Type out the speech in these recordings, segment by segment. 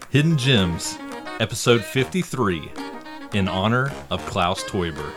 Hidden Gems, Episode 53, in honor of Klaus Teuber.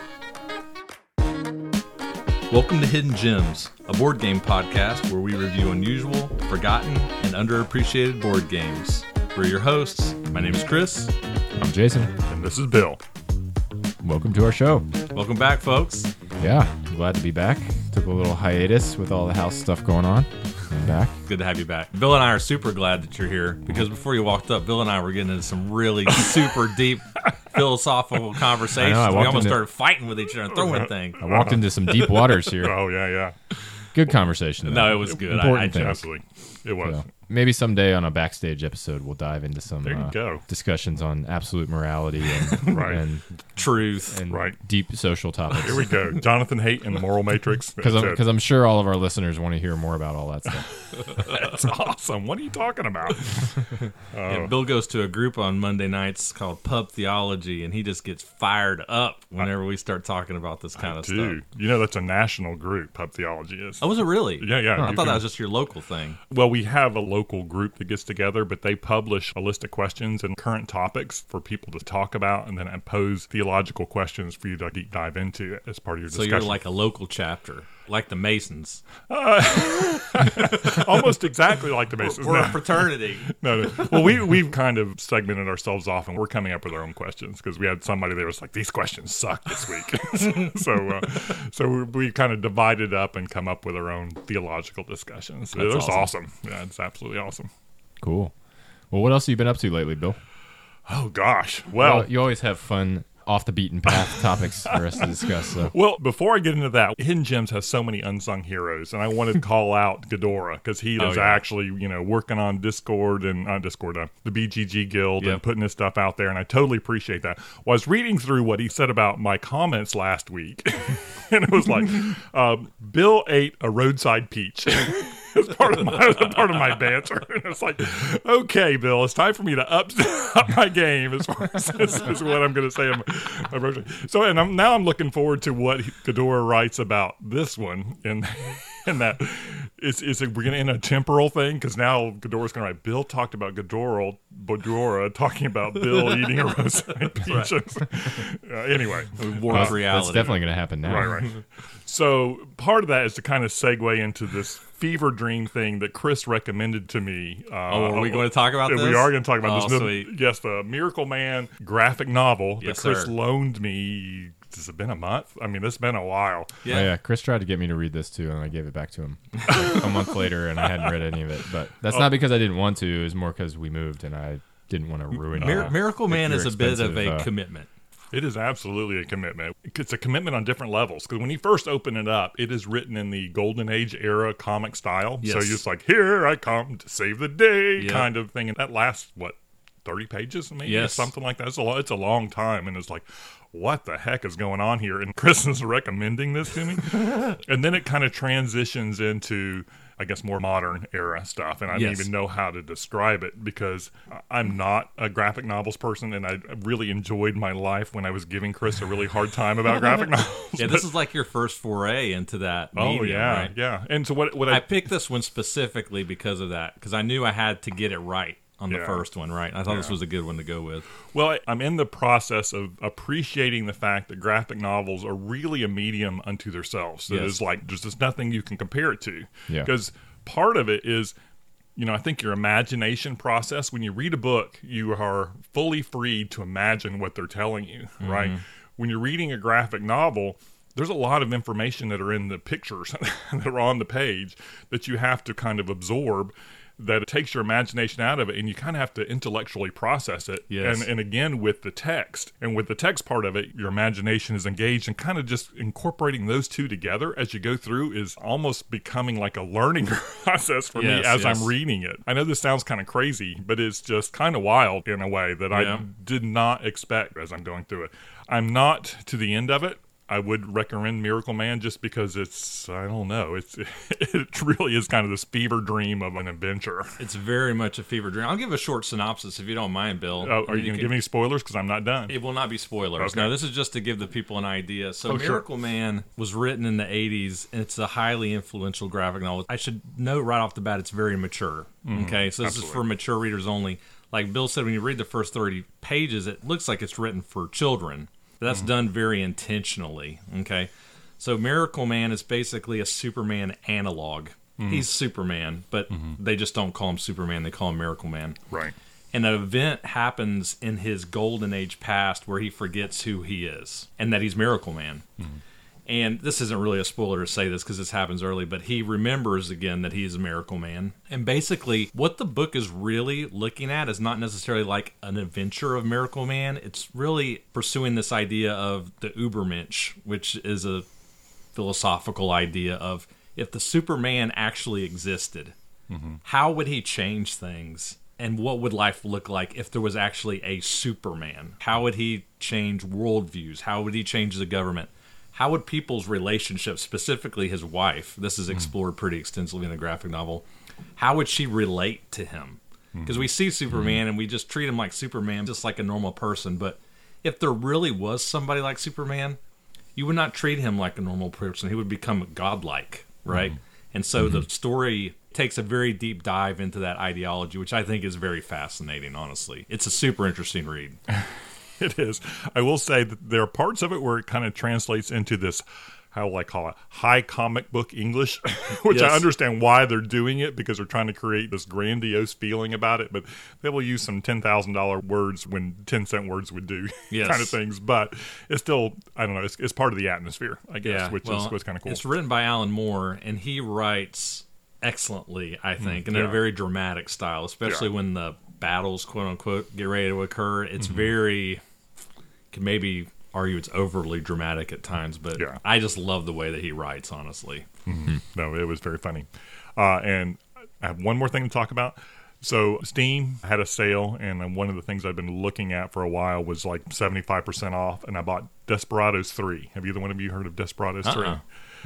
Welcome to Hidden Gems, a board game podcast where we review unusual, forgotten, and underappreciated board games. We're your hosts. My name is Chris. I'm Jason. And this is Bill. Welcome to our show. Welcome back, folks. Yeah, glad to be back. Took a little hiatus with all the house stuff going on. I'm back. Good to have you back. Bill and I are super glad that you're here because before you walked up, Bill and I were getting into some really super deep philosophical conversations. I We almost started fighting with each other and throwing things. I walked into some deep waters here. Oh, yeah. Good conversation, though. No, it was good. Important things. Absolutely. It was. So, maybe someday on a backstage episode, we'll dive into some There you go. discussions on absolute morality and, Right. and, Truth. and Right. deep social topics. Here we go. Jonathan Haidt and the Moral Matrix. Because I'm sure all of our listeners want to hear more about all that stuff. That's awesome. What are you talking about? Yeah, Bill goes to a group on Monday nights called Pub Theology, and he just gets fired up whenever we start talking about this kind of stuff. Dude, you know that's a national group, Pub Theology is. Oh, was it really? Yeah. I You thought that can- was just your local thing. Well, we have a local group that gets together, but they publish a list of questions and current topics for people to talk about and then pose theological questions for you to deep dive into as part of your So discussion. you're like a local chapter, like the Masons. Almost exactly like the Masons. We're a fraternity. No. Well, we've kind of segmented ourselves off, and we're coming up with our own questions because we had somebody that was like, "These questions suck this week." so we kind of divided up and come up with our own theological discussions. That's It's awesome. awesome. Yeah, it's absolutely awesome. Cool. Well, what else have you been up to lately, Bill? Oh gosh. Well, You always have fun, off the beaten path topics for us to discuss. So. Well, before I get into that, Hidden Gems has so many unsung heroes, and I wanted to call out Ghidorah because he is actually, working on Discord and the BGG Guild and putting his stuff out there, and I totally appreciate that. Well, I was reading through what he said about my comments last week, and it was like, Bill ate a roadside peach. As part of my banter, and it's like, okay, Bill, it's time for me to up my game as far as this is what I'm going to say. So, and I'm looking forward to what Ghidorah writes about this one, and that is we're going to end a temporal thing because now Ghidorah's going to write. Bill talked about Ghidorah talking about Bill eating a roadside peach. Anyway, Warped reality. That's definitely going to happen now. Right. So part of that is to kind of segue into this fever dream thing that Chris recommended to me. Are we going to talk about this? We are going to talk about this. Sweet. Yes, the Miracle Man graphic novel that Chris sir. loaned me. Has it been a month? I mean, it's been a while. Yeah. Oh, yeah, Chris tried to get me to read this too, and I gave it back to him like a month later, and I hadn't read any of it. But that's not because I didn't want to. It was more because we moved, and I didn't want to ruin it. Miracle Man is your a bit of expensive, a commitment. It is absolutely a commitment. It's a commitment on different levels. Because when you first open it up, it is written in the Golden Age era comic style. Yes. So you're just like, here I come to save the day kind of thing. And that lasts, 30 pages maybe? Yes. Or something like that. It's a long time. And it's like, what the heck is going on here? And Chris is recommending this to me. And then it kind of transitions into, I guess, more modern era stuff. And I don't even know how to describe it because I'm not a graphic novels person, and I really enjoyed my life when I was giving Chris a really hard time about graphic novels. Yeah, this is like your first foray into that medium, right? Yeah. And so what I picked this one specifically because of that, because I knew I had to get it right on the Yeah. first one, right? I thought this was a good one to go with. Well, I'm in the process of appreciating the fact that graphic novels are really a medium unto themselves. So there's just nothing you can compare it to. Yeah. Because part of it is, I think your imagination process, when you read a book, you are fully free to imagine what they're telling you, right? When you're reading a graphic novel, there's a lot of information that are in the pictures that are on the page that you have to kind of absorb, that it takes your imagination out of it, and you kind of have to intellectually process it. Yes. And again, with the text. And with the text part of it, your imagination is engaged, and kind of just incorporating those two together as you go through is almost becoming like a learning process for me as I'm reading it. I know this sounds kind of crazy, but it's just kind of wild in a way that I did not expect as I'm going through it. I'm not to the end of it. I would recommend Miracle Man just because it really is kind of this fever dream of an adventure. It's very much a fever dream. I'll give a short synopsis if you don't mind, Bill. Oh, are you going to give me spoilers? Because I'm not done. It will not be spoilers. Okay. No, this is just to give the people an idea. So sure. Miracle Man was written in the 80s, and it's a highly influential graphic novel. I should note right off the bat, it's very mature. Okay, so this is for mature readers only. like Bill said, when you read the first 30 pages, it looks like it's written for children. That's done very intentionally, okay? So Miracle Man is basically a Superman analog. He's Superman, but they just don't call him Superman. They call him Miracle Man. Right. And an event happens in his golden age past where he forgets who he is and that he's Miracle Man. And this isn't really a spoiler to say this because this happens early, but he remembers again that he is a Miracle Man. And basically, what the book is really looking at is not necessarily like an adventure of Miracle Man. It's really pursuing this idea of the Übermensch, which is a philosophical idea of if the Superman actually existed, how would he change things? And what would life look like if there was actually a Superman? How would he change worldviews? How would he change the government? How would people's relationships, specifically his wife, this is explored pretty extensively in the graphic novel, how would she relate to him? Because we see Superman and we just treat him like Superman, just like a normal person. But if there really was somebody like Superman, you would not treat him like a normal person. He would become godlike, right? And so the story takes a very deep dive into that ideology, which I think is very fascinating, honestly. It's a super interesting read. It is. I will say that there are parts of it where it kind of translates into this, how will I call it, high comic book English, which I understand why they're doing it, because they're trying to create this grandiose feeling about it, but they will use some $10,000 words when 10-cent words would do kind of things. But it's still, I don't know, it's part of the atmosphere, I guess, which is kind of cool. It's written by Alan Moore, and he writes excellently, I think, and in a very dramatic style, especially when the battles, quote unquote, get ready to occur. It's very, can maybe argue it's overly dramatic at times, but I just love the way that he writes, honestly. No, it was very funny. And I have one more thing to talk about. So Steam had a sale, and one of the things I've been looking at for a while was like 75% off, and I bought Desperados 3. Have either one of you heard of Desperados 3? No.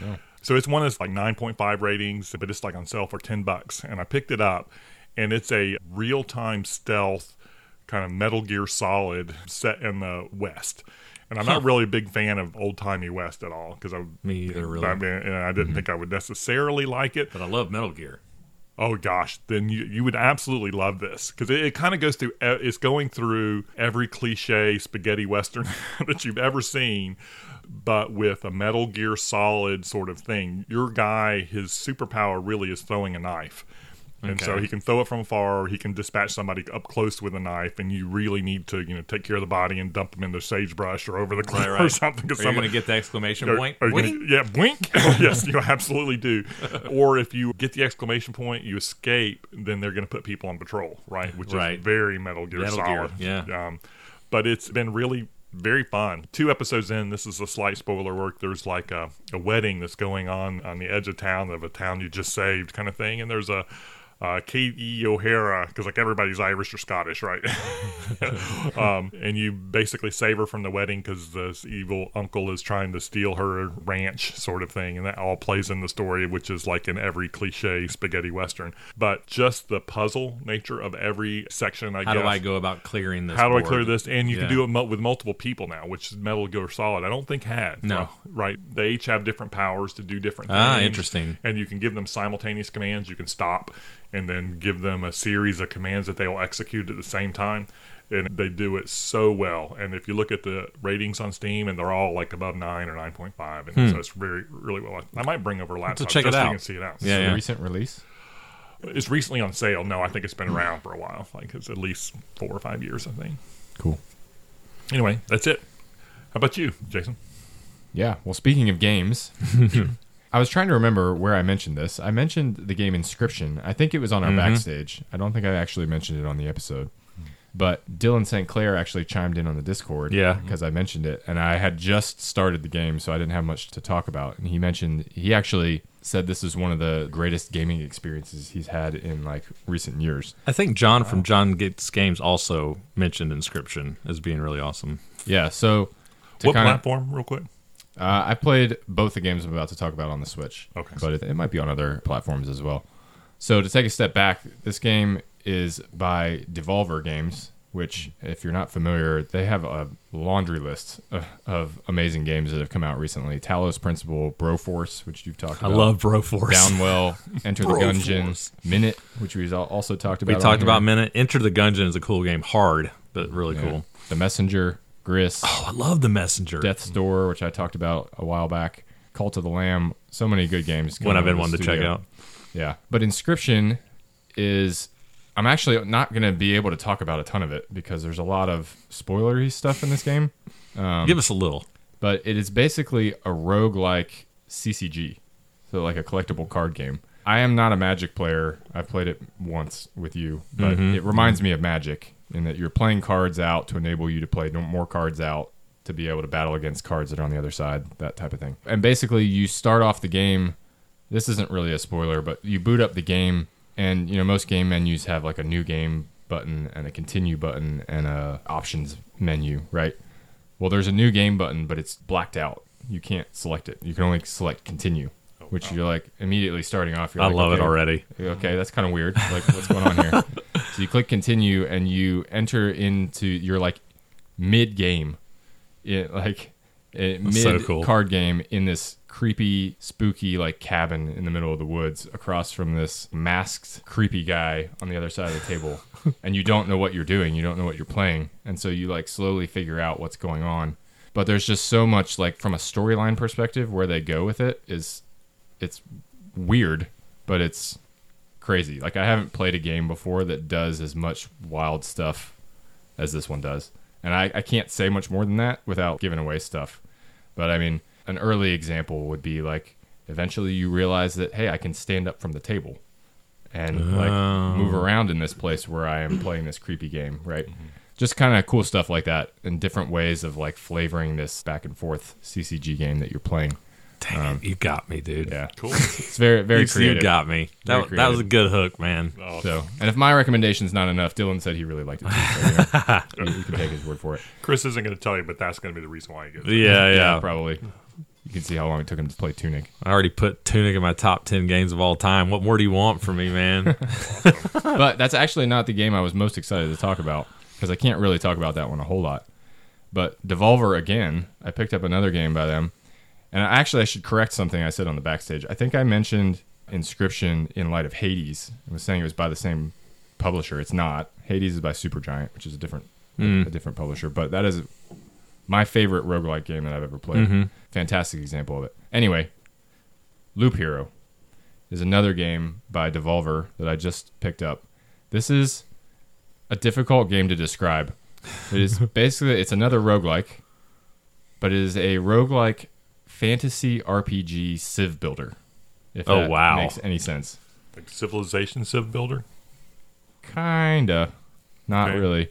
So it's one that's like 9.5 ratings, but it's like on sale for $10. And I picked it up, and it's a real-time stealth kind of Metal Gear Solid set in the West. And I'm not really a big fan of old-timey West at all. Me either, really. I didn't think I would necessarily like it. But I love Metal Gear. Oh, gosh. Then you would absolutely love this. Because it kind of goes through, it's going through every cliche spaghetti Western that you've ever seen, but with a Metal Gear Solid sort of thing. Your guy, his superpower really is throwing a knife. And so he can throw it from afar, or he can dispatch somebody up close with a knife, and you really need to, take care of the body and dump them in the sagebrush or over the cliff or something. Are you going to get the exclamation point? Blink. Yes, you absolutely do. Or if you get the exclamation point, you escape, then they're going to put people on patrol, right? Which is very Metal Gear Solid. But it's been really very fun. 2 episodes in, this is a slight spoiler work. There's like a wedding that's going on the edge of town, of a town you just saved kind of thing, and there's a K.E. O'Hara, because like everybody's Irish or Scottish, right? And you basically save her from the wedding because this evil uncle is trying to steal her ranch, sort of thing, and that all plays in the story, which is like in every cliche spaghetti Western. But just the puzzle nature of every section, I guess. How do I go about clearing this? How do I clear this? And you can do it with multiple people now, which Metal Gear Solid I don't think had. No. Right? They each have different powers to do different things. Ah, interesting. And you can give them simultaneous commands. You can stop and then give them a series of commands that they will execute at the same time. And they do it so well. And if you look at the ratings on Steam, and they're all like above 9 or 9.5. And so it's really well. I might bring over a laptop check just it so out. you can see it out. A recent release? It's recently on sale. No, I think it's been around for a while. Like it's at least 4 or 5 years, I think. Cool. Anyway, that's it. How about you, Jason? Yeah. Well, speaking of games, I was trying to remember where I mentioned this. I mentioned the game Inscription. I think it was on our backstage. I don't think I actually mentioned it on the episode. But Dylan St. Clair actually chimed in on the Discord because I mentioned it. And I had just started the game, so I didn't have much to talk about. And he actually said this is one of the greatest gaming experiences he's had in like recent years. I think John from John Gets Games also mentioned Inscription as being really awesome. Yeah, so... What platform, real quick? I played both the games I'm about to talk about on the Switch. Okay. But it might be on other platforms as well. So to take a step back, this game is by Devolver Games, which, if you're not familiar, they have a laundry list of amazing games that have come out recently. Talos Principle, Broforce, which you've talked about. I love Broforce. Downwell, Enter the Gungeon, Minute, which we've also talked about. We talked about Minute. Enter the Gungeon is a cool game. Hard, but really cool. The Messenger, Gris. Oh, I love The Messenger. Death's Door, which I talked about a while back. Cult of the Lamb. So many good games. One I've been wanting to check out. Yeah. But Inscription is... I'm actually not going to be able to talk about a ton of it because there's a lot of spoilery stuff in this game. Give us a little. But it is basically a roguelike CCG. So like a collectible card game. I am not a Magic player. I've played it once with you. But it reminds me of Magic in that you're playing cards out to enable you to play more cards out to be able to battle against cards that are on the other side, that type of thing. And basically you start off the game. This isn't really a spoiler, but you boot up the game. And, most game menus have like a new game button and a continue button and a options menu, right? Well, there's a new game button, but it's blacked out. You can't select it. You can only select continue, which you're like immediately starting off. You're I like, love okay, it already. Okay, that's kind of weird. Like, what's going on here? So you click continue and you enter into your like mid-game, mid-card game in this creepy, spooky like cabin in the middle of the woods across from this masked, creepy guy on the other side of the table. And you don't know what you're doing. You don't know what you're playing. And so you like slowly figure out what's going on. But there's just so much like from a storyline perspective where they go with it it's weird, but it's crazy. Like I haven't played a game before that does as much wild stuff as this one does. And I can't say much more than that without giving away stuff. But I mean, an early example would be like eventually you realize that, hey, I can stand up from the table and like move around in this place where I am playing this creepy game, right? Just kind of cool stuff like that and different ways of like flavoring this back and forth CCG game that you're playing. Dang it, you got me, dude. Yeah. Cool. It's very, very creative. You got me. That was a good hook, man. Oh, So, and if my recommendation's not enough, Dylan said he really liked it too. So, you can take his word for it. Chris isn't going to tell you, but that's going to be the reason why he gets it. Yeah. Probably. You can see how long it took him to play Tunic. I already put Tunic in my top 10 games of all time. What more do you want from me, man? But that's actually not the game I was most excited to talk about because I can't really talk about that one a whole lot. But Devolver, again, I picked up another game by them. And I should correct something I said on the backstage. I think I mentioned Inscription in light of Hades. I was saying it was by the same publisher. It's not. Hades is by Supergiant, which is a different publisher. But that is my favorite roguelike game that I've ever played. Fantastic example of it. Anyway, Loop Hero is another game by Devolver that I just picked up. This is a difficult game to describe. It is basically, it's another roguelike, but it is a roguelike fantasy RPG Civ builder. If that makes any sense. Like Civilization Civ Builder? Kinda. Not really.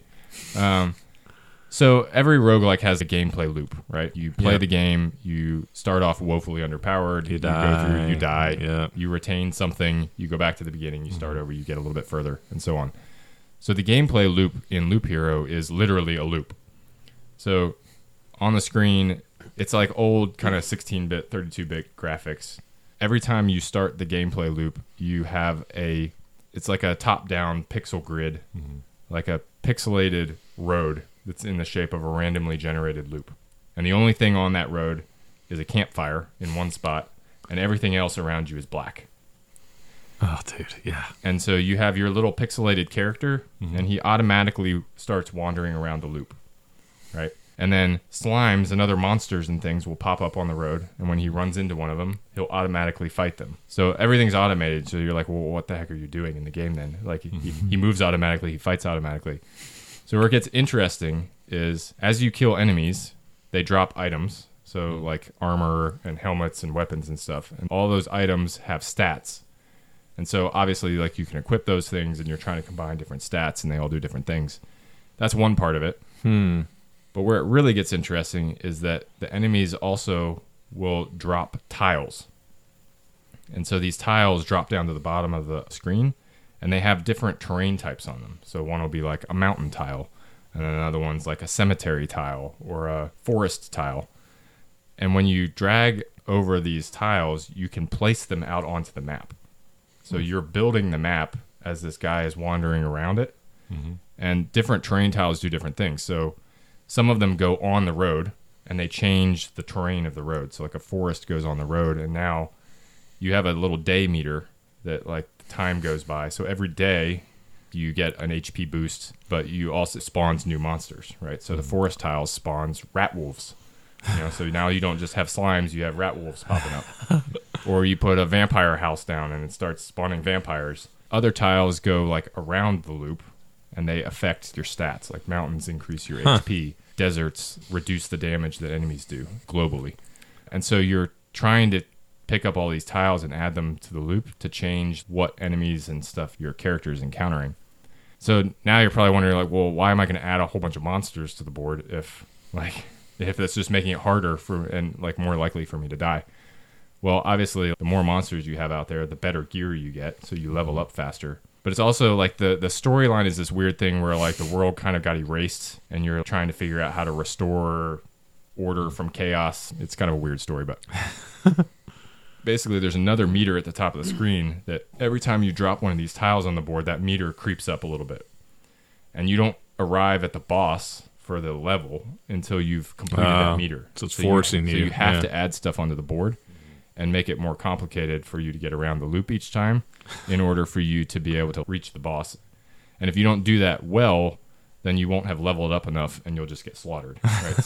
So every roguelike has a gameplay loop, right? You play the game, you start off woefully underpowered, you die, you retain something, you go back to the beginning, you start over, you get a little bit further, and so on. So the gameplay loop in Loop Hero is literally a loop. So on the screen, it's like old kind of 16-bit, 32-bit graphics. Every time you start the gameplay loop, you have it's like a top-down pixel grid, like a pixelated road that's in the shape of a randomly generated loop. And the only thing on that road is a campfire in one spot, and everything else around you is black. Oh, dude, yeah. And so you have your little pixelated character, and he automatically starts wandering around the loop, right? And then slimes and other monsters and things will pop up on the road, and when he runs into one of them, he'll automatically fight them. So everything's automated, so you're like, well, what the heck are you doing in the game then? Like, he moves automatically, he fights automatically. So where it gets interesting is as you kill enemies, they drop items. So like armor and helmets and weapons and stuff. And all those items have stats. And so obviously like you can equip those things and you're trying to combine different stats and they all do different things. That's one part of it. But where it really gets interesting is that the enemies also will drop tiles. And so these tiles drop down to the bottom of the screen. And they have different terrain types on them. So one will be like a mountain tile, and then another one's like a cemetery tile or a forest tile. And when you drag over these tiles, you can place them out onto the map. So you're building the map as this guy is wandering around it, And different terrain tiles do different things. So some of them go on the road, and they change the terrain of the road. So like a forest goes on the road, and now you have a little day meter that like time goes by. So every day you get an HP boost, but you also spawns new monsters, right? So the forest tiles spawns rat wolves. So now you don't just have slimes, you have rat wolves popping up. Or you put a vampire house down and it starts spawning vampires. Other tiles go like around the loop and they affect your stats. Like mountains increase your HP, deserts reduce the damage that enemies do globally. And so you're trying to pick up all these tiles and add them to the loop to change what enemies and stuff your character is encountering. So now you're probably wondering, like, well, why am I going to add a whole bunch of monsters to the board if that's just making it harder and like more likely for me to die? Well, obviously, the more monsters you have out there, the better gear you get, so you level up faster. But it's also like the storyline is this weird thing where like the world kind of got erased, and you're trying to figure out how to restore order from chaos. It's kind of a weird story, but basically there's another meter at the top of the screen that every time you drop one of these tiles on the board, that meter creeps up a little bit. And you don't arrive at the boss for the level until you've completed that meter. So it's forcing you. So you have to add stuff onto the board and make it more complicated for you to get around the loop each time in order for you to be able to reach the boss. And if you don't do that well, then you won't have leveled up enough and you'll just get slaughtered, right?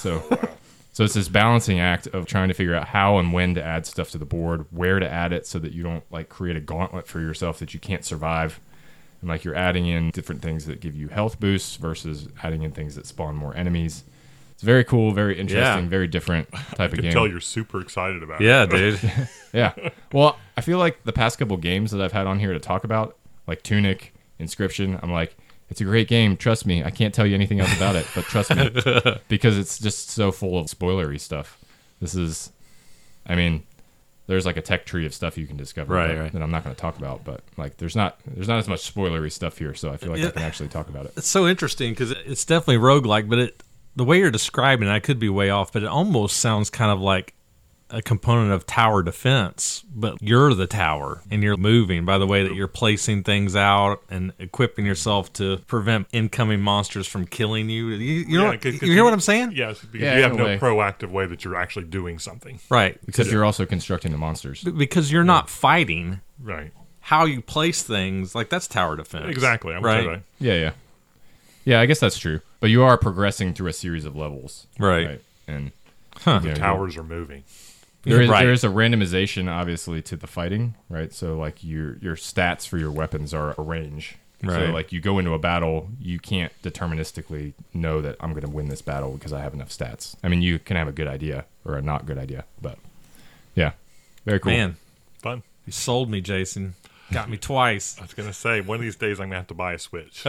So it's this balancing act of trying to figure out how and when to add stuff to the board, where to add it so that you don't like create a gauntlet for yourself that you can't survive. And like you're adding in different things that give you health boosts versus adding in things that spawn more enemies. It's very cool, very interesting, very different type of game. I can tell you're super excited about it. Yeah, dude. Yeah. Well, I feel like the past couple games that I've had on here to talk about, like Tunic, Inscription, I'm like, it's a great game. Trust me. I can't tell you anything else about it, but trust me. Because it's just so full of spoilery stuff. This is, I mean, there's like a tech tree of stuff you can discover that I'm not going to talk about, but like there's not as much spoilery stuff here, so I feel like I can actually talk about it. It's so interesting because it's definitely roguelike, but the way you're describing it, I could be way off, but it almost sounds kind of like a component of tower defense, but you're the tower and you're moving by the way that you're placing things out and equipping yourself to prevent incoming monsters from killing you. You hear what I'm saying? Yes, because you have no proactive way that you're actually doing something. Right. Because you're also constructing the monsters. Because you're not fighting. Right. How you place things, like that's tower defense. Exactly. Right? Yeah. Yeah, I guess that's true. But you are progressing through a series of levels. Right. And the towers are moving. There is a randomization, obviously, to the fighting, right? So, like, your stats for your weapons are a range. Right. So, like, you go into a battle, you can't deterministically know that I'm going to win this battle because I have enough stats. I mean, you can have a good idea or a not good idea, but yeah, very cool. Man, fun. You sold me, Jason. Got me twice. I was going to say, one of these days I'm going to have to buy a Switch.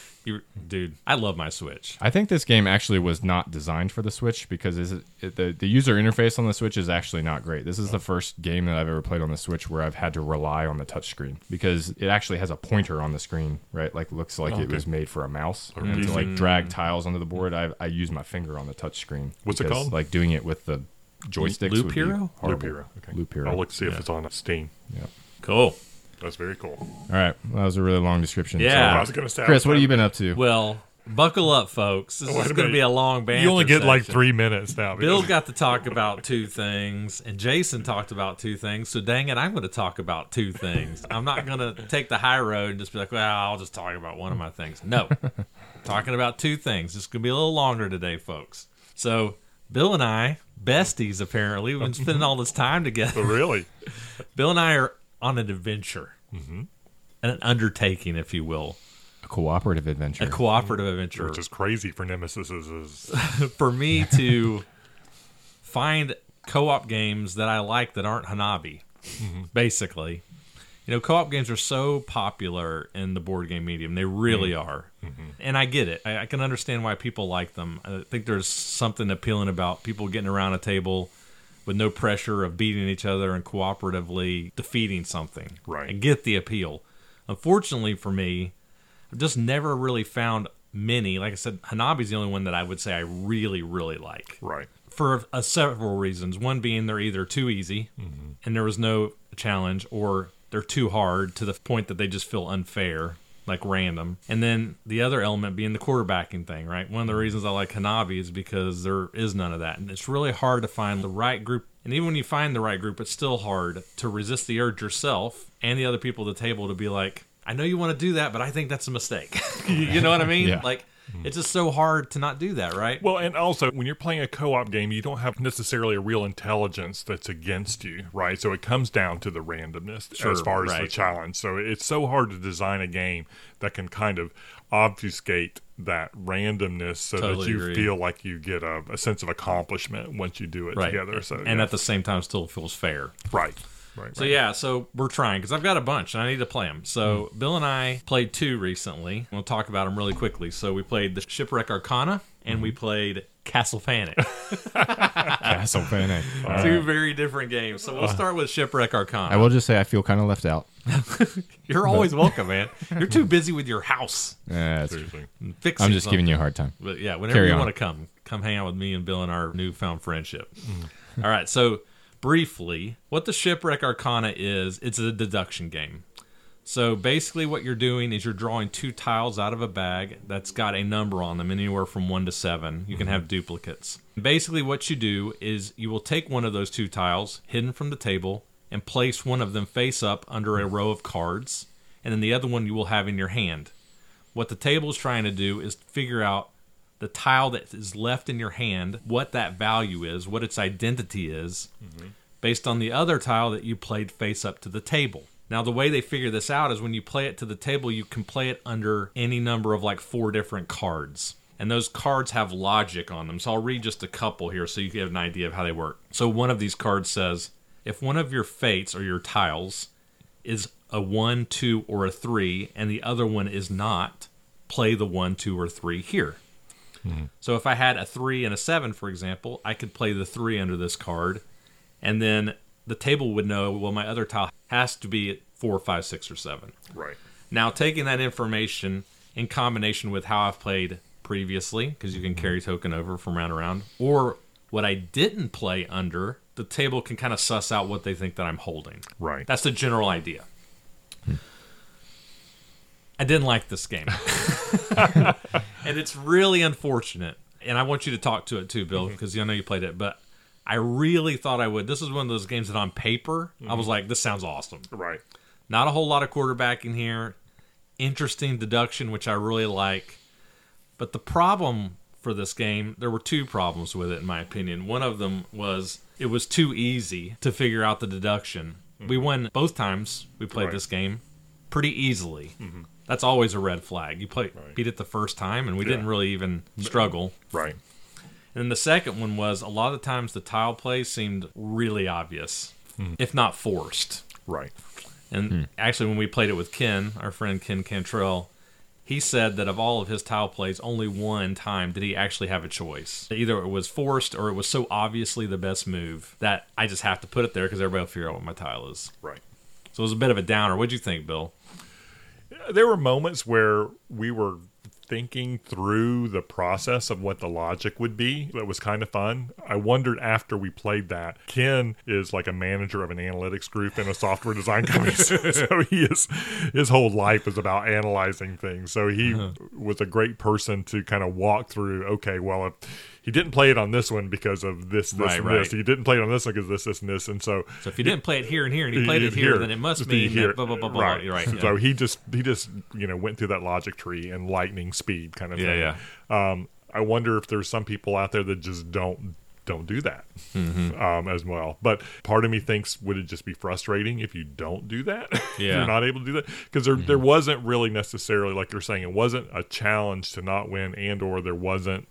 Dude, I love my Switch. I think this game actually was not designed for the Switch because the user interface on the Switch is actually not great. This is the first game that I've ever played on the Switch where I've had to rely on the touchscreen because it actually has a pointer on the screen, right? Like looks like it was made for a mouse. And to like drag tiles onto the board, I use my finger on the touchscreen. What's it called? Like doing it with the joysticks. Loop Hero? Loop Hero. Okay. Loop Hero. I'll look to see if it's on Steam. Yeah. Cool. That's very cool. All right. Well, that was a really long description. Yeah. I was going to say, Chris, what have you been up to? Well, buckle up, folks. This is going to be a long banter. You only get section. like 3 minutes now. Bill got to talk about two things, and Jason talked about two things. So dang it, I'm going to talk about two things. I'm not going to take the high road and just be like, well, I'll just talk about one of my things. No. Talking about two things. It's going to be a little longer today, folks. So Bill and I, besties apparently, we've been spending all this time together. Oh, really? Bill and I are on an adventure. Mm-hmm. An undertaking, if you will. A cooperative adventure. A cooperative adventure. Which is crazy for Nemesis. For me to find co-op games that I like that aren't Hanabi, basically. You know, co-op games are so popular in the board game medium. They really are. Mm-hmm. And I get it. I can understand why people like them. I think there's something appealing about people getting around a table with no pressure of beating each other and cooperatively defeating something. Right. I get the appeal. Unfortunately for me, I've just never really found many. Like I said, Hanabi's the only one that I would say I really, really like. Right. For several reasons. One being they're either too easy and there was no challenge, or they're too hard to the point that they just feel unfair. like random. And then the other element being the quarterbacking thing, right? One of the reasons I like Hanabi is because there is none of that. And it's really hard to find the right group. And even when you find the right group, it's still hard to resist the urge yourself and the other people at the table to be like, I know you want to do that, but I think that's a mistake. You know what I mean? Yeah. Like, it's just so hard to not do that, right? Well, and also when you're playing a co-op game, you don't have necessarily a real intelligence that's against you, right? So it comes down to the randomness as far as the challenge. So it's so hard to design a game that can kind of obfuscate that randomness so that you feel like you get a sense of accomplishment once you do it together. So and at the same time still feels fair. Right. So yeah, so we're trying because I've got a bunch and I need to play them. So Bill and I played 2 recently. We'll talk about them really quickly. So we played the Shipwreck Arcana and we played Castle Panic. Castle Panic. 2 very different games. So we'll start with Shipwreck Arcana. I will just say I feel kind of left out. You're always welcome, man. You're too busy with your house. Seriously. Fixing I'm just something. giving you a hard time. But yeah, whenever you want to come hang out with me and Bill and our newfound friendship. All right, so briefly, what the Shipwreck Arcana is, it's a deduction game. So basically what you're doing is you're drawing 2 tiles out of a bag that's got a number on them, anywhere from 1 to 7. You can have duplicates. Basically what you do is you will take one of those 2 tiles, hidden from the table, and place one of them face up under a row of cards, and then the other one you will have in your hand. What the table is trying to do is figure out the tile that is left in your hand, what that value is, what its identity is, based on the other tile that you played face up to the table. Now, the way they figure this out is when you play it to the table, you can play it under any number of like 4 different cards. And those cards have logic on them. So I'll read just a couple here so you can have an idea of how they work. So one of these cards says, if one of your fates or your tiles is a 1, 2, or a 3, and the other one is not, play the 1, 2, or 3 here. So if I had a 3 and a 7, for example, I could play the 3 under this card, and then the table would know, well, my other tile has to be at 4, 5, 6, or 7. Right. Now, taking that information in combination with how I've played previously, because you can carry token over from round to round, or what I didn't play under, the table can kind of suss out what they think that I'm holding. Right. That's the general idea. I didn't like this game. And it's really unfortunate. And I want you to talk to it too, Bill, because I know you played it. But I really thought I would. This is one of those games that on paper, I was like, this sounds awesome. Right. Not a whole lot of quarterbacking here. Interesting deduction, which I really like. But the problem for this game, there were 2 problems with it, in my opinion. One of them was it was too easy to figure out the deduction. We won both times we played this game pretty easily. That's always a red flag. You beat it the first time, and we didn't really even struggle. Right. And then the second one was a lot of times the tile play seemed really obvious, if not forced. Right. And actually, when we played it with Ken, our friend Ken Cantrell, he said that of all of his tile plays, only one time did he actually have a choice. Either it was forced or it was so obviously the best move that I just have to put it there because everybody will figure out what my tile is. Right. So it was a bit of a downer. What'd you think, Bill? There were moments where we were thinking through the process of what the logic would be. That was kind of fun. I wondered after we played that. Ken is like a manager of an analytics group in a software design company. So his whole life is about analyzing things. So he was a great person to kind of walk through, okay, well, if he didn't play it on this one because of this, and this. He didn't play it on this one because of this, and this. And so if he didn't play it here and here, and he played it here, then it must mean here. That blah, blah, blah, blah. Right. You're right. Yeah. So he just went through that logic tree and lightning speed kind of thing. Yeah. I wonder if there's some people out there that just don't do that as well. But part of me thinks, would it just be frustrating if you don't do that? If you're not able to do that? Because there wasn't really necessarily, like you're saying, it wasn't a challenge to not win, and or there wasn't.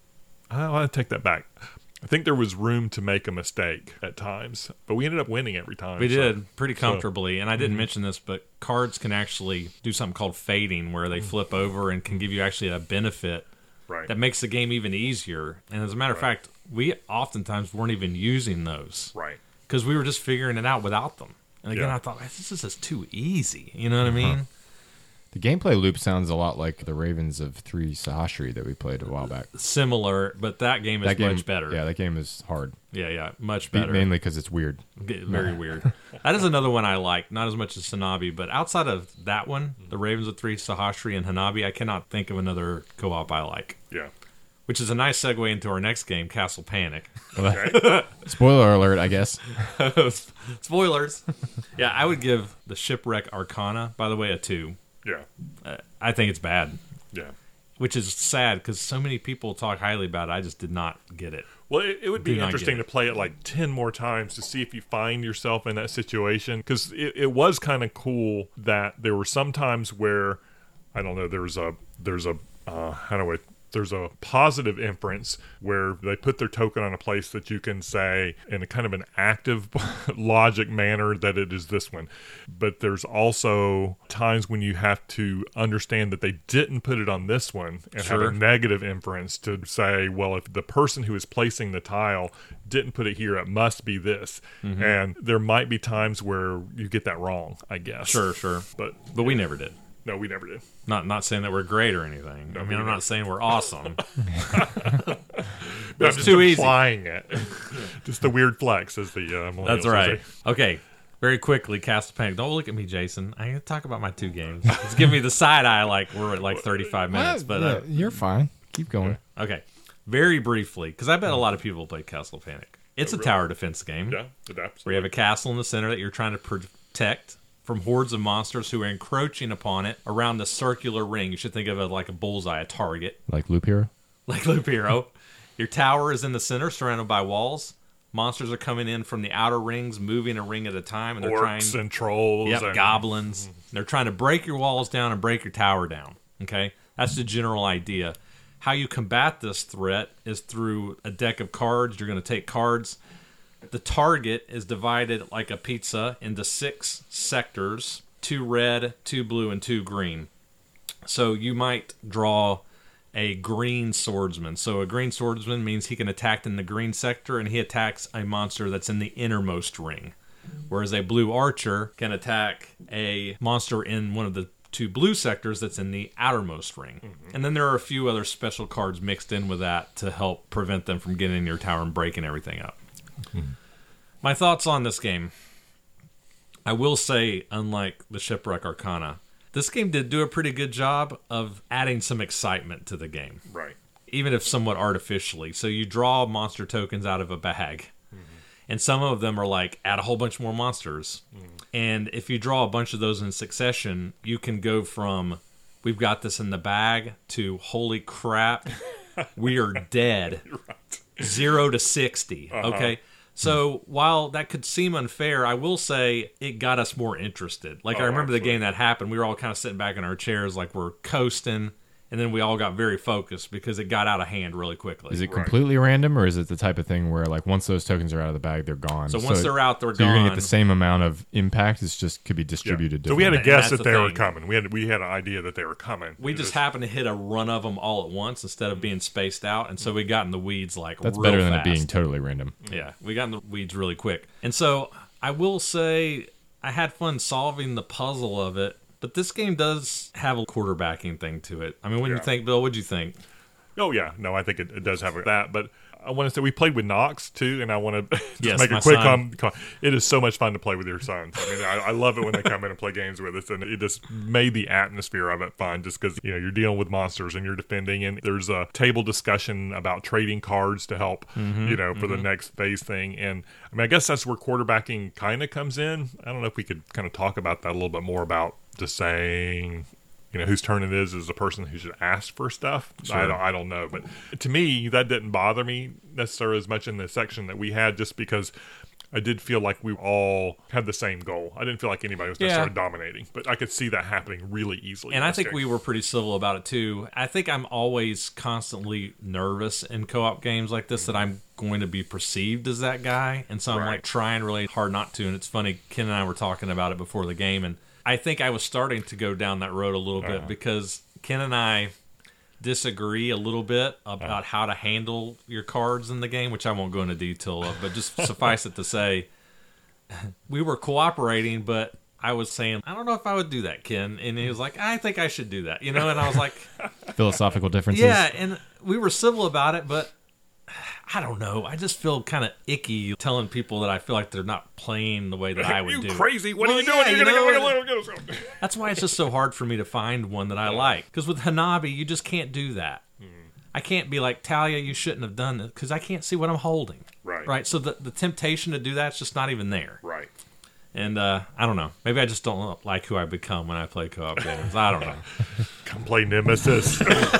I want to take that back. I think there was room to make a mistake at times, but we ended up winning every time. We did pretty comfortably. And I didn't mention this, but cards can actually do something called fading, where they flip over and can give you actually a benefit that makes the game even easier. And as a matter of fact, we oftentimes weren't even using those. Right. Because we were just figuring it out without them. And again, I thought, this is just too easy. You know what I mean? The gameplay loop sounds a lot like the Ravens of 3 Sahasri that we played a while back. Similar, but that game is much better. Yeah, that game is hard. Yeah, much better. Mainly because it's weird. Very weird. That is another one I like, not as much as Hanabi, but outside of that one, the Ravens of Three, Sahasri, and Hanabi, I cannot think of another co-op I like. Yeah. Which is a nice segue into our next game, Castle Panic. Okay. Spoiler alert, I guess. Spoilers. Yeah, I would give the Shipwreck Arcana, by the way, a 2. Yeah. I think it's bad, Yeah. which is sad because so many people talk highly about it. I just did not get it. Well, it would be Do not interesting get to play it like 10 more times to see if you find yourself in that situation. Because it was kind of cool that there were some times where, I don't know, there's a positive inference where they put their token on a place that you can say in a kind of an active logic manner that it is this one. But there's also times when you have to understand that they didn't put it on this one and have a negative inference to say, well, if the person who is placing the tile didn't put it here, it must be this. And there might be times where you get that wrong, I guess. Sure. But we never did. No, we never did. Not saying that we're great or anything. No, I mean, I'm not saying we're awesome. But It's I'm just too easy. applying it. Just the weird flex, as the millennials That's would right. say. Okay, very quickly, Castle Panic. Don't look at me, Jason. I gotta talk about my 2 games. It's giving me the side eye like we're at like 35 minutes. But Yeah, you're fine. Keep going. okay, very briefly, because I bet a lot of people play Castle Panic. It's a tower defense game Yeah, it absolutely. where you have a castle in the center that you're trying to protect from hordes of monsters who are encroaching upon it around the circular ring. You should think of it like a bullseye, a target. Like Loop Hero? Like Loop Hero. Your tower is in the center, surrounded by walls. Monsters are coming in from the outer rings, moving a ring at a time, and they're Orcs and trolls. Yep, and goblins. They're trying to break your walls down and break your tower down. Okay? That's the general idea. How you combat this threat is through a deck of cards. You're going to take cards. The target is divided like a pizza into 6 sectors, 2 red, 2 blue, and 2 green. So you might draw a green swordsman. So a green swordsman means he can attack in the green sector, and he attacks a monster that's in the innermost ring. Whereas a blue archer can attack a monster in one of the 2 blue sectors that's in the outermost ring. And then there are a few other special cards mixed in with that to help prevent them from getting in your tower and breaking everything up. My thoughts on this game. I will say, unlike the Shipwreck Arcana, this game did do a pretty good job of adding some excitement to the game. Right. Even if somewhat artificially. So you draw monster tokens out of a bag. And some of them are like, add a whole bunch more monsters. And if you draw a bunch of those in succession, you can go from, we've got this in the bag, to, holy crap, we are dead. Right. 0 to 60. Okay. So while that could seem unfair, I will say it got us more interested. Like, I remember the game that happened, we were all kind of sitting back in our chairs like we're coasting, and then we all got very focused because it got out of hand really quickly. Is it completely random, or is it the type of thing where, like, once those tokens are out of the bag, they're gone? So once they're out, they're so you're gone. gonna get the same amount of impact. It's just could be distributed. So we had a And guess that's that the they were thing. coming. We had an idea that they were coming. We just happened to hit a run of them all at once instead of being spaced out, and so we got in the weeds like That's real better than fast. it being totally random. Yeah, we got in the weeds really quick. And so I will say I had fun solving the puzzle of it, but this game does have a quarterbacking thing to it. I mean, when you think, Bill, what'd you think? Oh, yeah. No, I think it does have that. But I want to say we played with Knox, too, and I want to just Yes, make my a quick son. comment. It is so much fun to play with your sons. I mean, I love it when they come in and play games with us, and it just made the atmosphere of it fun just because, you're dealing with monsters and you're defending, and there's a table discussion about trading cards to help, for the next phase thing. And, I mean, I guess that's where quarterbacking kind of comes in. I don't know if we could kind of talk about that a little bit more about just saying, whose turn it is the person who should ask for stuff. Sure. I don't know. But to me, that didn't bother me necessarily as much in the section that we had, just because I did feel like we all had the same goal. I didn't feel like anybody was necessarily dominating, but I could see that happening really easily. And in I this think game. we were pretty civil about it, too. I think I'm always constantly nervous in co-op games like this that I'm going to be perceived as that guy. And so I'm like trying really hard not to. And it's funny, Ken and I were talking about it before the game, and I think I was starting to go down that road a little bit because Ken and I disagree a little bit about how to handle your cards in the game, which I won't go into detail of, but just suffice it to say, we were cooperating, but I was saying, I don't know if I would do that, Ken. And he was like, I think I should do that, and I was like, Philosophical differences. yeah, and we were civil about it, but I don't know. I just feel kind of icky telling people that I feel like they're not playing the way that I would you do. crazy? What Well, are you doing? yeah, You're gonna go. That's why it's just so hard for me to find one that I like. Because with Hanabi, you just can't do that. I can't be like, Talia, you shouldn't have done this, because I can't see what I'm holding. Right. Right. So the temptation to do that's just not even there. Right. And I don't know. Maybe I just don't like who I become when I play co-op games. I don't know. Come play Nemesis.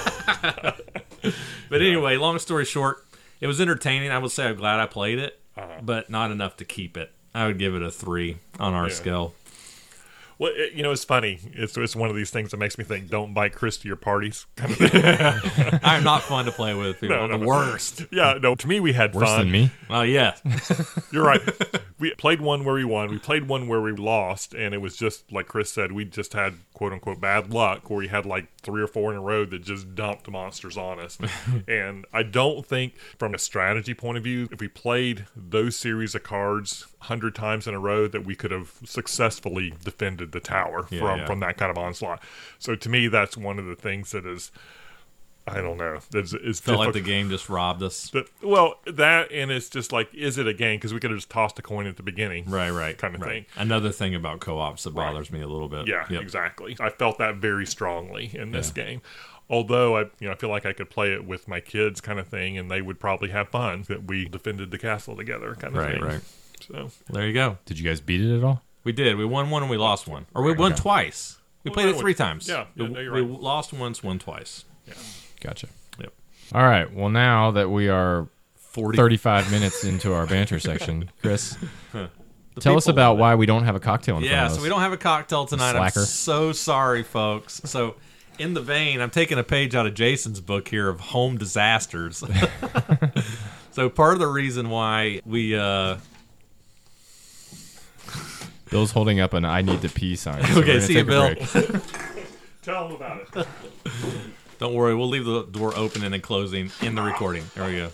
But anyway, long story short, it was entertaining. I would say I'm glad I played it, but not enough to keep it. I would give it a 3 on our scale. Well, it's funny. It's one of these things that makes me think, don't invite Chris to your parties. Kind of thing. I'm not fun to play with. People. I'm the worst. Yeah, no, to me, we had Worse fun. than me. Well, yeah. You're right. We played one where we won. We played one where we lost, and it was just, like Chris said, we just had, quote-unquote, bad luck, where we had like 3 or 4 in a row that just dumped monsters on us. And I don't think, from a strategy point of view, if we played those series of cards 100 times in a row, that we could have successfully defended the tower from that kind of onslaught. So to me, that's one of the things that is, I don't know, it's Felt like the game just robbed us. That, and it's just like, is it a game? Because we could have just tossed a coin at the beginning. Right. Kind of thing. Another thing about co-ops that bothers me a little bit. Yeah, exactly. I felt that very strongly in this game. Although I feel like I could play it with my kids, kind of thing, and they would probably have fun that we defended the castle together, kind of thing. Right. So there you go. Did you guys beat it at all? We did. We won one and we lost one, or we won twice. We played it 3 times. Yeah, no, you're we right. lost once, won twice. Yeah. Gotcha. Yep. All right. Well, now that we are 40. 35 minutes into our banter section, Chris, The tell us people about love it. why we don't have a cocktail in front Yeah, of us. so we don't have a cocktail tonight. Slacker. I'm so sorry, folks. So, in the vein, I'm taking a page out of Jason's book here of home disasters. So, part of the reason why we... Bill's holding up an "I need to pee" sign. So we're Okay, gonna see you, take a Bill. break. Tell them about it. Don't worry, we'll leave the door open and then closing in the recording. There we go.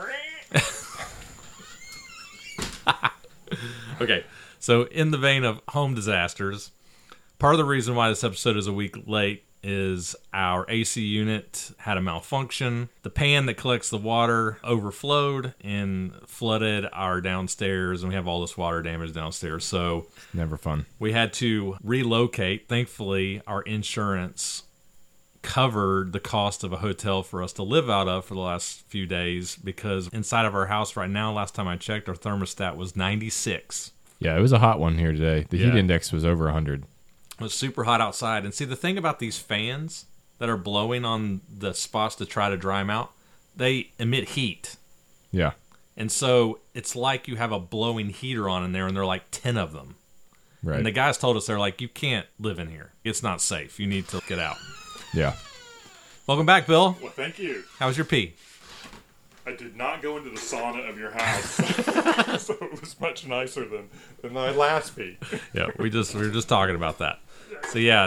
Okay, so in the vein of home disasters, part of the reason why this episode is a week late is our AC unit had a malfunction. The pan that collects the water overflowed and flooded our downstairs, and we have all this water damage downstairs. So Never fun. we had to relocate. Thankfully, our insurance covered the cost of a hotel for us to live out of for the last few days, because inside of our house right now, last time I checked, our thermostat was 96. Yeah, it was a hot one here today. The heat Yeah. index was over 100. It was super hot outside. And see, the thing about these fans that are blowing on the spots to try to dry them out, they emit heat. Yeah. And so it's like you have a blowing heater on in there, and there are like 10 of them. Right. And the guys told us, they're like, you can't live in here. It's not safe. You need to get out. Yeah. Welcome back, Bill. Well, thank you. How was your pee? I did not go into the sauna of your house, so it was much nicer than my last pee. Yeah, we were just talking about that. So yeah,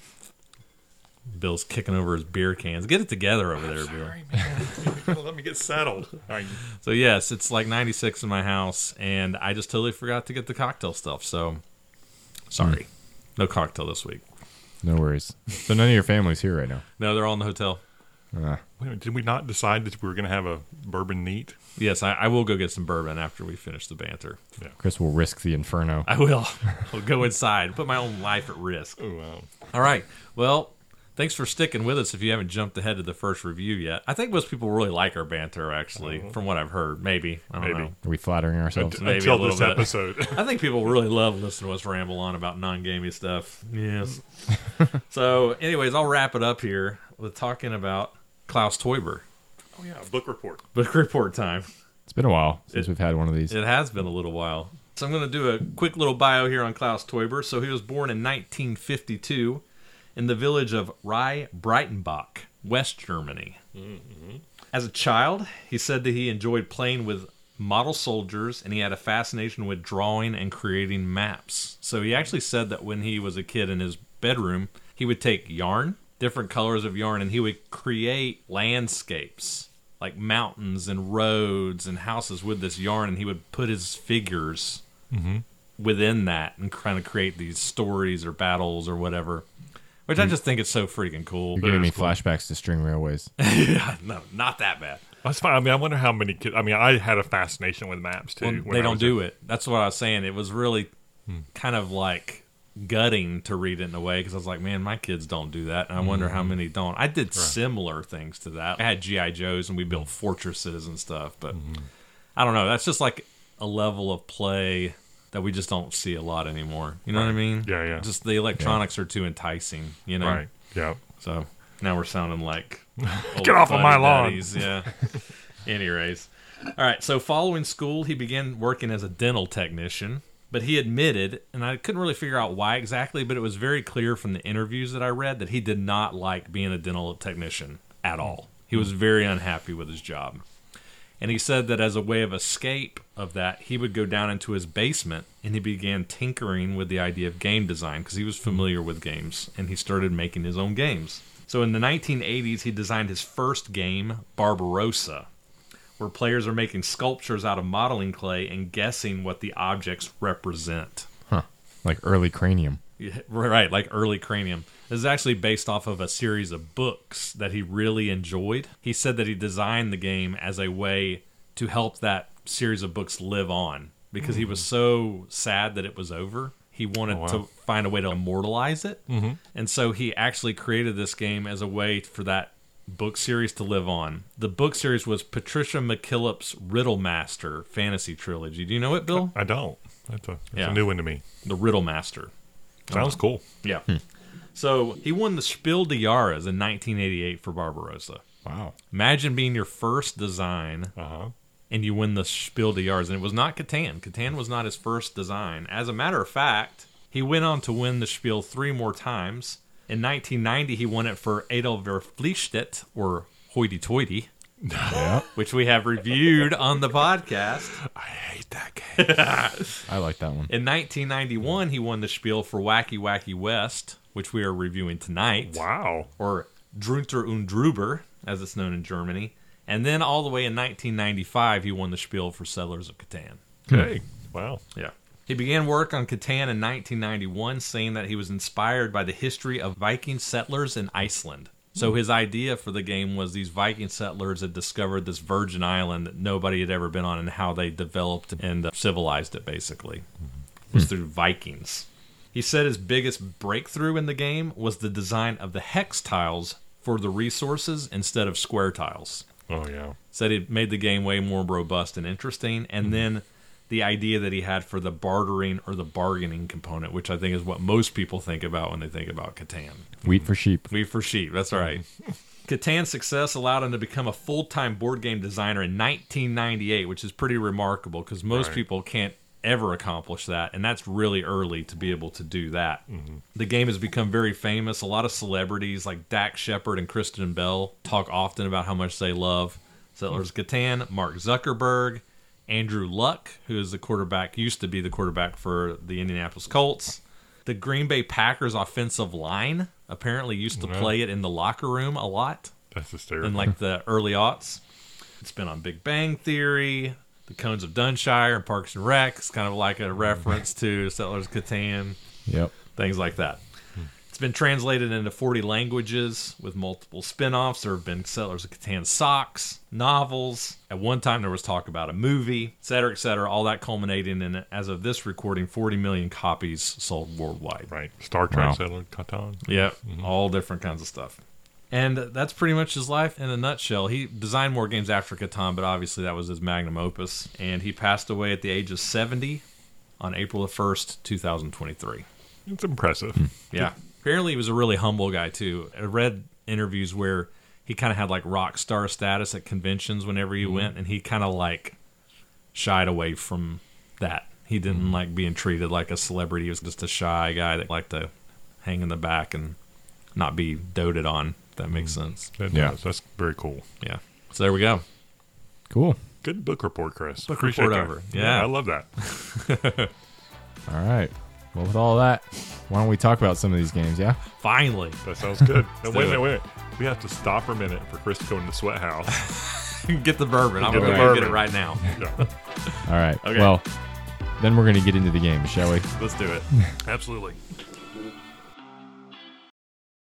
Bill's kicking over his beer cans. Get it together over there, Bill. Sorry, man. Let me get settled. All right. So yes, it's like 96 in my house, and I just totally forgot to get the cocktail stuff. So sorry, no cocktail this week. No worries. So none of your family's here right now. No, they're all in the hotel. Wait a minute, did we not decide that we were going to have a bourbon neat? Yes, I will go get some bourbon after we finish the banter. Chris will risk the inferno. I will. I'll go inside, put my own life at risk. Oh, wow. All right. Well, thanks for sticking with us if you haven't jumped ahead to the first review yet. I think most people really like our banter, actually, from what I've heard. Maybe. I don't know. Are we flattering ourselves? Maybe Until a little this bit. episode. I think people really love listening to us ramble on about non-gaming stuff. Yes. So, anyways, I'll wrap it up here with talking about Klaus Teuber. Oh, yeah, book report. Book report time. It's been a while since we've had one of these. It has been a little while. So I'm going to do a quick little bio here on Klaus Teuber. So he was born in 1952 in the village of Rhei-Breitenbach, West Germany. Mm-hmm. As a child, he said that he enjoyed playing with model soldiers, and he had a fascination with drawing and creating maps. So he actually said that when he was a kid in his bedroom, he would take yarn, different colors of yarn, and he would create landscapes like mountains and roads and houses with this yarn, and he would put his figures within that and kind of create these stories or battles or whatever. Which I just think it's so freaking cool. You're giving me flashbacks to String Railways. Yeah, no, not that bad. That's fine. I mean, I wonder how many kids. I mean, I had a fascination with maps too. Well, they don't do it. That's what I was saying. It was really kind of like gutting to read it in a way because I was like, man, my kids don't do that. And I wonder how many don't. I did similar things to that. I had G.I. Joes and we built fortresses and stuff. But I don't know. That's just like a level of play that we just don't see a lot anymore. You know what I mean? Yeah, yeah. Just the electronics are too enticing, you know? Right. Yeah. So now we're sounding like Get off of my lawn. daddies. Yeah. Anyways. All right. So following school, he began working as a dental technician. But he admitted, and I couldn't really figure out why exactly, but it was very clear from the interviews that I read that he did not like being a dental technician at all. He was very unhappy with his job. And he said that as a way of escape of that, he would go down into his basement and he began tinkering with the idea of game design because he was familiar with games and he started making his own games. So in the 1980s, he designed his first game, Barbarossa, where players are making sculptures out of modeling clay and guessing what the objects represent. Huh. Like early Cranium. Yeah, right, like early Cranium. This is actually based off of a series of books that he really enjoyed. He said that he designed the game as a way to help that series of books live on because he was so sad that it was over. He wanted to find a way to immortalize it. And so he actually created this game as a way for that book series to live on. The book series was Patricia McKillip's Riddle Master fantasy trilogy. Do you know it, Bill? I don't. That's a new one to me. The Riddle Master. Sounds cool. Yeah. So he won the Spiel des Jahres in 1988 for Barbarossa. Wow. Imagine being your first design and you win the Spiel des Jahres. And it was not Catan. Catan was not his first design. As a matter of fact, he went on to win the Spiel 3 more times. In 1990, he won it for Edelverpflichtet, or hoity-toity, which we have reviewed on the podcast. I hate that game. I like that one. In 1991, he won the Spiel for Wacky Wacky West, which we are reviewing tonight. Wow. Or Drunter und Drüber, as it's known in Germany. And then all the way in 1995, he won the Spiel for Settlers of Catan. Okay. Wow. Yeah. He began work on Catan in 1991, saying that he was inspired by the history of Viking settlers in Iceland. So his idea for the game was these Viking settlers had discovered this virgin island that nobody had ever been on, and how they developed and civilized it, basically. It was through Vikings. He said his biggest breakthrough in the game was the design of the hex tiles for the resources instead of square tiles. Oh, yeah. Said it made the game way more robust and interesting. And then the idea that he had for the bartering or the bargaining component, which I think is what most people think about when they think about Catan. Wheat for sheep. Wheat for sheep, that's right. Catan's success allowed him to become a full-time board game designer in 1998, which is pretty remarkable because most people can't ever accomplish that, and that's really early to be able to do that. The game has become very famous. A lot of celebrities like Dak Shepard and Kristen Bell talk often about how much they love Settlers of Catan. Mark Zuckerberg, Andrew Luck, who is the quarterback, used to be the quarterback for the Indianapolis Colts. The Green Bay Packers offensive line apparently used to play it in the locker room a lot. That's hysterical. In like the early aughts. It's been on Big Bang Theory, The Cones of Dunshire, and Parks and Rec. It's kind of like a reference to Settlers of Catan. Yep. Things like that. It's been translated into 40 languages with multiple spin-offs. There have been Settlers of Catan socks, novels. At one time, there was talk about a movie, et cetera, all that culminating in, as of this recording, 40 million copies sold worldwide. Right. Star Trek, Wow. Settlers of Catan. Yeah, all different kinds of stuff. And that's pretty much his life in a nutshell. He designed more games after Catan, but obviously that was his magnum opus. And he passed away at the age of 70 on April the 1st, 2023. It's impressive. Yeah. Apparently he was a really humble guy, too. I read interviews where he kind of had like rock star status at conventions whenever he went, and he kind of like shied away from that. He didn't like being treated like a celebrity. He was just a shy guy that liked to hang in the back and not be doted on, if that makes sense. That Yeah. does. That's very cool. Yeah. So there we go. Cool. Good book report, Chris. Book Appreciate report that. over. Yeah. I love that. All right. Well, with all that, why don't we talk about some of these games, yeah? Finally. That sounds good. Now, do wait a it. minute, wait a minute. We have to stop for a minute for Chris to go in the sweat house. Get the bourbon. I'm Get going the to go get bourbon. it right now. Yeah, All right. Okay. Well, then we're going to get into the game, shall we? Let's do it. absolutely.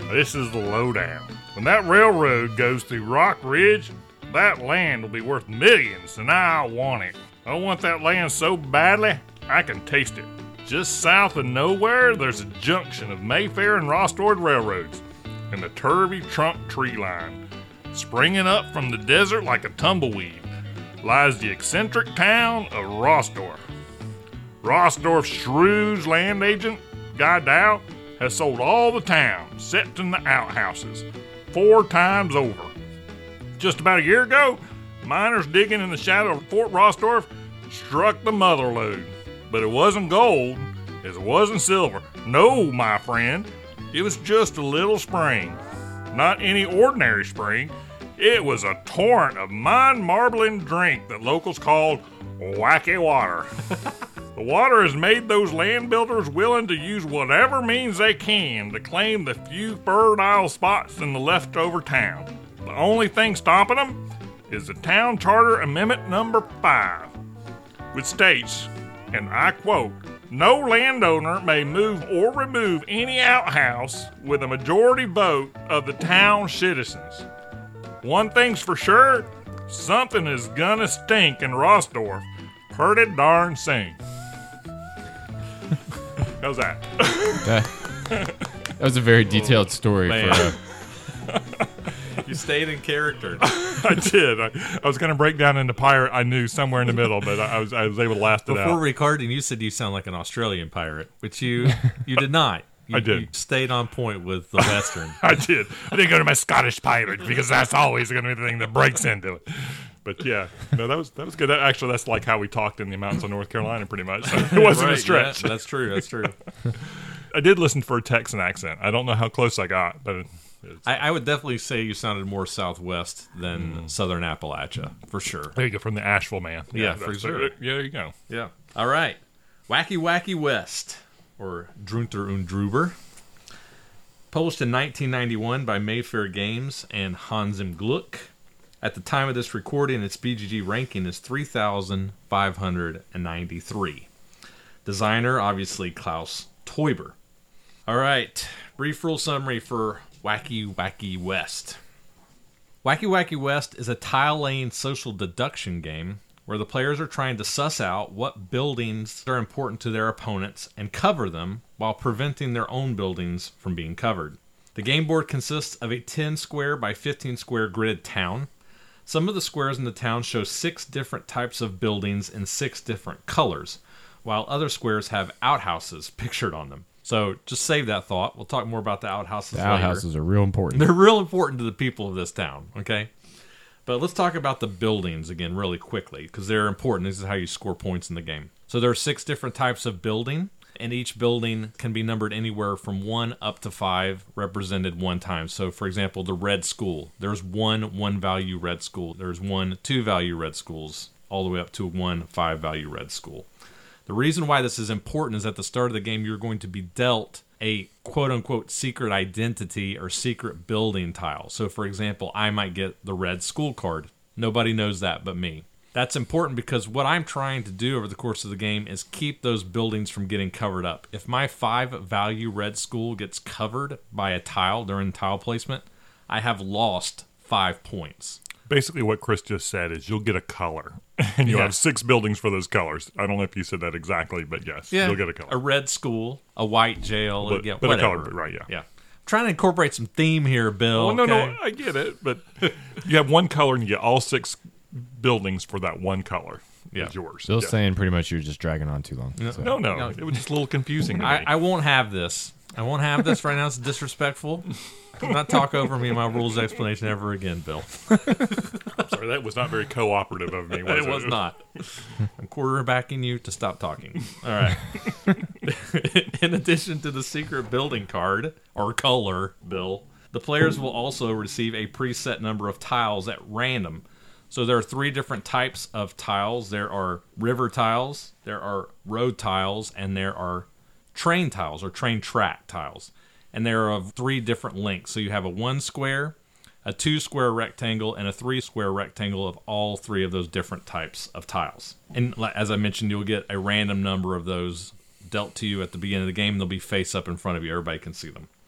This is the lowdown. When that railroad goes through Rock Ridge, that land will be worth millions, and I want it. I want that land so badly, I can taste it. Just south of nowhere, there's a junction of Mayfair and Rostord railroads, and the turvy trunk tree line. Springing up from the desert like a tumbleweed lies the eccentric town of Rosdorf. Rosdorf's shrewd land agent, Guy Dow, has sold all the town, except in the outhouses, 4 times over. Just about a year ago, miners digging in the shadow of Fort Rosdorf struck the mother lode. But it wasn't gold, it wasn't silver. No, my friend, it was just a little spring. Not any ordinary spring. It was a torrent of mind-marbling drink that locals called wacky water. The water has made those land builders willing to use whatever means they can to claim the few fertile spots in the leftover town. The only thing stopping them is the Town Charter Amendment number 5, which states, and I quote, "No landowner may move or remove any outhouse with a majority vote of the town citizens. One thing's for sure, something is gonna stink in Rosdorf pretty darn soon." How's that? That was a very detailed story. Man. You stayed in character. I did. I was going to break down into pirate. I knew somewhere in the middle, but I was able to last it out. Before recording, you said you sound like an Australian pirate, which you did not. I did. You stayed on point with the Western. I did. I didn't go to my Scottish pirate because that's always going to be the thing that breaks into it. But yeah, no, that was good. Actually, that's like how we talked in the mountains of North Carolina, pretty much. So it wasn't Right, a stretch. Yeah, that's true. That's true. I did listen for a Texan accent. I don't know how close I got, but I would definitely say you sounded more Southwest than Southern Appalachia, for sure. there you go, from the Asheville man. Yeah, for sure. Yeah, there you go. Yeah. All right. Wacky Wacky West, or Drunter und Drüber. Published in 1991 by Mayfair Games and Hans im Glück. At the time of this recording, its BGG ranking is 3,593. Designer, obviously, Klaus Teuber. All right. Brief rule summary for Wacky Wacky West. Wacky Wacky West is a tile-laying social deduction game where the players are trying to suss out what buildings are important to their opponents and cover them while preventing their own buildings from being covered. The game board consists of a 10 square by 15 square gridded town. Some of the squares in the town show 6 different types of buildings in 6 different colors, while other squares have outhouses pictured on them. So just save that thought. We'll talk more about the outhouses later. Outhouses are real important. They're real important to the people of this town, okay? But let's talk about the buildings again really quickly, because they're important. This is how you score points in the game. So there are 6 different types of building, and each building can be numbered anywhere from 1 up to 5, represented 1 time. So, for example, the red school. There's 1 value red school. There's 1 2 value red schools, all the way up to 1 5 value red school. The reason why this is important is at the start of the game, you're going to be dealt a quote-unquote secret identity or secret building tile. So, for example, I might get the red school card. Nobody knows that but me. That's important because what I'm trying to do over the course of the game is keep those buildings from getting covered up. If my 5 value red school gets covered by a tile during tile placement, I have lost 5 points. Basically, what Chris just said is you'll get a color, and you'll have 6 buildings for those colors. I don't know if you said that exactly, but yes, you'll get a color. A red school, a white jail, but whatever. a color, right, yeah. I'm trying to incorporate some theme here, Bill. Well, no, I get it, but you have 1 color, and you get all 6 buildings for that 1 color. Yeah. Is yours. Bill's saying pretty much you're just dragging on too long. So. No, it was just a little confusing to me. I won't have this. I won't have this right now. It's disrespectful. Do not talk over me in my rules explanation ever again, Bill. I'm sorry, that was not very cooperative of me, was it? It was not. I'm quarterbacking you to stop talking. All right. In addition to the secret building card, or color, Bill, the players will also receive a preset number of tiles at random. So there are 3 different types of tiles. There are river tiles, there are road tiles, and there are train tiles or train track tiles. And they're of 3 different lengths. So you have a 1 square, a 2 square rectangle, and a 3 square rectangle of all 3 of those different types of tiles. And as I mentioned, you'll get a random number of those dealt to you at the beginning of the game. They'll be face up in front of you. Everybody can see them.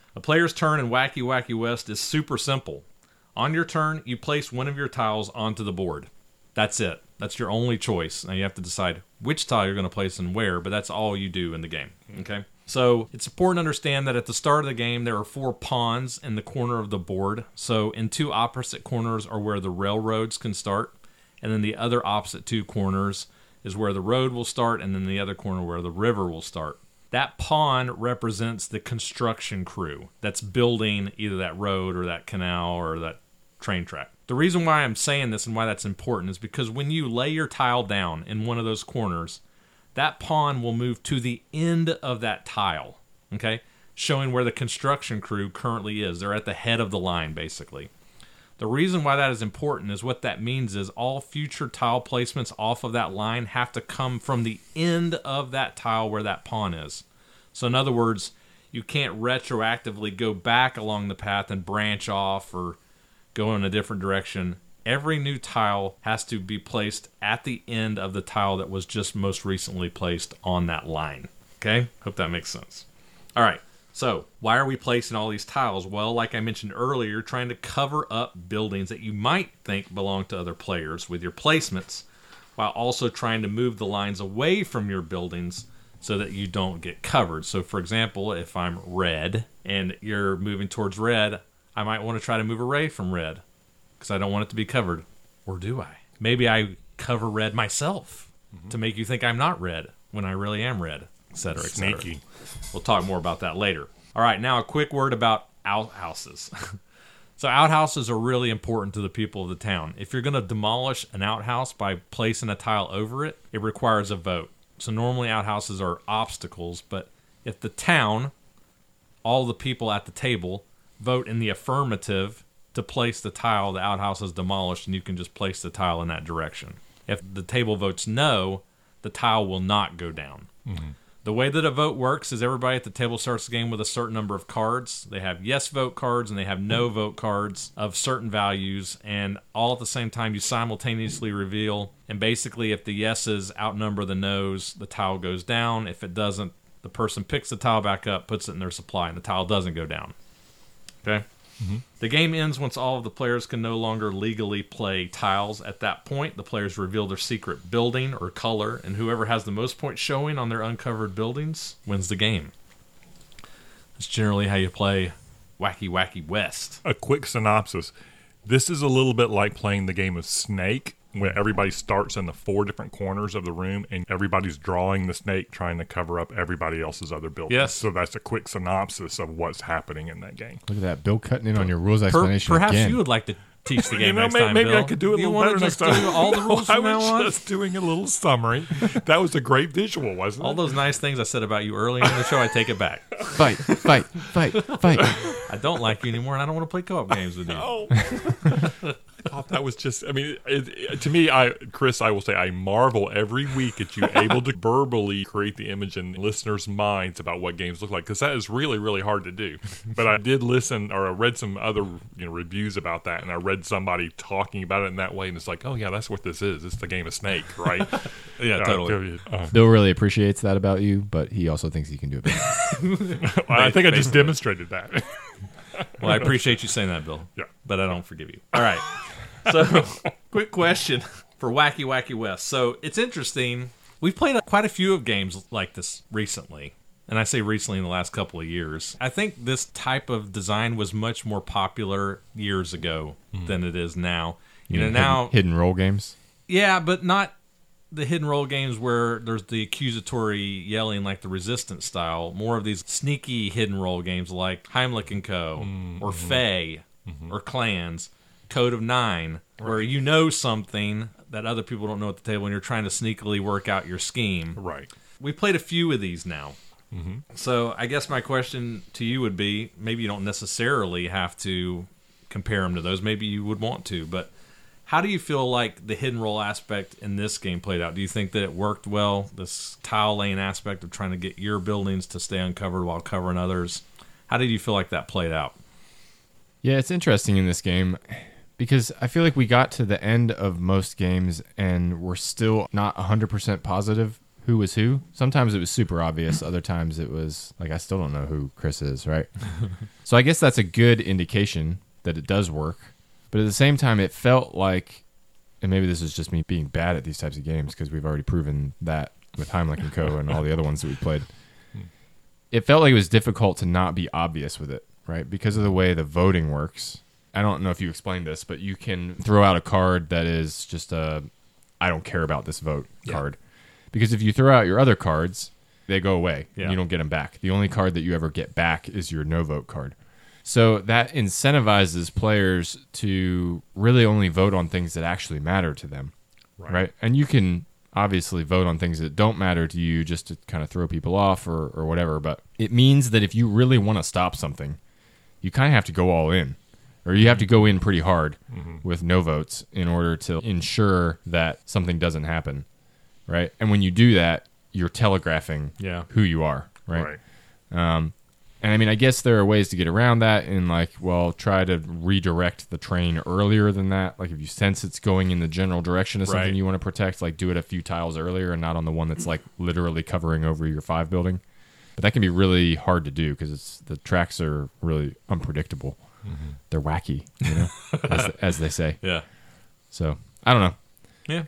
A player's turn in Wacky Wacky West is super simple. On your turn, you place one of your tiles onto the board. That's it. That's your only choice. Now you have to decide which tile you're going to place and where, but that's all you do in the game. Okay? So it's important to understand that at the start of the game, there are 4 pawns in the corner of the board. So in 2 opposite corners are where the railroads can start. And then the other opposite 2 corners is where the road will start, and then the other corner where the river will start. That pawn represents the construction crew that's building either that road or that canal or that train track. The reason why I'm saying this and why that's important is because when you lay your tile down in one of those corners, that pawn will move to the end of that tile, okay? Showing where the construction crew currently is. They're at the head of the line, basically. The reason why that is important is what that means is all future tile placements off of that line have to come from the end of that tile where that pawn is. So in other words, you can't retroactively go back along the path and branch off or go in a different direction. Every new tile has to be placed at the end of the tile that was just most recently placed on that line. Okay? Hope that makes sense. All right. So, why are we placing all these tiles? Well, like I mentioned earlier, you're trying to cover up buildings that you might think belong to other players with your placements, while also trying to move the lines away from your buildings so that you don't get covered. So, for example, if I'm red and you're moving towards red, I might want to try to move away from red because I don't want it to be covered. Or do I? Maybe I cover red myself to make you think I'm not red when I really am red, etc., etc. Sneaky. We'll talk more about that later. All right, now a quick word about outhouses. So outhouses are really important to the people of the town. If you're going to demolish an outhouse by placing a tile over it, it requires a vote. So normally outhouses are obstacles, but if the town, all the people at the table, vote in the affirmative to place the tile, the outhouse is demolished, and you can just place the tile in that direction. If the table votes no, the tile will not go down. Mm-hmm. The way that a vote works is everybody at the table starts the game with a certain number of cards. They have yes vote cards and they have no vote cards of certain values, and all at the same time you simultaneously reveal. And basically if the yeses outnumber the nos, the tile goes down. If it doesn't, the person picks the tile back up, puts it in their supply, and the tile doesn't go down. Okay? Mm-hmm. The game ends once all of the players can no longer legally play tiles. At that point, the players reveal their secret building or color, and whoever has the most points showing on their uncovered buildings wins the game. That's generally how you play Wacky Wacky West. A quick synopsis. This is a little bit like playing the game of Snake, where everybody starts in the 4 different corners of the room and everybody's drawing the snake trying to cover up everybody else's other buildings. Yes. So that's a quick synopsis of what's happening in that game. Look at that, Bill cutting in on your rules explanation Perhaps again. you would like to teach the game next maybe, time, maybe Bill. I could do it a You little wanna better next just time. do all the rules from now I on? was just doing a little summary. That was a great visual, wasn't it? All those nice things I said about you earlier in the show, I take it back. Fight, fight, fight, fight. I don't like you anymore, and I don't want to play co-op games with you. Oh. I thought that was just, I mean, to me, Chris, I will say I marvel every week at you able to verbally create the image in listeners' minds about what games look like, because that is really, really hard to do. But I did listen, or I read some other reviews about that, and I read somebody talking about it in that way, and it's like, oh yeah, that's what this is. It's the game of Snake, right? Yeah, totally. Bill really appreciates that about you, but he also thinks he can do it better. I think I just demonstrated that. Well, I appreciate you saying that, Bill. Yeah. But I don't forgive you. All right. So, quick question for Wacky Wacky West. So, it's interesting. We've played quite a few of games like this recently. And I say recently in the last couple of years. I think this type of design was much more popular years ago than it is now. You know, now hidden role games? Yeah, but not the hidden role games where there's the accusatory yelling like the Resistance style. More of these sneaky hidden role games like Heimlich & Co. Or Fey or Clans, Code of Nine, where you know something that other people don't know at the table and you're trying to sneakily work out your scheme. Right. We played a few of these now. So I guess my question to you would be, maybe you don't necessarily have to compare them to those. Maybe you would want to, but how do you feel like the hidden role aspect in this game played out? Do you think that it worked well, this tile laying aspect of trying to get your buildings to stay uncovered while covering others? How did you feel like that played out? Yeah, it's interesting in this game because I feel like we got to the end of most games and we're still not 100% positive who was who. Sometimes it was super obvious. Other times it was like, I still don't know who Chris is, right? So I guess that's a good indication that it does work. But at the same time, it felt like, and maybe this is just me being bad at these types of games because we've already proven that with Heimlich & Co. and all the other ones that we played. It felt like it was difficult to not be obvious with it, right? Because of the way the voting works. I don't know if you explained this, but you can throw out a card that is just a I don't care about this vote card. Because if you throw out your other cards, they go away and you don't get them back. The only card that you ever get back is your no vote card. So that incentivizes players to really only vote on things that actually matter to them, right? And you can obviously vote on things that don't matter to you just to kind of throw people off or whatever. But it means that if you really want to stop something, you kind of have to go all in. Or you have to go in pretty hard with no votes in order to ensure that something doesn't happen, right? And when you do that, you're telegraphing who you are, right? And I mean, I guess there are ways to get around that and like, well, try to redirect the train earlier than that. Like if you sense it's going in the general direction of something you want to protect, like do it a few tiles earlier and not on the one that's like literally covering over your 5 building. But that can be really hard to do because the tracks are really unpredictable. They're wacky, you know, as they say. Yeah. So I don't know. Yeah.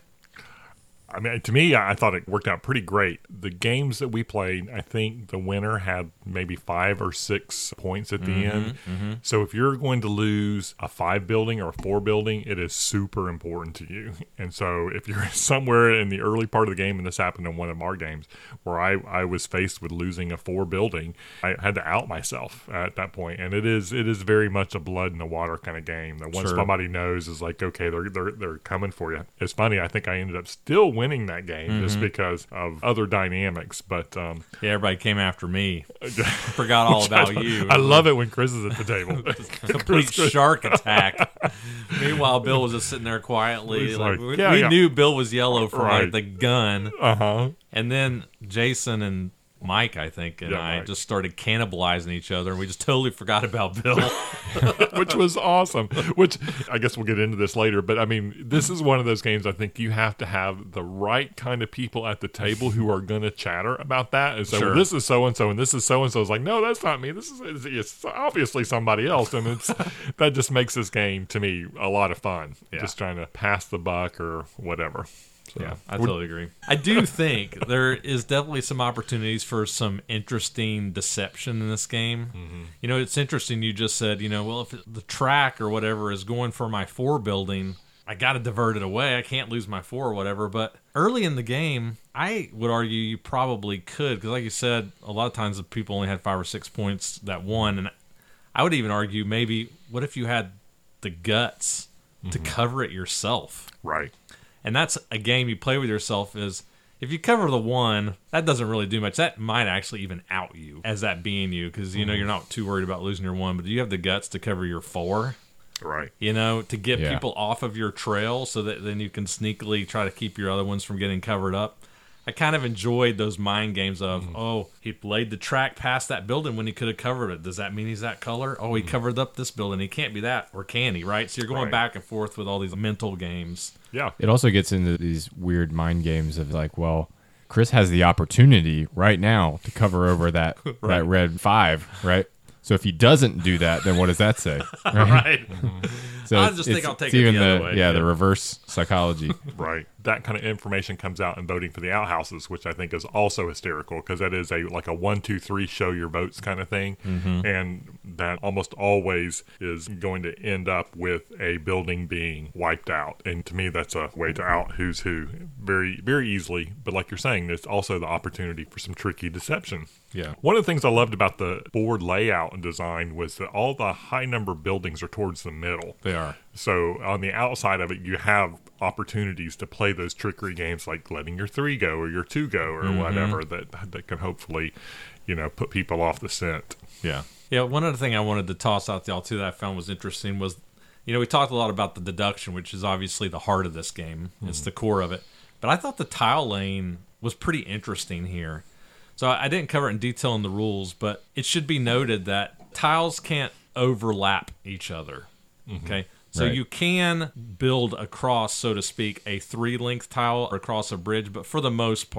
I mean, to me, I thought it worked out pretty great. The games that we played, I think the winner had maybe 5 or 6 points at the end. So if you're going to lose a 5 building or a 4 building, it is super important to you. And so if you're somewhere in the early part of the game, and this happened in one of our games, where I was faced with losing a 4 building, I had to out myself at that point. And it is very much a blood in the water kind of game. That once somebody knows is like, okay, they're coming for you. It's funny. I think I ended up still winning that game just because of other dynamics, but everybody came after me. Forgot all about you. I love it when Chris is at the table. Complete shark attack. Meanwhile, Bill was just sitting there quietly. We knew Bill was yellow from like the gun. And then Jason and Mike, I think, and I just started cannibalizing each other, and we just totally forgot about Bill. Which was awesome. Which, I guess we'll get into this later, but I mean, this is one of those games I think you have to have the right kind of people at the table who are going to chatter about that. And so, well, this is so-and-so, and this is so-and-so. It's like, no, that's not me. This is it's obviously somebody else. And that just makes this game, to me, a lot of fun. Just trying to pass the buck or whatever. So, yeah, I totally agree. I do think there is definitely some opportunities for some interesting deception in this game. You know, it's interesting you just said, you know, well, if the track or whatever is going for my 4 building, I got to divert it away. I can't lose my 4 or whatever. But early in the game, I would argue you probably could, because like you said, a lot of times the people only had 5 or 6 points that won. And I would even argue maybe, what if you had the guts to cover it yourself? Right. And that's a game you play with yourself is if you cover the 1, that doesn't really do much. That might actually even out you as that being you because, you know, you're not too worried about losing your 1, but do you have the guts to cover your 4? Right. You know, to get people off of your trail so that then you can sneakily try to keep your other ones from getting covered up. I kind of enjoyed those mind games of, oh, he laid the track past that building when he could have covered it. Does that mean he's that color? Oh, he covered up this building. He can't be that, or can he, right? So you're going back and forth with all these mental games. Yeah. It also gets into these weird mind games of like, well, Chris has the opportunity right now to cover over that, that red 5, right? So if he doesn't do that, then what does that say? Right. So I just think I'll take it even the other way. Yeah, the reverse psychology. Right. That kind of information comes out in voting for the outhouses, which I think is also hysterical because that is like a 1, 2, 3 show your votes kind of thing. And that almost always is going to end up with a building being wiped out. And to me, that's a way to out who's who very, very easily. But like you're saying, there's also the opportunity for some tricky deception. Yeah. One of the things I loved about the board layout and design was that all the high number buildings are towards the middle. They are. So on the outside of it, you have opportunities to play those trickery games like letting your 3 go or your 2 go or whatever that can hopefully, you know, put people off the scent. Yeah. Yeah, one other thing I wanted to toss out to y'all too that I found was interesting was, you know, we talked a lot about the deduction, which is obviously the heart of this game. It's the core of it. But I thought the tile lane was pretty interesting here. So I didn't cover it in detail in the rules, but it should be noted that tiles can't overlap each other. Okay? So you can build across, so to speak, a 3-length tile across a bridge, but for the most part,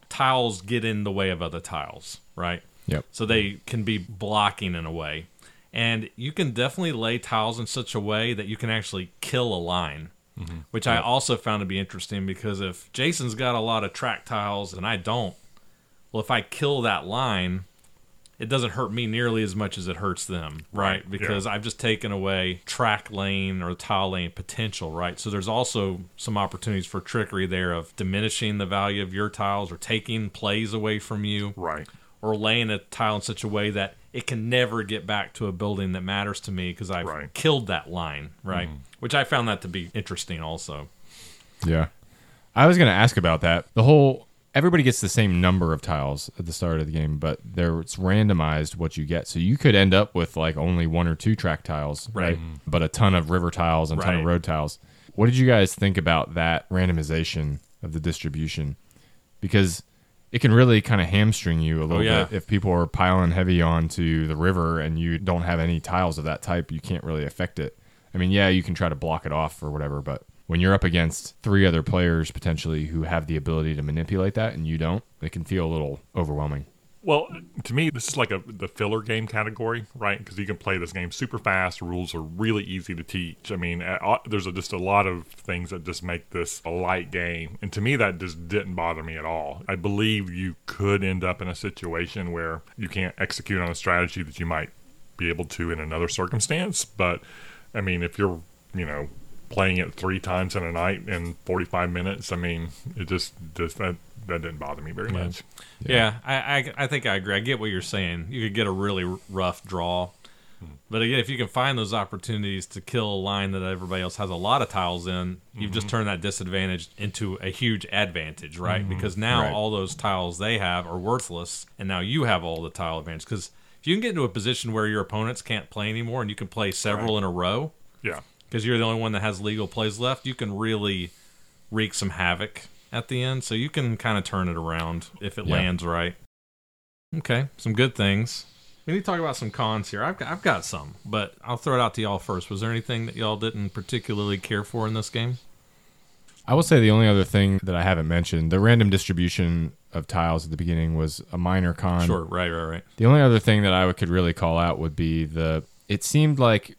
tiles get in the way of other tiles, right? Yep. So they can be blocking in a way. And you can definitely lay tiles in such a way that you can actually kill a line, which I also found to be interesting, because if Jason's got a lot of track tiles and I don't, well, if I kill that line, it doesn't hurt me nearly as much as it hurts them, right? Because I've just taken away track lane or tile lane potential, right? So there's also some opportunities for trickery there of diminishing the value of your tiles or taking plays away from you. Right. Or laying a tile in such a way that it can never get back to a building that matters to me because I've killed that line, right? Which I found that to be interesting also. Yeah. I was going to ask about that. Everybody gets the same number of tiles at the start of the game, but it's randomized what you get. So you could end up with like only 1 or 2 track tiles, right? But a ton of river tiles and a ton of road tiles. What did you guys think about that randomization of the distribution? Because it can really kind of hamstring you a little bit. If people are piling heavy onto the river and you don't have any tiles of that type, you can't really affect it. I mean, yeah, you can try to block it off or whatever, but when you're up against 3 other players potentially who have the ability to manipulate that and you don't, it can feel a little overwhelming. Well, to me, this is like the filler game category, right? Because you can play this game super fast. Rules are really easy to teach. I mean, there's just a lot of things that just make this a light game. And to me, that just didn't bother me at all. I believe you could end up in a situation where you can't execute on a strategy that you might be able to in another circumstance. But, I mean, if you're, playing it 3 times in a night in 45 minutes, I mean, it just that didn't bother me very much. Yeah, I think I agree. I get what you're saying. You could get a really rough draw. But again, if you can find those opportunities to kill a line that everybody else has a lot of tiles in, you've just turned that disadvantage into a huge advantage, right? Because now all those tiles they have are worthless, and now you have all the tile advantage. Because if you can get into a position where your opponents can't play anymore and you can play several in a row, because you're the only one that has legal plays left, you can really wreak some havoc at the end. So you can kind of turn it around if it lands right. Okay, some good things. We need to talk about some cons here. I've got some, but I'll throw it out to y'all first. Was there anything that y'all didn't particularly care for in this game? I will say the only other thing that I haven't mentioned, the random distribution of tiles at the beginning was a minor con. Sure, right. The only other thing that I could really call out would be it seemed like,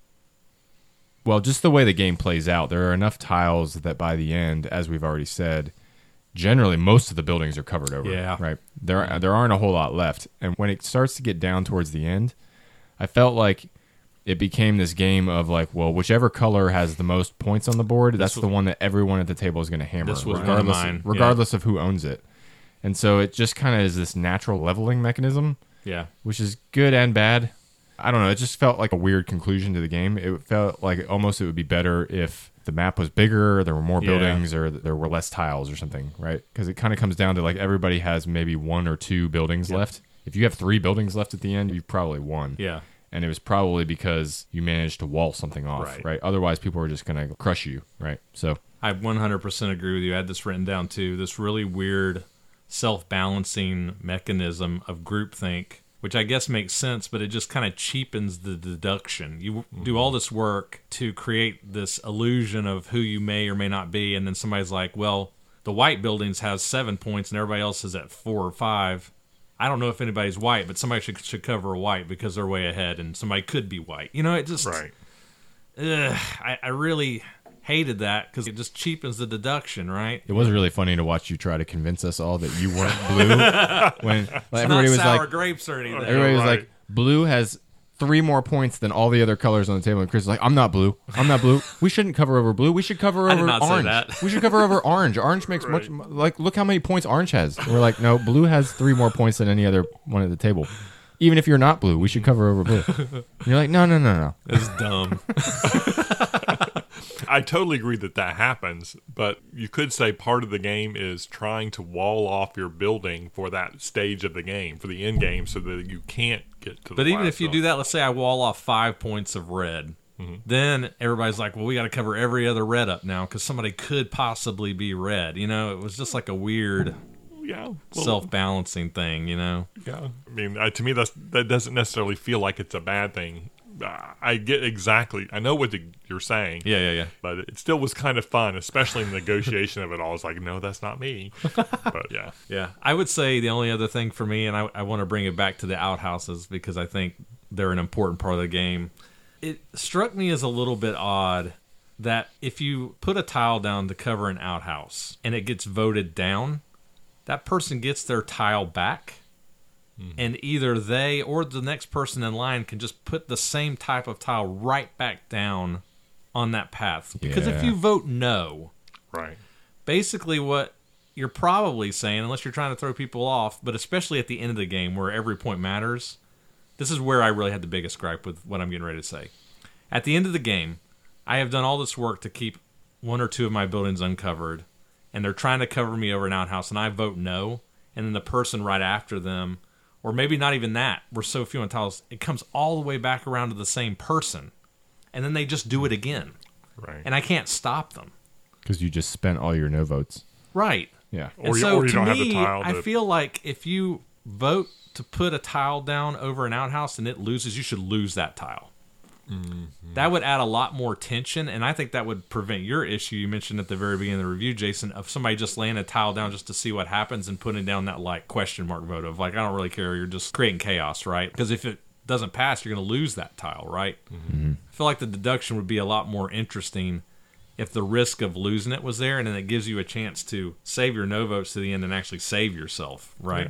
well, just the way the game plays out, there are enough tiles that by the end, as we've already said, generally most of the buildings are covered over. Yeah. Right? There aren't a whole lot left. And when it starts to get down towards the end, I felt like it became this game of like, well, whichever color has the most points on the board, that's the one that everyone at the table is going to hammer. This was one of mine. Regardless of who owns it. And so it just kind of is this natural leveling mechanism. Yeah. Which is good and bad. I don't know. It just felt like a weird conclusion to the game. It felt like almost it would be better if the map was bigger, there were more buildings, or there were less tiles or something, right? Because it kind of comes down to like everybody has maybe 1 or 2 buildings left. If you have 3 buildings left at the end, you've probably won. Yeah. And it was probably because you managed to wall something off, right? Otherwise, people were just going to crush you, right? So I 100% agree with you. I had this written down too. This really weird self-balancing mechanism of groupthink, which I guess makes sense, but it just kind of cheapens the deduction. You do all this work to create this illusion of who you may or may not be, and then somebody's like, well, the white buildings has 7 points and everybody else is at 4 or 5. I don't know if anybody's white, but somebody should cover a white because they're way ahead, and somebody could be white. It just... Right. I really hated that because it just cheapens the deduction, right? It was really funny to watch you try to convince us all that you weren't blue when everybody was sour like grapes or anything. Everybody was like, blue has 3 more points than all the other colors on the table, and Chris is like, I'm not blue. We shouldn't cover over blue. We should cover over orange. We should cover over orange. Orange makes much, like, look how many points orange has. And we're like, no, blue has 3 more points than any other one at the table. Even if you're not blue, we should cover over blue. And you're like, no. It's dumb. I totally agree that happens, but you could say part of the game is trying to wall off your building for that stage of the game, for the end game, so that you can't get to the But even if you do that, let's say I wall off 5 points of red, then everybody's like, well, we got to cover every other red up now because somebody could possibly be red. It was just like a weird... self-balancing thing, Yeah. I mean, to me, that doesn't necessarily feel like it's a bad thing. I get exactly. I know what you're saying. Yeah. But it still was kind of fun, especially in the negotiation of it all. It's like, no, that's not me. But yeah. Yeah. I would say the only other thing for me, and I want to bring it back to the outhouses because I think they're an important part of the game. It struck me as a little bit odd that if you put a tile down to cover an outhouse and it gets voted down, that person gets their tile back. And either they or the next person in line can just put the same type of tile right back down on that path. Because if you vote no, right, basically what you're probably saying, unless you're trying to throw people off, but especially at the end of the game where every point matters, this is where I really had the biggest gripe with what I'm getting ready to say. At the end of the game, I have done all this work to keep one or two of my buildings uncovered, and they're trying to cover me over an outhouse, and I vote no, and then the person right after them, or maybe not even that, we're so few on tiles, it comes all the way back around to the same person, and then they just do it again. Right. And I can't stop them. Because you just spent all your no votes. Right. Yeah. Or you don't have the tile. I feel like if you vote to put a tile down over an outhouse and it loses, you should lose that tile. Mm-hmm. That would add a lot more tension, and I think that would prevent your issue you mentioned at the very beginning of the review, Jason, of somebody just laying a tile down just to see what happens and putting down that like question mark vote of like, I don't really care, you're just creating chaos, right? Because if it doesn't pass, you're going to lose that tile, right? Mm-hmm. I feel like the deduction would be a lot more interesting if the risk of losing it was there, and then it gives you a chance to save your no votes to the end and actually save yourself, right? Yeah.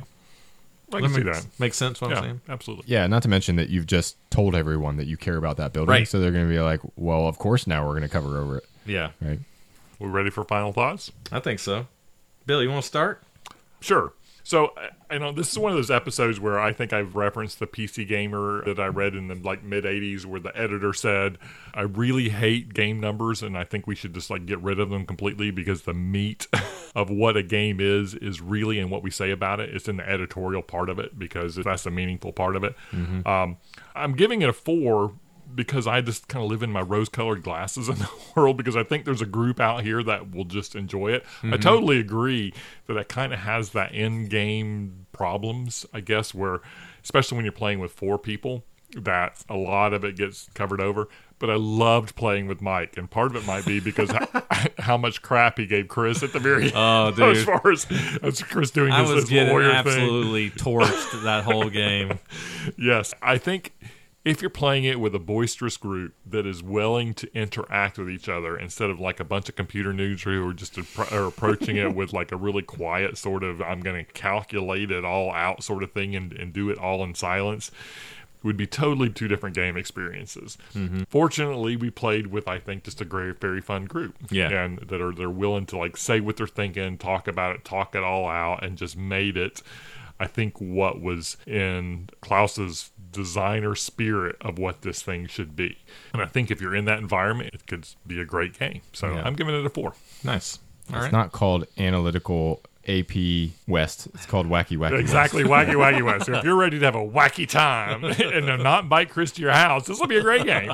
I can see that. Makes sense what I'm saying? Absolutely. Yeah, not to mention that you've just told everyone that you care about that building. Right. So they're going to be like, well, of course now we're going to cover over it. Yeah. Right. We ready for final thoughts? I think so. Bill, you want to start? Sure. So, this is one of those episodes where I think I've referenced the PC Gamer that I read in the mid 80s where the editor said, I really hate game numbers and I think we should just get rid of them completely because the meat of what a game is really in what we say about it. It's in the editorial part of it because that's the meaningful part of it. Mm-hmm. I'm giving it a 4 because I just kind of live in my rose-colored glasses in the world because I think there's a group out here that will just enjoy it. Mm-hmm. I totally agree that it kind of has that in-game problems, I guess, where, especially when you're playing with 4 people, that a lot of it gets covered over. But I loved playing with Mike, and part of it might be because how much crap he gave Chris at the very end. Oh, dude. As far as Chris doing I his was getting lawyer absolutely torched that whole game. Yes, I think if you're playing it with a boisterous group that is willing to interact with each other instead of like a bunch of computer nerds who are just are approaching it with like a really quiet sort of I'm going to calculate it all out sort of thing and do it all in silence, would be totally 2 different game experiences. Mm-hmm. Fortunately, we played with, I think, just a great, very fun group. Yeah. And they're willing to say what they're thinking, talk about it, talk it all out, and just made it, I think, what was in Klaus's designer spirit of what this thing should be. And I think if you're in that environment, it could be a great game. So I'm giving it a 4. Nice. All It's right. not called Analytical AP West. It's called Wacky Wacky Exactly, Wacky Wacky West. So if you're ready to have a wacky time and not invite Chris to your house, this will be a great game.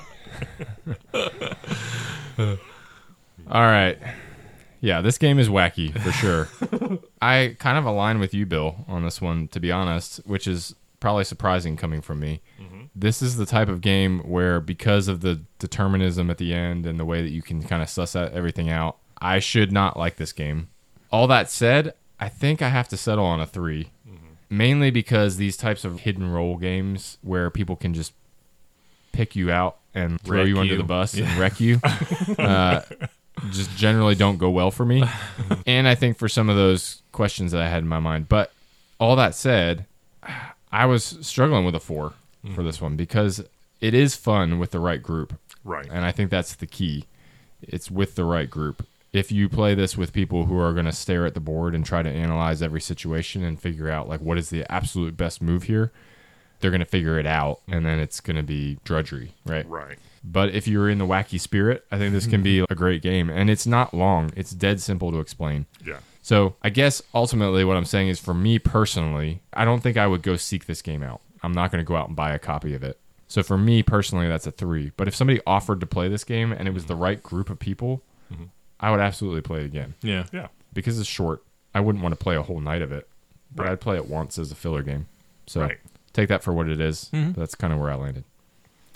All right. Yeah, this game is wacky for sure. I kind of align with you, Bill, on this one, to be honest, which is probably surprising coming from me. Mm-hmm. This is the type of game where, because of the determinism at the end and the way that you can kind of suss everything out, I should not like this game. All that said, I think I have to settle on a 3. Mm-hmm. Mainly because these types of hidden role games where people can just pick you out and throw you under the bus and wreck you just generally don't go well for me. And I think for some of those questions that I had in my mind. But all that said, I was struggling with a 4 for this one because it is fun with the right group. Right. And I think that's the key. It's with the right group. If you play this with people who are going to stare at the board and try to analyze every situation and figure out what is the absolute best move here, they're going to figure it out, and then it's going to be drudgery, right? Right. But if you're in the wacky spirit, I think this can be a great game. And it's not long. It's dead simple to explain. Yeah. So I guess ultimately what I'm saying is, for me personally, I don't think I would go seek this game out. I'm not going to go out and buy a copy of it. So for me personally, that's a 3. But if somebody offered to play this game and it was the right group of people, I would absolutely play it again. Yeah. Yeah. Because it's short. I wouldn't want to play a whole night of it. But I'd play it once as a filler game. So take that for what it is. But that's kind of where I landed.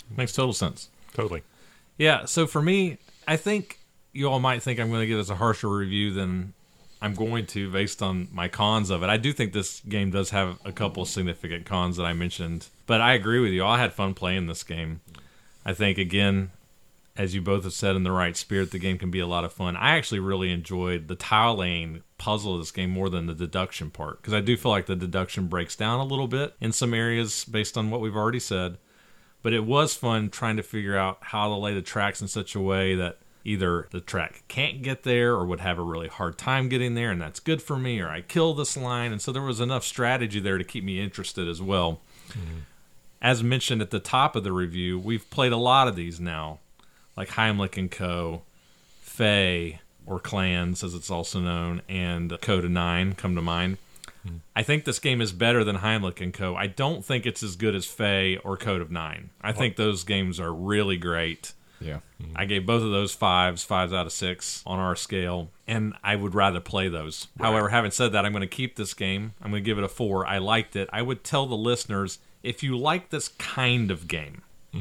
Makes total sense. Totally. Yeah, so for me, I think you all might think I'm going to give this a harsher review than I'm going to based on my cons of it. I do think this game does have a couple significant cons that I mentioned, but I agree with you. I had fun playing this game. I think, again, as you both have said, in the right spirit, the game can be a lot of fun. I actually really enjoyed the tile laying puzzle of this game more than the deduction part, because I do feel like the deduction breaks down a little bit in some areas based on what we've already said. But it was fun trying to figure out how to lay the tracks in such a way that either the track can't get there or would have a really hard time getting there, and that's good for me, or I kill this line. And so there was enough strategy there to keep me interested as well. Mm-hmm. As mentioned at the top of the review, we've played a lot of these now, like Heimlich and Co., Fey, or Clans, as it's also known, and Code of Nine come to mind. I think this game is better than Heimlich and Co. I don't think it's as good as Fey or Code of Nine. I think those games are really great. Yeah. Mm-hmm. I gave both of those fives out of 6 on our scale, and I would rather play those. Right. However, having said that, I'm going to keep this game. I'm going to give it a 4. I liked it. I would tell the listeners, if you like this kind of game,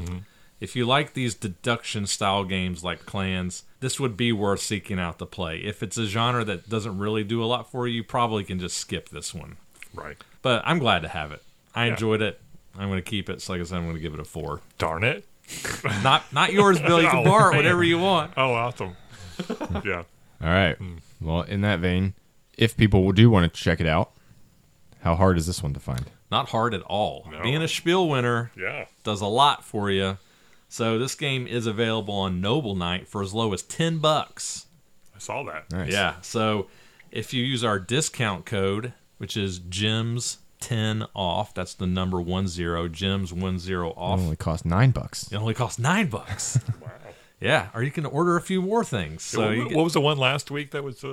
if you like these deduction-style games like Clans, this would be worth seeking out to play. If it's a genre that doesn't really do a lot for you, you probably can just skip this one. Right. But I'm glad to have it. I enjoyed it. I'm going to keep it. So like I said, I'm going to give it a 4. Darn it. Not yours, Bill. You can borrow it whatever you want. Oh, awesome. Yeah. All right. Well, in that vein, if people do want to check it out, how hard is this one to find? Not hard at all. No. Being a Spiel winner does a lot for you. So this game is available on Noble Knight for as low as $10. I saw that. Nice. Yeah. So if you use our discount code, which is GEMS10 off, that's the number 10, GEMS10 off. It only costs $9. It only costs $9. Wow. Yeah. Or you can order a few more things. So what was the one last week that was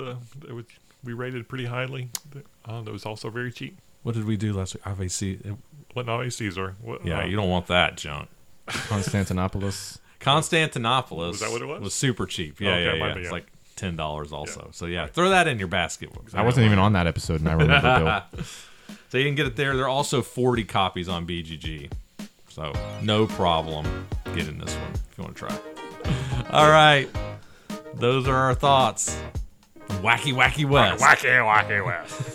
we rated pretty highly? That was also very cheap. What did we do last week? AVC. What? Not a Caesar. What, Yeah, you don't want that junk. Constantinopolis. Constantinopolis. Was that what it was? Was super cheap. Yeah, Okay, yeah. It's like $10 also. So yeah, throw that in your basket. I wasn't even on that episode, and I remember Bill. So you can get it there. There are also 40 copies on BGG. So no problem getting this one if you want to try it. All right. Those are our thoughts. Wacky, wacky West. Wacky, wacky West.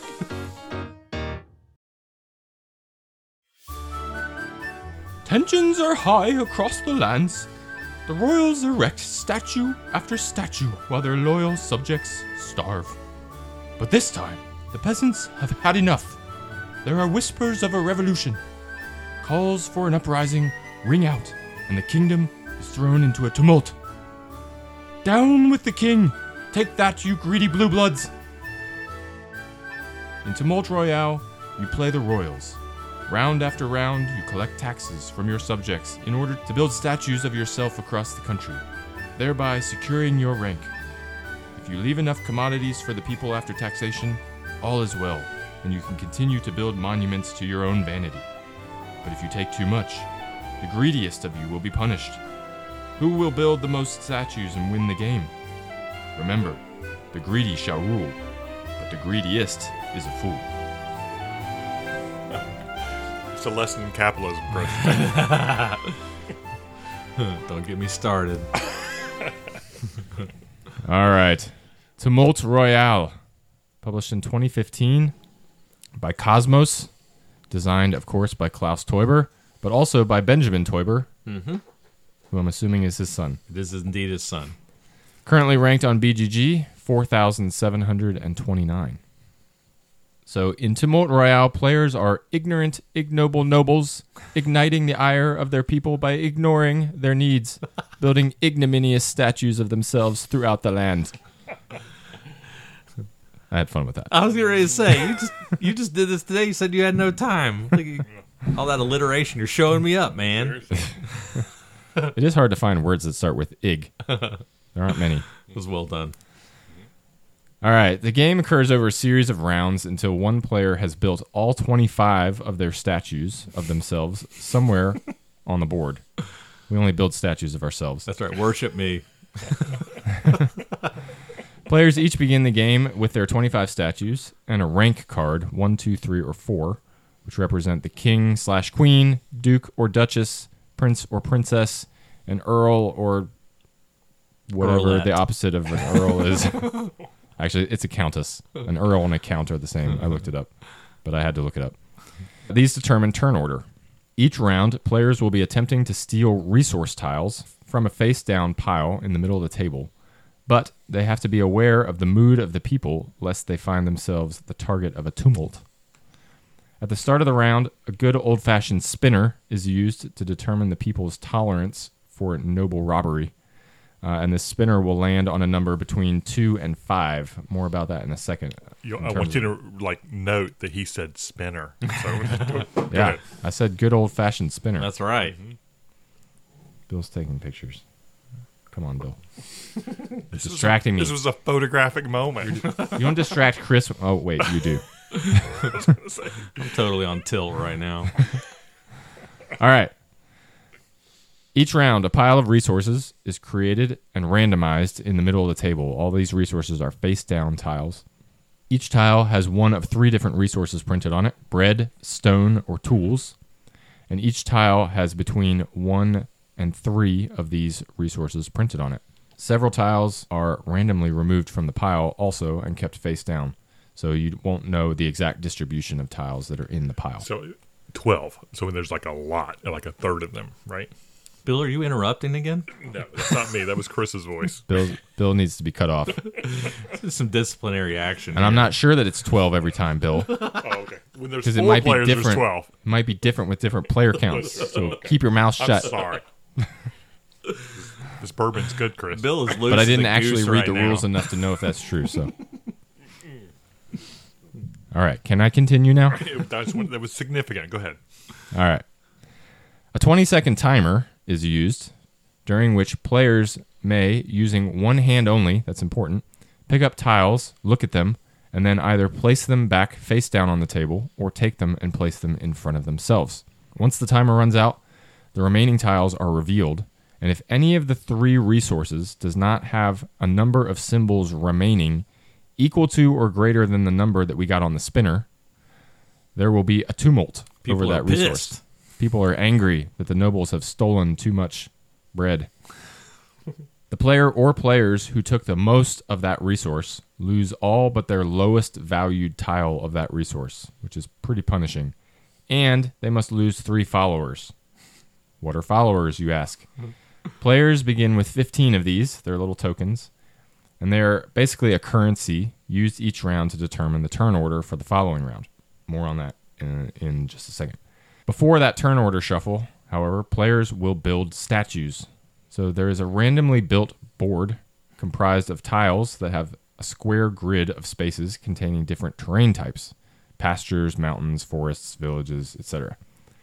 Tensions are high across the lands. The royals erect statue after statue while their loyal subjects starve. But this time, the peasants have had enough. There are whispers of a revolution. Calls for an uprising ring out, and the kingdom is thrown into a tumult. Down with the king! Take that, you greedy blue bloods! In Tumult Royale, you play the royals. Round after round, you collect taxes from your subjects in order to build statues of yourself across the country, thereby securing your rank. If you leave enough commodities for the people after taxation, all is well, and you can continue to build monuments to your own vanity. But if you take too much, the greediest of you will be punished. Who will build the most statues and win the game? Remember, the greedy shall rule, but the greediest is a fool. It's a lesson in capitalism, Chris. Don't get me started. All right. Tumult Royale, published in 2015 by Cosmos, designed, of course, by Klaus Teuber, but also by Benjamin Teuber, who I'm assuming is his son. This is indeed his son. Currently ranked on BGG, 4,729. So in Tumult Royale, players are ignorant, ignoble nobles, igniting the ire of their people by ignoring their needs, building ignominious statues of themselves throughout the land. I had fun with that. I was getting ready to say, you just did this today. You said you had no time. All that alliteration, you're showing me up, man. It is hard to find words that start with ig. There aren't many. It was well done. All right. The game occurs over a series of rounds until one player has built all 25 of their statues of themselves somewhere on the board. We only build statues of ourselves. That's right. Worship me. Players each begin the game with their 25 statues and a rank card, 1, 2, 3, or 4, which represent the king/queen, duke or duchess, prince or princess, an earl, or whatever Earlette. the opposite of an earl is. Actually, it's a countess. An earl and a count are the same. I looked it up, but I had to look it up. These determine turn order. Each round, players will be attempting to steal resource tiles from a face-down pile in the middle of the table, but they have to be aware of the mood of the people lest they find themselves the target of a tumult. At the start of the round, a good old-fashioned spinner is used to determine the people's tolerance for noble robbery, and this spinner will land on a number between 2 and 5. More about that in a second. I want you to note that he said spinner. So, yeah, I said good old-fashioned spinner. That's right. Bill's taking pictures. Come on, Bill. It's distracting me. This was a photographic moment. You don't distract Chris. Oh, wait, you do. I'm totally on tilt right now. All right. Each round, a pile of resources is created and randomized in the middle of the table. All these resources are face-down tiles. Each tile has one of 3 different resources printed on it: bread, stone, or tools. And each tile has between 1 and 3 of these resources printed on it. Several tiles are randomly removed from the pile also and kept face down, so you won't know the exact distribution of tiles that are in the pile. So 12. So there's like a lot, like a third of them, right? Bill, are you interrupting again? No, that's not me. That was Chris's voice. Bill needs to be cut off. This is some disciplinary action. And I'm not sure that it's 12 every time, Bill. Oh, okay. When there's 'Cause 4 it might be players, there's different. 12. It might be different with different player counts, so keep your mouth I'm shut. sorry. This bourbon's good, Chris. Bill is loose. But I as didn't a actually goose read right the now. rules enough to know if that's true, so. All right, can I continue now? That was significant. Go ahead. All right. A 20-second timer is used, during which players may, using one hand only, that's important, pick up tiles, look at them, and then either place them back face down on the table or take them and place them in front of themselves. Once the timer runs out, the remaining tiles are revealed, and if any of the 3 resources does not have a number of symbols remaining equal to or greater than the number that we got on the spinner, there will be a tumult People over are that resource. pissed. People are angry that the nobles have stolen too much bread. The player or players who took the most of that resource lose all but their lowest valued tile of that resource, which is pretty punishing. And they must lose 3 followers. What are followers, you ask? Players begin with 15 of these, they're little tokens, and they're basically a currency used each round to determine the turn order for the following round. More on that in just a second. Before that turn order shuffle, however, players will build statues. So there is a randomly built board comprised of tiles that have a square grid of spaces containing different terrain types: pastures, mountains, forests, villages, etc.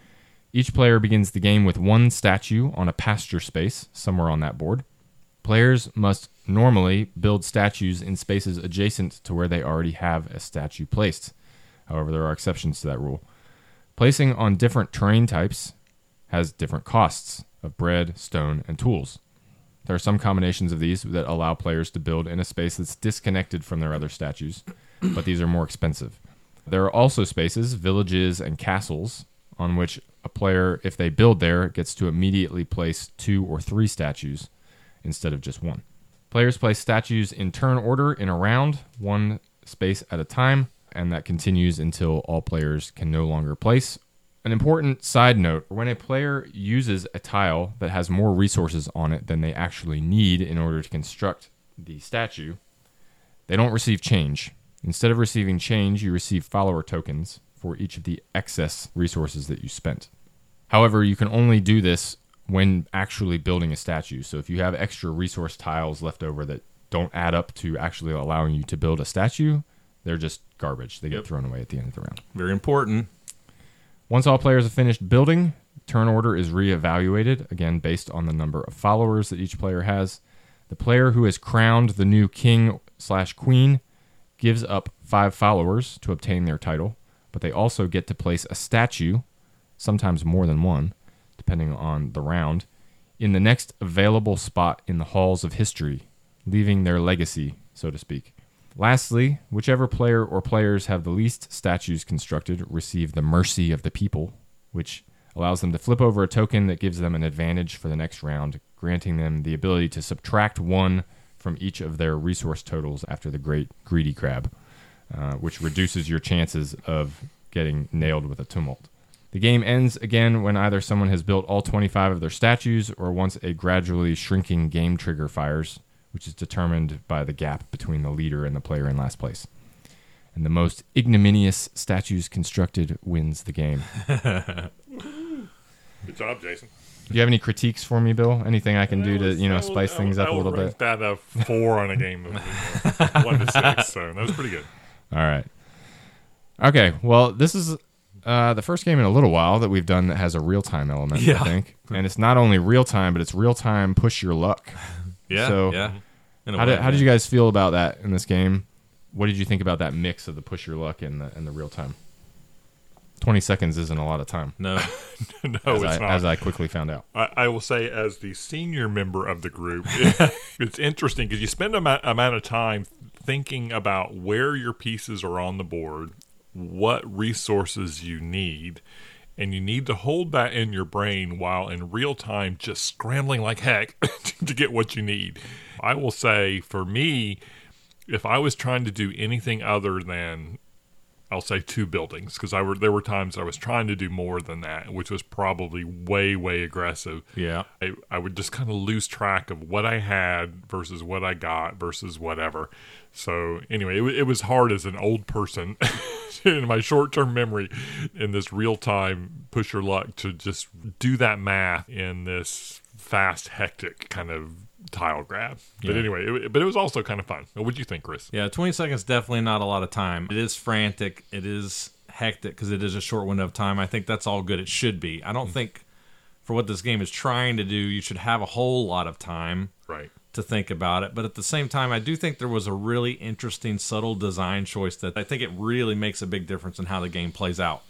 Each player begins the game with 1 statue on a pasture space somewhere on that board. Players must normally build statues in spaces adjacent to where they already have a statue placed. However, there are exceptions to that rule. Placing on different terrain types has different costs of bread, stone, and tools. There are some combinations of these that allow players to build in a space that's disconnected from their other statues, but these are more expensive. There are also spaces, villages, and castles on which a player, if they build there, gets to immediately place 2 or 3 statues instead of just 1. Players place statues in turn order in a round, 1 space at a time, and that continues until all players can no longer place. An important side note: when a player uses a tile that has more resources on it than they actually need in order to construct the statue, they don't receive change. Instead of receiving change, you receive follower tokens for each of the excess resources that you spent. However, you can only do this when actually building a statue. So if you have extra resource tiles left over that don't add up to actually allowing you to build a statue, they're just garbage. They get thrown away at the end of the round. Very important. Once all players have finished building, turn order is reevaluated, again based on the number of followers that each player has. The player who has crowned the new king/queen gives up 5 followers to obtain their title, but they also get to place a statue, sometimes more than 1, depending on the round, in the next available spot in the halls of history, leaving their legacy, so to speak. Lastly, whichever player or players have the least statues constructed receive the mercy of the people, which allows them to flip over a token that gives them an advantage for the next round, granting them the ability to subtract 1 from each of their resource totals after the Great Greedy Crab, which reduces your chances of getting nailed with a tumult. The game ends again when either someone has built all 25 of their statues or once a gradually shrinking game trigger fires, which is determined by the gap between the leader and the player in last place. And the most ignominious statues constructed wins the game. Good job, Jason. Do you have any critiques for me, Bill? Anything I can do to, spice things up a little bit? That a 4 on a game of 1 to 6, so that was pretty good. All right. Okay, well, this is the first game in a little while that we've done that has a real-time element, I think. And it's not only real-time, but it's real-time push your luck. Yeah, so yeah. How did you guys feel about that in this game? What did you think about that mix of the push your luck and the real-time? 20 seconds isn't a lot of time. No. No, it's not. As I quickly found out. I will say, as the senior member of the group, it's interesting because you spend an amount of time thinking about where your pieces are on the board, what resources you need, and you need to hold that in your brain while in real time just scrambling like heck to get what you need. I will say, for me, if I was trying to do anything other than, I'll say 2 buildings, because there were times I was trying to do more than that, which was probably way, way aggressive. Yeah. I would just kind of lose track of what I had versus what I got versus whatever. So anyway, it was hard as an old person in my short-term memory in this real-time push your luck to just do that math in this fast, hectic kind of tile grab. But anyway, it was also kind of fun. What would you think, Chris? Yeah, 20 seconds definitely not a lot of time. It is frantic. It is hectic because it is a short window of time. I think that's all good. It should be. I don't think for what this game is trying to do, you should have a whole lot of time to think about it. But at the same time, I do think there was a really interesting, subtle design choice that I think it really makes a big difference in how the game plays out.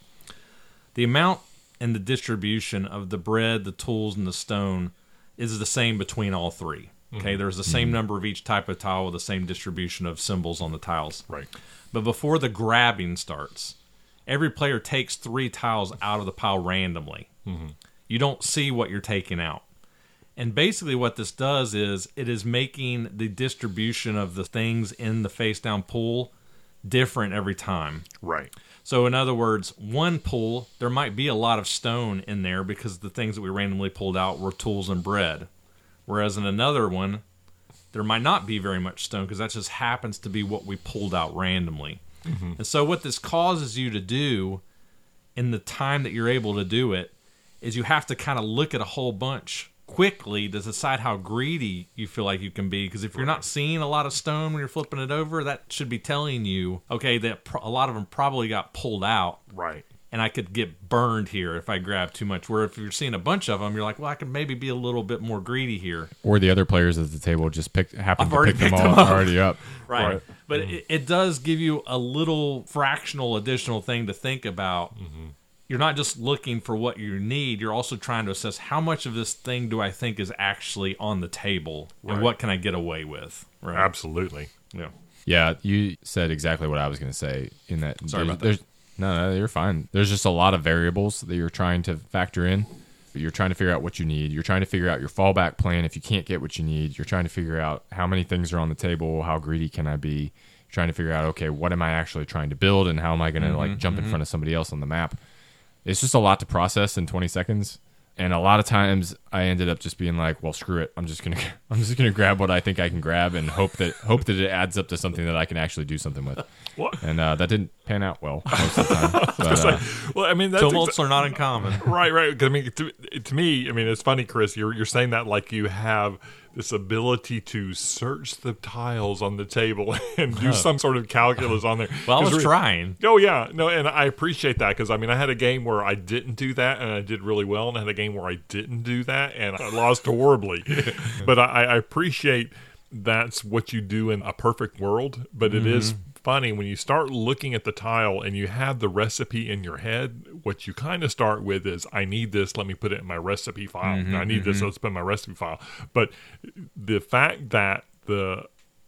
The amount and the distribution of the bread, the tools, and the stone is the same between all 3. Okay, there's the same number of each type of tile with the same distribution of symbols on the tiles. Right. But before the grabbing starts, every player takes 3 tiles out of the pile randomly. You don't see what you're taking out. And basically what this does is it is making the distribution of the things in the face-down pool different every time. Right. So in other words, one pool, there might be a lot of stone in there because the things that we randomly pulled out were tools and bread. Whereas in another one, there might not be very much stone because that just happens to be what we pulled out randomly. And so what this causes you to do in the time that you're able to do it is you have to kind of look at a whole bunch quickly to decide how greedy you feel like you can be. Because if you're not seeing a lot of stone when you're flipping it over, that should be telling you, okay, that a lot of them probably got pulled out. Right. And I could get burned here if I grab too much. Where if you're seeing a bunch of them, you're like, well, I could maybe be a little bit more greedy here. Or the other players at the table just happen to pick them all up. already up. Right. But it does give you a little fractional additional thing to think about. You're not just looking for what you need. You're also trying to assess how much of this thing do I think is actually on the table and what can I get away with. Right. Absolutely. Yeah. Yeah, you said exactly what I was going to say in that. Sorry about that. No, you're fine. There's just a lot of variables that you're trying to factor in. You're trying to figure out what you need. You're trying to figure out your fallback plan if you can't get what you need. You're trying to figure out how many things are on the table, how greedy can I be. You're trying to figure out, okay, what am I actually trying to build and how am I going to jump in front of somebody else on the map. It's just a lot to process in 20 seconds. And a lot of times I ended up just being like, well, screw it. I'm just gonna grab what I think I can grab and hope that it adds up to something that I can actually do something with. What? And that didn't pan out well most of the time. But, well, I mean, tumults are not uncommon. Right. I mean, to me, I mean, it's funny, Chris. You're saying that like you have this ability to search the tiles on the table and do some sort of calculus on there. Well, I was trying. Oh, yeah. No, and I appreciate that because, I mean, I had a game where I didn't do that and I did really well, and I had a game where I didn't do that and I lost horribly. But I appreciate that's what you do in a perfect world, but it is funny when you start looking at the tile and you have the recipe in your head. What you kind of start with is, I need this, let me put it in my recipe file. I need this, let's put it in my recipe file. But the fact that the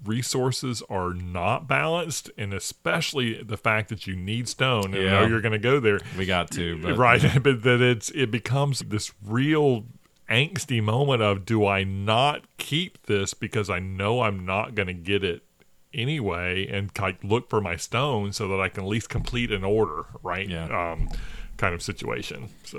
resources are not balanced, and especially the fact that you need stone, and I know you're going to go there. We got to, but. Right, but that it becomes this real angsty moment of, do I not keep this because I know I'm not going to get it anyway, and look for my stone so that I can at least complete an order, right? Yeah. Kind of situation. So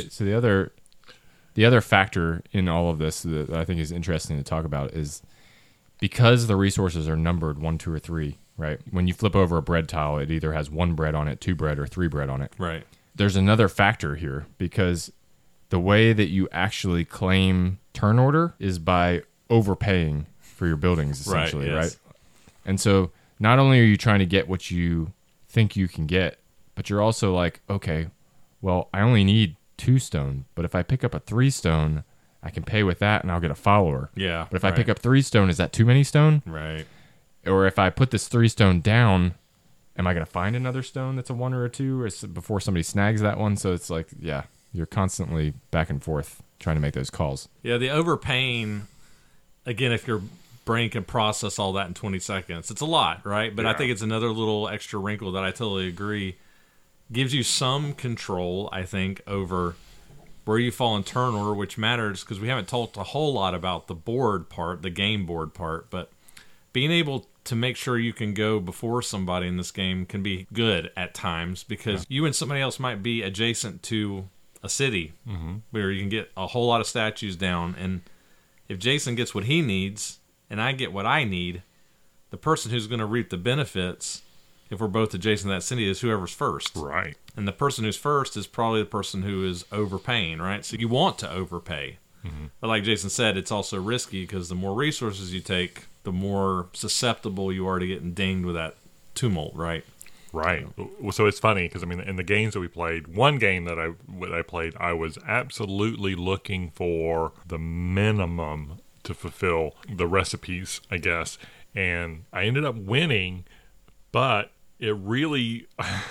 the other factor in all of this that I think is interesting to talk about is because the resources are numbered 1, 2, or 3, right? When you flip over a bread tile, it either has 1 bread on it, 2 bread, or 3 bread on it. Right. There's another factor here because the way that you actually claim turn order is by overpaying for your buildings, essentially, right? And so not only are you trying to get what you think you can get, but you're also like, okay, well, I only need 2 stone, but if I pick up a 3 stone, I can pay with that and I'll get a follower. Yeah. But if I pick up 3 stone, is that too many stone? Right. Or if I put this 3 stone down, am I going to find another stone that's a 1 or a 2 or before somebody snags that one? So it's like, yeah, you're constantly back and forth trying to make those calls. Yeah, the overpaying, again, if your brain can process all that in 20 seconds, it's a lot, right? But I think it's another little extra wrinkle that I totally agree gives you some control, I think, over where you fall in turn order, which matters because we haven't talked a whole lot about the board part, the game board part, but being able to make sure you can go before somebody in this game can be good at times because you and somebody else might be adjacent to a city where you can get a whole lot of statues down, and if Jason gets what he needs and I get what I need, the person who's going to reap the benefits, if we're both adjacent to that city, is whoever's first. Right. And the person who's first is probably the person who is overpaying, right? So you want to overpay. But like Jason said, it's also risky because the more resources you take, the more susceptible you are to getting dinged with that tumult, right? Right. So it's funny because, I mean, in the games that we played, one game that I played, I was absolutely looking for the minimum to fulfill the recipes, I guess. And I ended up winning, but it really,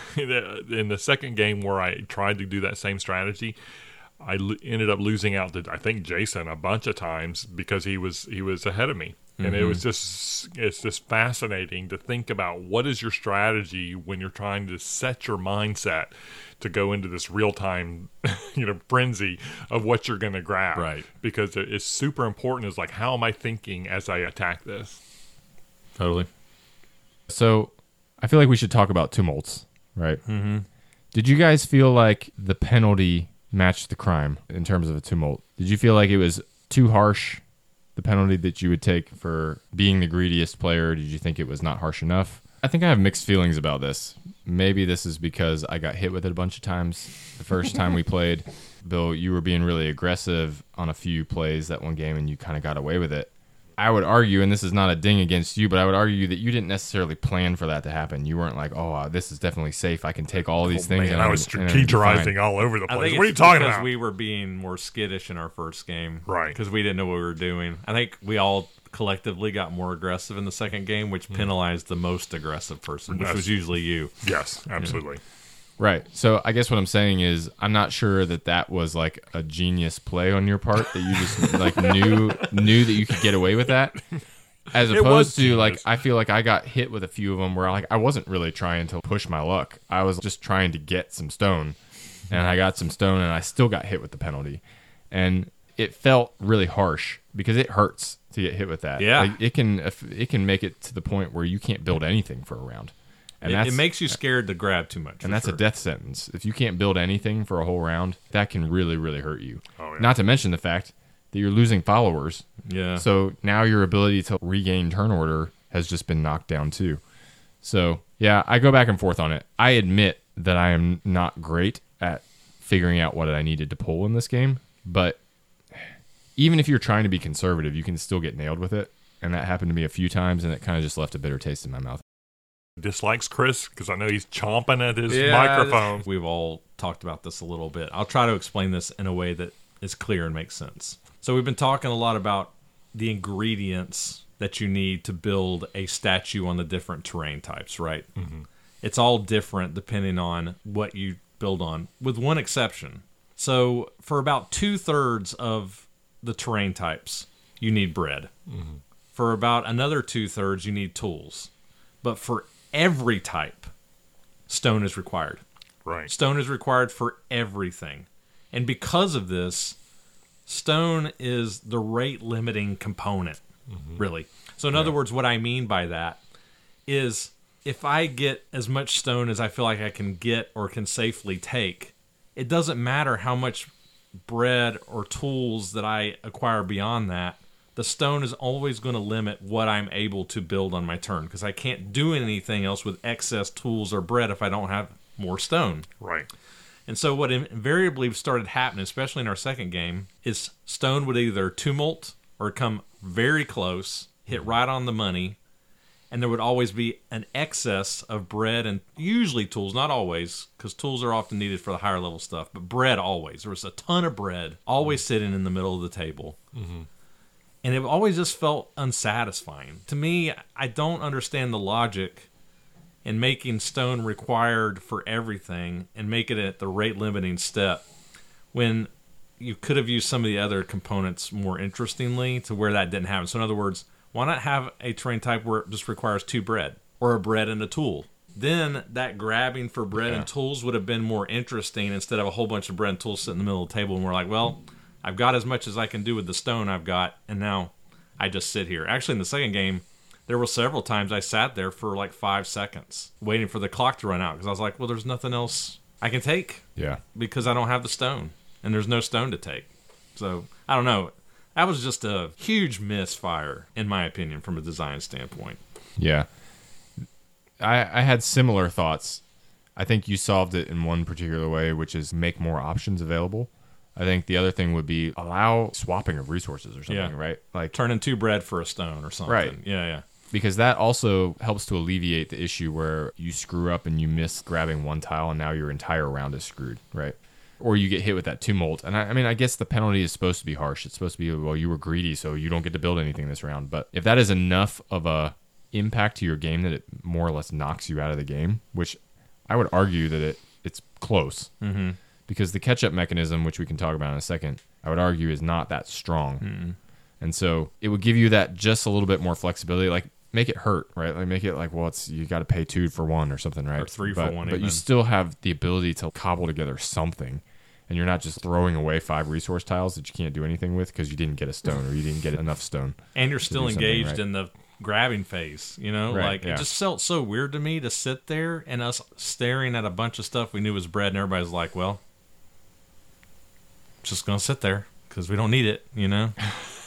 in the second game where I tried to do that same strategy, I ended up losing out to, I think, Jason a bunch of times because he was ahead of me. And it's just fascinating to think about what is your strategy when you're trying to set your mindset to go into this real-time, frenzy of what you're going to grab. Right. Because it's super important is like, how am I thinking as I attack this? Totally. So I feel like we should talk about tumults, right? Mm-hmm. Did you guys feel like the penalty matched the crime in terms of a tumult? Did you feel like it was too harsh, the penalty that you would take for being the greediest player? Did you think it was not harsh enough? I think I have mixed feelings about this. Maybe this is because I got hit with it a bunch of times the first time we played. Bill, you were being really aggressive on a few plays that one game and you kind of got away with it. I would argue, and this is not a ding against you, but I would argue that you didn't necessarily plan for that to happen. You weren't like, oh, this is definitely safe. I can take all these things. Man, I was strategizing all over the place. What are you talking about? We were being more skittish in our first game. Right. Because we didn't know what we were doing. I think we all collectively got more aggressive in the second game, which penalized the most aggressive person, which was usually you. Yes, absolutely. Right. So I guess what I'm saying is I'm not sure that was like a genius play on your part, that you just like knew that you could get away with that. As opposed to like, I feel like I got hit with a few of them where like I wasn't really trying to push my luck. I was just trying to get some stone, and I got some stone and I still got hit with the penalty. And it felt really harsh because it hurts to get hit with that. Yeah. Like, it can make it to the point where you can't build anything for a round. And it makes you scared to grab too much. And that's a death sentence. If you can't build anything for a whole round, that can really, really hurt you. Oh, yeah. Not to mention the fact that you're losing followers. Yeah. So now your ability to regain turn order has just been knocked down too. So, yeah, I go back and forth on it. I admit that I am not great at figuring out what I needed to pull in this game. But even if you're trying to be conservative, you can still get nailed with it. And that happened to me a few times, and it kind of just left a bitter taste in my mouth. Dislikes Chris because I know he's chomping at his microphone. We've all talked about this a little bit. I'll try to explain this in a way that is clear and makes sense. So we've been talking a lot about the ingredients that you need to build a statue on the different terrain types, right? Mm-hmm. It's all different depending on what you build on, with one exception. So for about 2/3 of the terrain types, you need bread. Mm-hmm. For about another 2/3, you need tools. But for every type, stone is required. Right. Stone is required for everything. And because of this, stone is the rate-limiting component, really. So in other words, what I mean by that is if I get as much stone as I feel like I can get or can safely take, it doesn't matter how much bread or tools that I acquire beyond that. The stone is always going to limit what I'm able to build on my turn because I can't do anything else with excess tools or bread if I don't have more stone. Right. And so what invariably started happening, especially in our second game, is stone would either tumult or come very close, hit right on the money, and there would always be an excess of bread and usually tools, not always, because tools are often needed for the higher level stuff, but bread always. There was a ton of bread always sitting in the middle of the table. Mm-hmm. And it always just felt unsatisfying. To me, I don't understand the logic in making stone required for everything and make it at the rate limiting step when you could have used some of the other components more interestingly to where that didn't happen. So in other words, why not have a terrain type where it just requires 2 bread or a bread and a tool? Then that grabbing for bread and tools would have been more interesting instead of a whole bunch of bread and tools sitting in the middle of the table and we're like, well, I've got as much as I can do with the stone I've got, and now I just sit here. Actually, in the second game, there were several times I sat there for like 5 seconds waiting for the clock to run out because I was like, well, there's nothing else I can take because I don't have the stone, and there's no stone to take. So, I don't know. That was just a huge misfire, in my opinion, from a design standpoint. Yeah. I had similar thoughts. I think you solved it in one particular way, which is make more options available. I think the other thing would be allow swapping of resources or something, right? Like turning 2 bread for a stone or something. Right. Yeah. Because that also helps to alleviate the issue where you screw up and you miss grabbing one tile and now your entire round is screwed, right? Or you get hit with that tumult. And I mean, I guess the penalty is supposed to be harsh. It's supposed to be, well, you were greedy, so you don't get to build anything this round. But if that is enough of a impact to your game that it more or less knocks you out of the game, which I would argue that it's close. Mm-hmm. Because the catch-up mechanism, which we can talk about in a second, I would argue is not that strong. Mm-hmm. And so it would give you that just a little bit more flexibility. Like, make it hurt, right? Like, make it like, well, you got to pay 2 for 1 or something, right? Or 3 for 1 But you still have the ability to cobble together something. And you're not just throwing away 5 resource tiles that you can't do anything with because you didn't get a stone or you didn't get enough stone. And you're still engaged in the grabbing phase, you know? Right, It just felt so weird to me to sit there and us staring at a bunch of stuff we knew was bread and everybody's like, well, just gonna sit there because we don't need it, you know.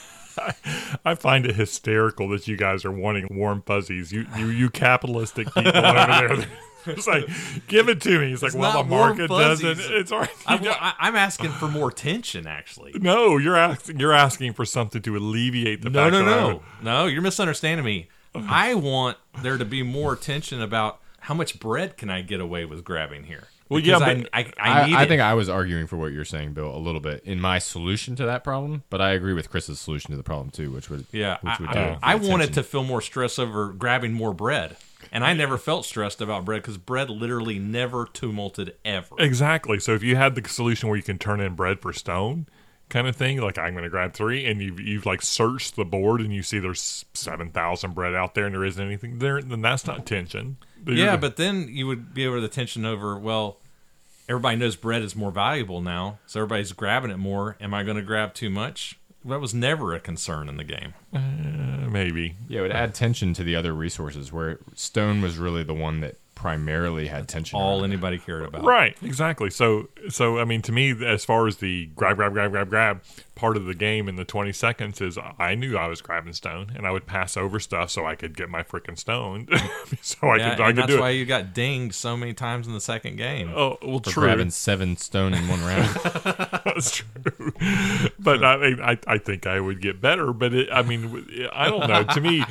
I find it hysterical that you guys are wanting warm fuzzies. You capitalistic people over there. It's like, give it to me. It's like, well, the market doesn't. It's all right. I'm asking for more tension, actually. No, you're asking for something to alleviate the fact. No, you're misunderstanding me. I want there to be more tension about how much bread can I get away with grabbing here. Well, because yeah, but I think I was arguing for what you're saying, Bill, a little bit in my solution to that problem, but I agree with Chris's solution to the problem too, which would I wanted to feel more stress over grabbing more bread, and I never felt stressed about bread because bread literally never tumulted ever. Exactly. So if you had the solution where you can turn in bread for stone, kind of thing, like I'm going to grab 3, and you've like searched the board and you see there's 7,000 bread out there and there isn't anything there, then that's not tension. But then you would be able to tension over, well, everybody knows bread is more valuable now, so everybody's grabbing it more. Am I going to grab too much? That was never a concern in the game. Maybe. Yeah, it would add tension to the other resources, where stone was really the one that primarily had tension. All anybody cared about. Right, exactly. So I mean, to me, as far as the grab part of the game in the 20 seconds is, I knew I was grabbing stone, and I would pass over stuff so I could get my freaking stone. So I could do it. That's why you got dinged so many times in the second game. Oh, well, for true. grabbing 7 stone in one round. That's true. But I think I would get better. But I don't know. To me,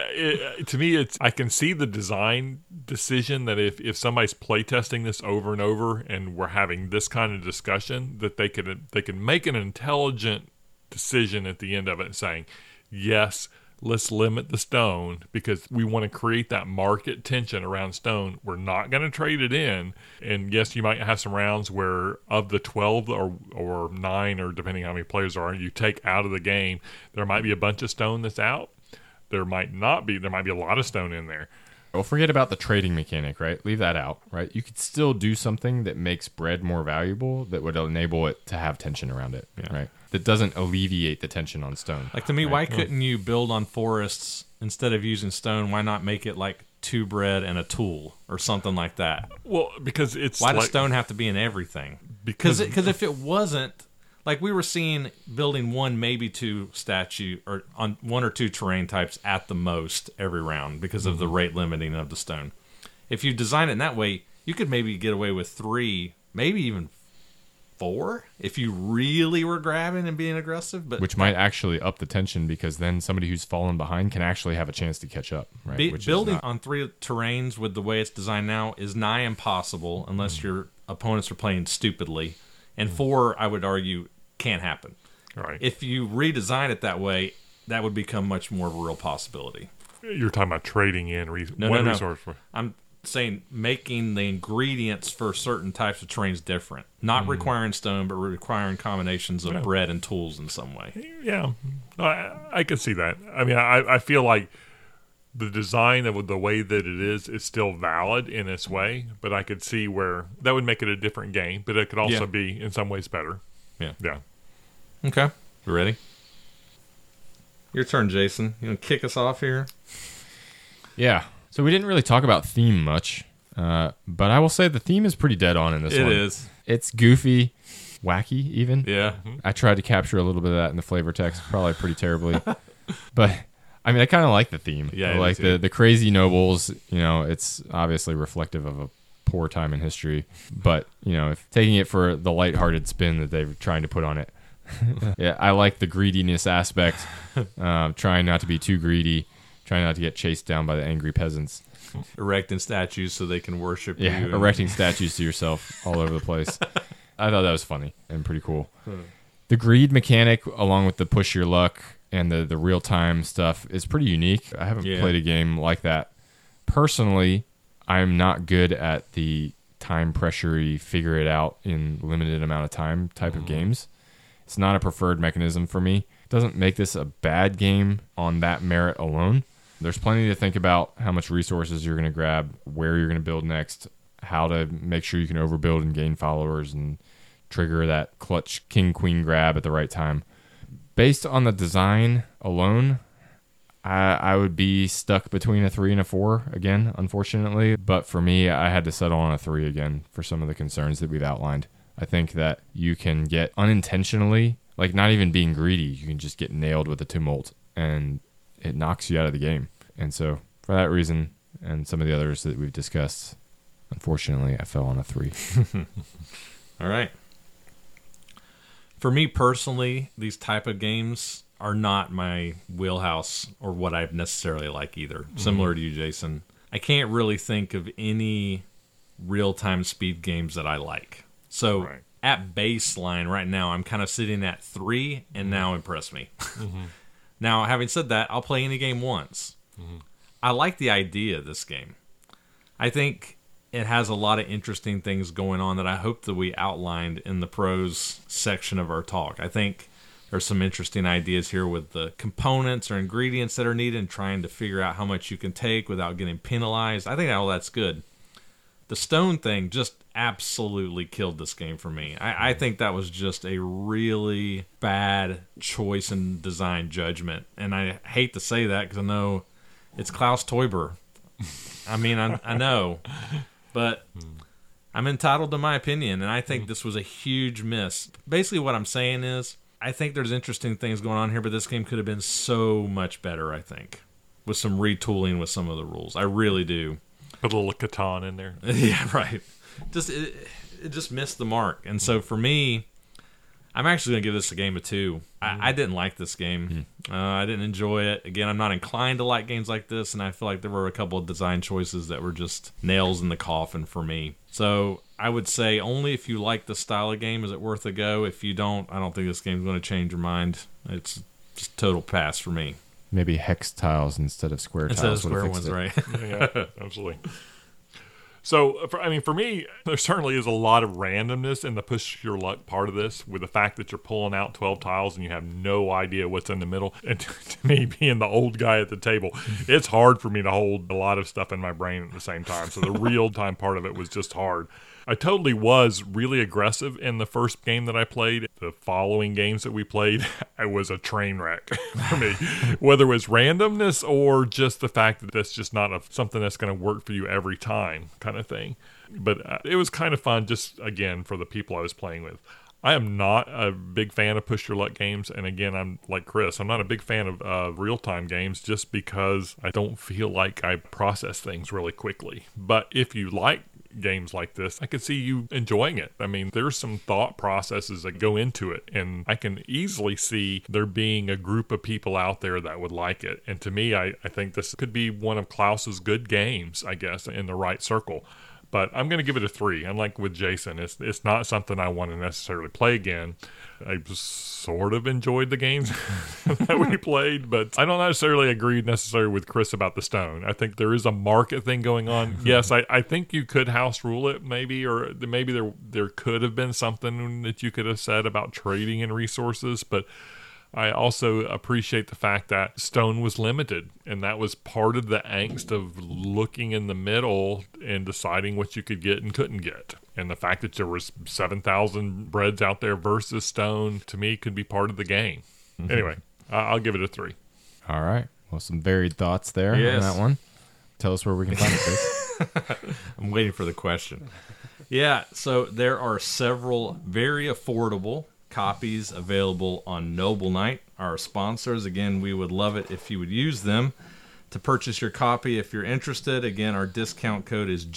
it's I can see the design decision that if somebody's playtesting this over and over, and we're having this kind of discussion, that they can make an intelligent decision at the end of it, saying, yes, let's limit the stone because we want to create that market tension around stone. We're not going to trade it in. And yes, you might have some rounds where of the 12 or 9, or depending on how many players are, you take out of the game, there might be a bunch of stone that's out. there might not be. There might be a lot of stone in there. Well, forget about the trading mechanic, right? Leave that out, right? You could still do something that makes bread more valuable that would enable it to have tension around it, right? That doesn't alleviate the tension on stone. Like, to me, right? why couldn't you build on forests instead of using stone? Why not make it like 2 bread and a tool or something like that? Well, because it's why does stone have to be in everything? Because if it wasn't, like, we were seeing building 1, maybe 2 statue or on 1 or 2 terrain types at the most every round because of the rate limiting of the stone. If you design it in that way, you could maybe get away with 3, maybe even 4 if you really were grabbing and being aggressive. But which might actually up the tension, because then somebody who's fallen behind can actually have a chance to catch up. Right? Building on 3 terrains with the way it's designed now is nigh impossible unless your opponents are playing stupidly. And 4, I would argue, can't happen. Right. If you redesign it that way, that would become much more of a real possibility. You're talking about trading in resource. I'm saying making the ingredients for certain types of terrains different. Not requiring stone, but requiring combinations of bread and tools in some way. Yeah, I can see that. I mean, I feel like the design of the way that it is still valid in its way, but I could see where that would make it a different game, but it could also be in some ways better. Yeah. Okay. You ready? Your turn, Jason. You want to kick us off here? Yeah. So we didn't really talk about theme much, but I will say the theme is pretty dead on in this one. It is. It's goofy, wacky even. Yeah. I tried to capture a little bit of that in the flavor text, probably pretty terribly. But I mean, I kind of like the theme. Yeah, I like the crazy nobles. You know, it's obviously reflective of a poor time in history, but you know, if taking it for the lighthearted spin that they're trying to put on it. Yeah, I like the greediness aspect. Trying not to be too greedy, trying not to get chased down by the angry peasants. Erecting statues so they can worship you. Yeah, erecting statues to yourself all over the place. I thought that was funny and pretty cool. The greed mechanic, along with the push your luck and the real-time stuff, is pretty unique. I haven't played a game like that. Personally, I'm not good at the time pressure-y, figure it out in limited amount of time type of games. It's not a preferred mechanism for me. It doesn't make this a bad game on that merit alone. There's plenty to think about: how much resources you're going to grab, where you're going to build next, how to make sure you can overbuild and gain followers and trigger that clutch king-queen grab at the right time. Based on the design alone, I would be stuck between a 3 and a 4 again, unfortunately. But for me, I had to settle on a 3 again for some of the concerns that we've outlined. I think that you can get unintentionally, like not even being greedy, you can just get nailed with a tumult and it knocks you out of the game. And so for that reason and some of the others that we've discussed, unfortunately, I fell on a 3. All right. For me personally, these type of games are not my wheelhouse or what I necessarily like either. Similar to you, Jason. I can't really think of any real-time speed games that I like. So at baseline right now, I'm kind of sitting at 3, and now impress me. Now, having said that, I'll play any game once. I like the idea of this game. I think it has a lot of interesting things going on that I hope that we outlined in the pros section of our talk. I think there's some interesting ideas here with the components or ingredients that are needed and trying to figure out how much you can take without getting penalized. I think all that's good. The stone thing just absolutely killed this game for me. I think that was just a really bad choice in design judgment. And I hate to say that because I know it's Klaus Teuber. I mean, I know. But I'm entitled to my opinion, and I think this was a huge miss. Basically what I'm saying is I think there's interesting things going on here, but this game could have been so much better, I think, with some retooling with some of the rules. I really do. Put a little Catan in there. Yeah, right. It just missed the mark. And so for me, I'm actually going to give this a game of 2. I didn't like this game. I didn't enjoy it. Again, I'm not inclined to like games like this, and I feel like there were a couple of design choices that were just nails in the coffin for me. So I would say only if you like the style of game is it worth a go. If you don't, I don't think this game's going to change your mind. It's just total pass for me. Maybe hex tiles instead of square tiles. Instead of square ones, right? Yeah, absolutely. So, for me, there certainly is a lot of randomness in the push your luck part of this, with the fact that you're pulling out 12 tiles and you have no idea what's in the middle. And to me, being the old guy at the table, it's hard for me to hold a lot of stuff in my brain at the same time. So the real-time part of it was just hard. I totally was really aggressive in the first game that I played. The following games that we played, I was a train wreck for me. Whether it was randomness or just the fact that that's just not something that's going to work for you every time kind of thing. But it was kind of fun just, again, for the people I was playing with. I am not a big fan of push your luck games. And again, I'm like Chris, I'm not a big fan of real-time games just because I don't feel like I process things really quickly. But if you like games like this, I could see you enjoying it. I mean, there's some thought processes that go into it, and I can easily see there being a group of people out there that would like it. And to me, I think this could be one of Klaus's good games, I guess, in the right circle. But I'm going to give it a 3. Unlike with Jason, it's not something I want to necessarily play again. I just sort of enjoyed the games that we played, but I don't necessarily agree with Chris about the stone. I think there is a market thing going on. Yes, I think you could house rule it maybe, or maybe there could have been something that you could have said about trading in resources, but I also appreciate the fact that stone was limited, and that was part of the angst of looking in the middle and deciding what you could get and couldn't get. And the fact that there was 7,000 breads out there versus stone, to me, could be part of the game. Mm-hmm. Anyway, I'll give it a 3. All right. Well, some varied thoughts there on that one. Tell us where we can find it, Chris. I'm waiting for the question. Yeah, so there are several very affordable copies available on Noble Knight, our sponsors. Again, we would love it if you would use them to purchase your copy if you're interested. Again, our discount code is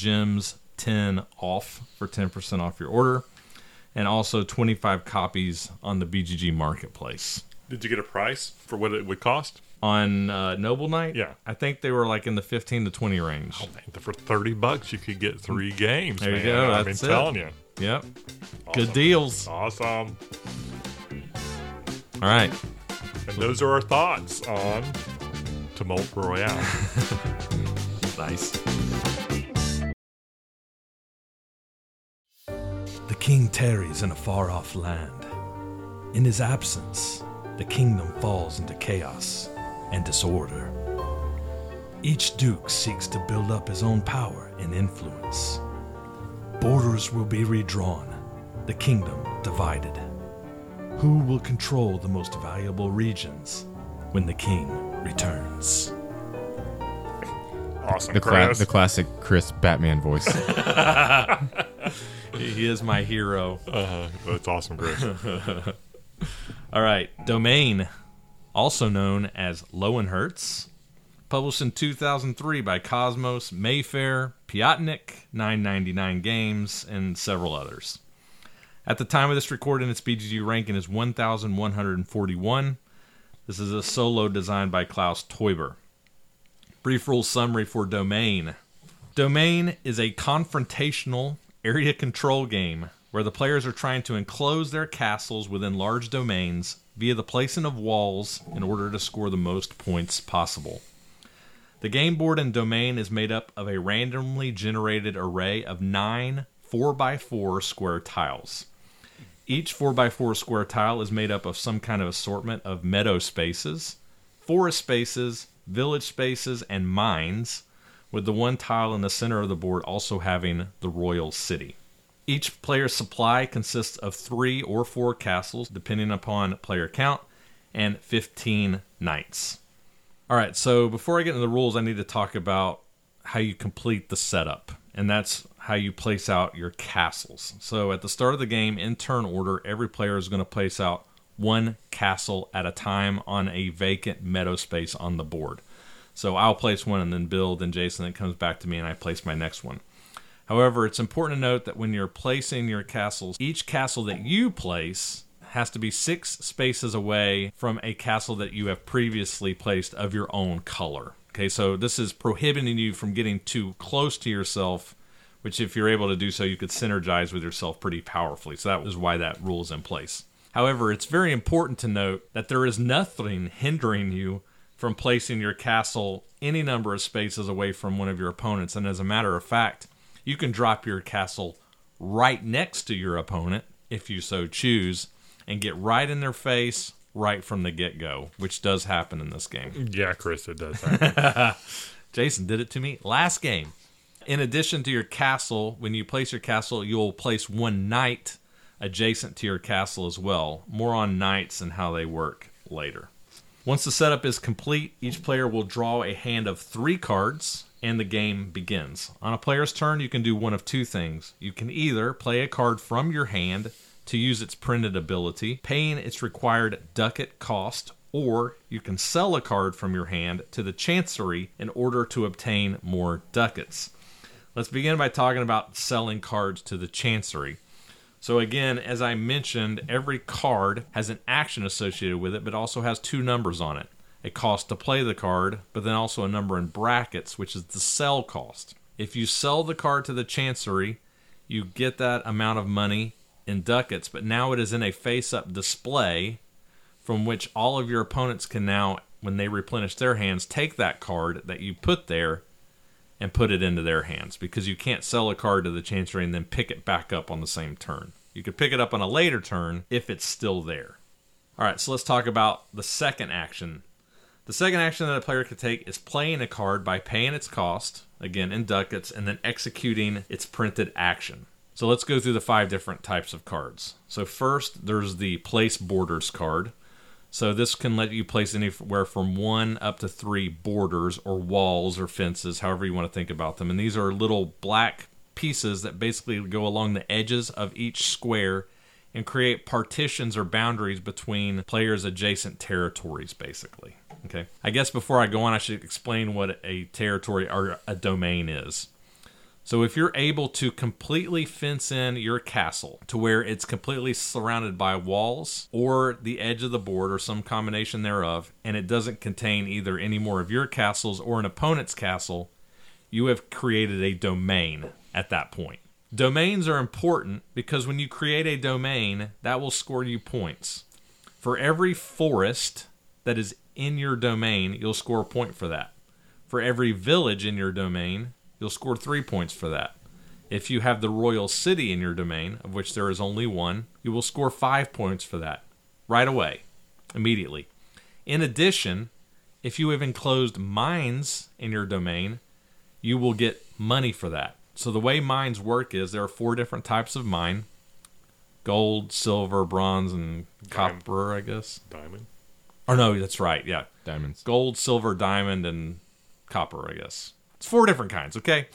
GEMS10OFF for 10% off your order, and also 25 copies on the BGG Marketplace. Did you get a price for what it would cost? On Noble Knight? Yeah. I think they were like in the 15 to 20 range. Oh, man, for $30 you could get 3 games, there man. You go. I've been telling you. Yep. Awesome. Good deals. Awesome. All right. And those are our thoughts on Tumult Royale. Nice. The king tarries in a far-off land. In his absence, the kingdom falls into chaos and disorder. Each duke seeks to build up his own power and influence. Borders will be redrawn, the kingdom divided. Who will control the most valuable regions when the king returns? Awesome, the classic Chris Batman voice. He is my hero. That's awesome, Chris. All right, Domain, also known as Lowenhertz, published in 2003 by Cosmos, Mayfair, Piatnik, 999 Games, and several others. At the time of this recording, its BGG ranking is 1,141. This is a solo designed by Klaus Teuber. Brief rule summary for Domain. Domain is a confrontational area control game where the players are trying to enclose their castles within large domains via the placing of walls in order to score the most points possible. The game board in Domain is made up of a randomly generated array of 9 4x4 square tiles. Each 4x4 square tile is made up of some kind of assortment of meadow spaces, forest spaces, village spaces, and mines, with the one tile in the center of the board also having the royal city. Each player's supply consists of 3 or 4 castles, depending upon player count, and 15 knights. All right, so before I get into the rules, I need to talk about how you complete the setup, and that's how you place out your castles. So at the start of the game, in turn order, every player is going to place out 1 castle at a time on a vacant meadow space on the board. So I'll place one and then Bill, then Jason, then it comes back to me and I place my next one. However, it's important to note that when you're placing your castles, each castle that you place has to be 6 spaces away from a castle that you have previously placed of your own color. Okay, so this is prohibiting you from getting too close to yourself, which if you're able to do so, you could synergize with yourself pretty powerfully. So that is why that rule is in place. However, it's very important to note that there is nothing hindering you from placing your castle any number of spaces away from one of your opponents. And as a matter of fact, You can drop your castle right next to your opponent, if you so choose, and get right in their face right from the get-go, which does happen in this game. Yeah, Chris, it does happen. Jason did it to me last game. In addition to your castle, when you place your castle, you'll place one knight adjacent to your castle as well. More on knights and how they work later. Once the setup is complete, each player will draw a hand of 3 cards, and the game begins. On a player's turn, you can do one of 2 things. You can either play a card from your hand to use its printed ability, paying its required ducat cost, or you can sell a card from your hand to the Chancery in order to obtain more ducats. Let's begin by talking about selling cards to the Chancery. So again, as I mentioned, every card has an action associated with it, but also has 2 numbers on it. A cost to play the card, but then also a number in brackets, which is the sell cost. If you sell the card to the Chancery, you get that amount of money in ducats, but now it is in a face-up display from which all of your opponents can now, when they replenish their hands, take that card that you put there and put it into their hands, because you can't sell a card to the Chancery and then pick it back up on the same turn. You could pick it up on a later turn if it's still there. All right, so let's talk about the second action. The second action that a player could take is playing a card by paying its cost, again in ducats, and then executing its printed action. So let's go through the 5 different types of cards. So first, there's the Place Borders card. So this can let you place anywhere from 1 up to 3 borders or walls or fences, however you want to think about them. And these are little black pieces that basically go along the edges of each square and create partitions or boundaries between players' adjacent territories, basically. Okay. I guess before I go on, I should explain what a territory or a domain is. So if you're able to completely fence in your castle to where it's completely surrounded by walls or the edge of the board or some combination thereof, and it doesn't contain either any more of your castles or an opponent's castle, you have created a domain at that point. Domains are important because when you create a domain, that will score you points. For every forest that is in your domain, you'll score a point for that. For every village in your domain, you'll score 3 points for that. If you have the royal city in your domain, of which there is only one, you will score 5 points for that right away, immediately. In addition, if you have enclosed mines in your domain, you will get money for that. So the way mines work is there are 4 different types of mine: gold, silver, bronze, and copper, I guess. Diamond? Or no, that's right, yeah. Diamonds. Gold, silver, diamond, and copper, I guess. It's 4 different kinds, okay?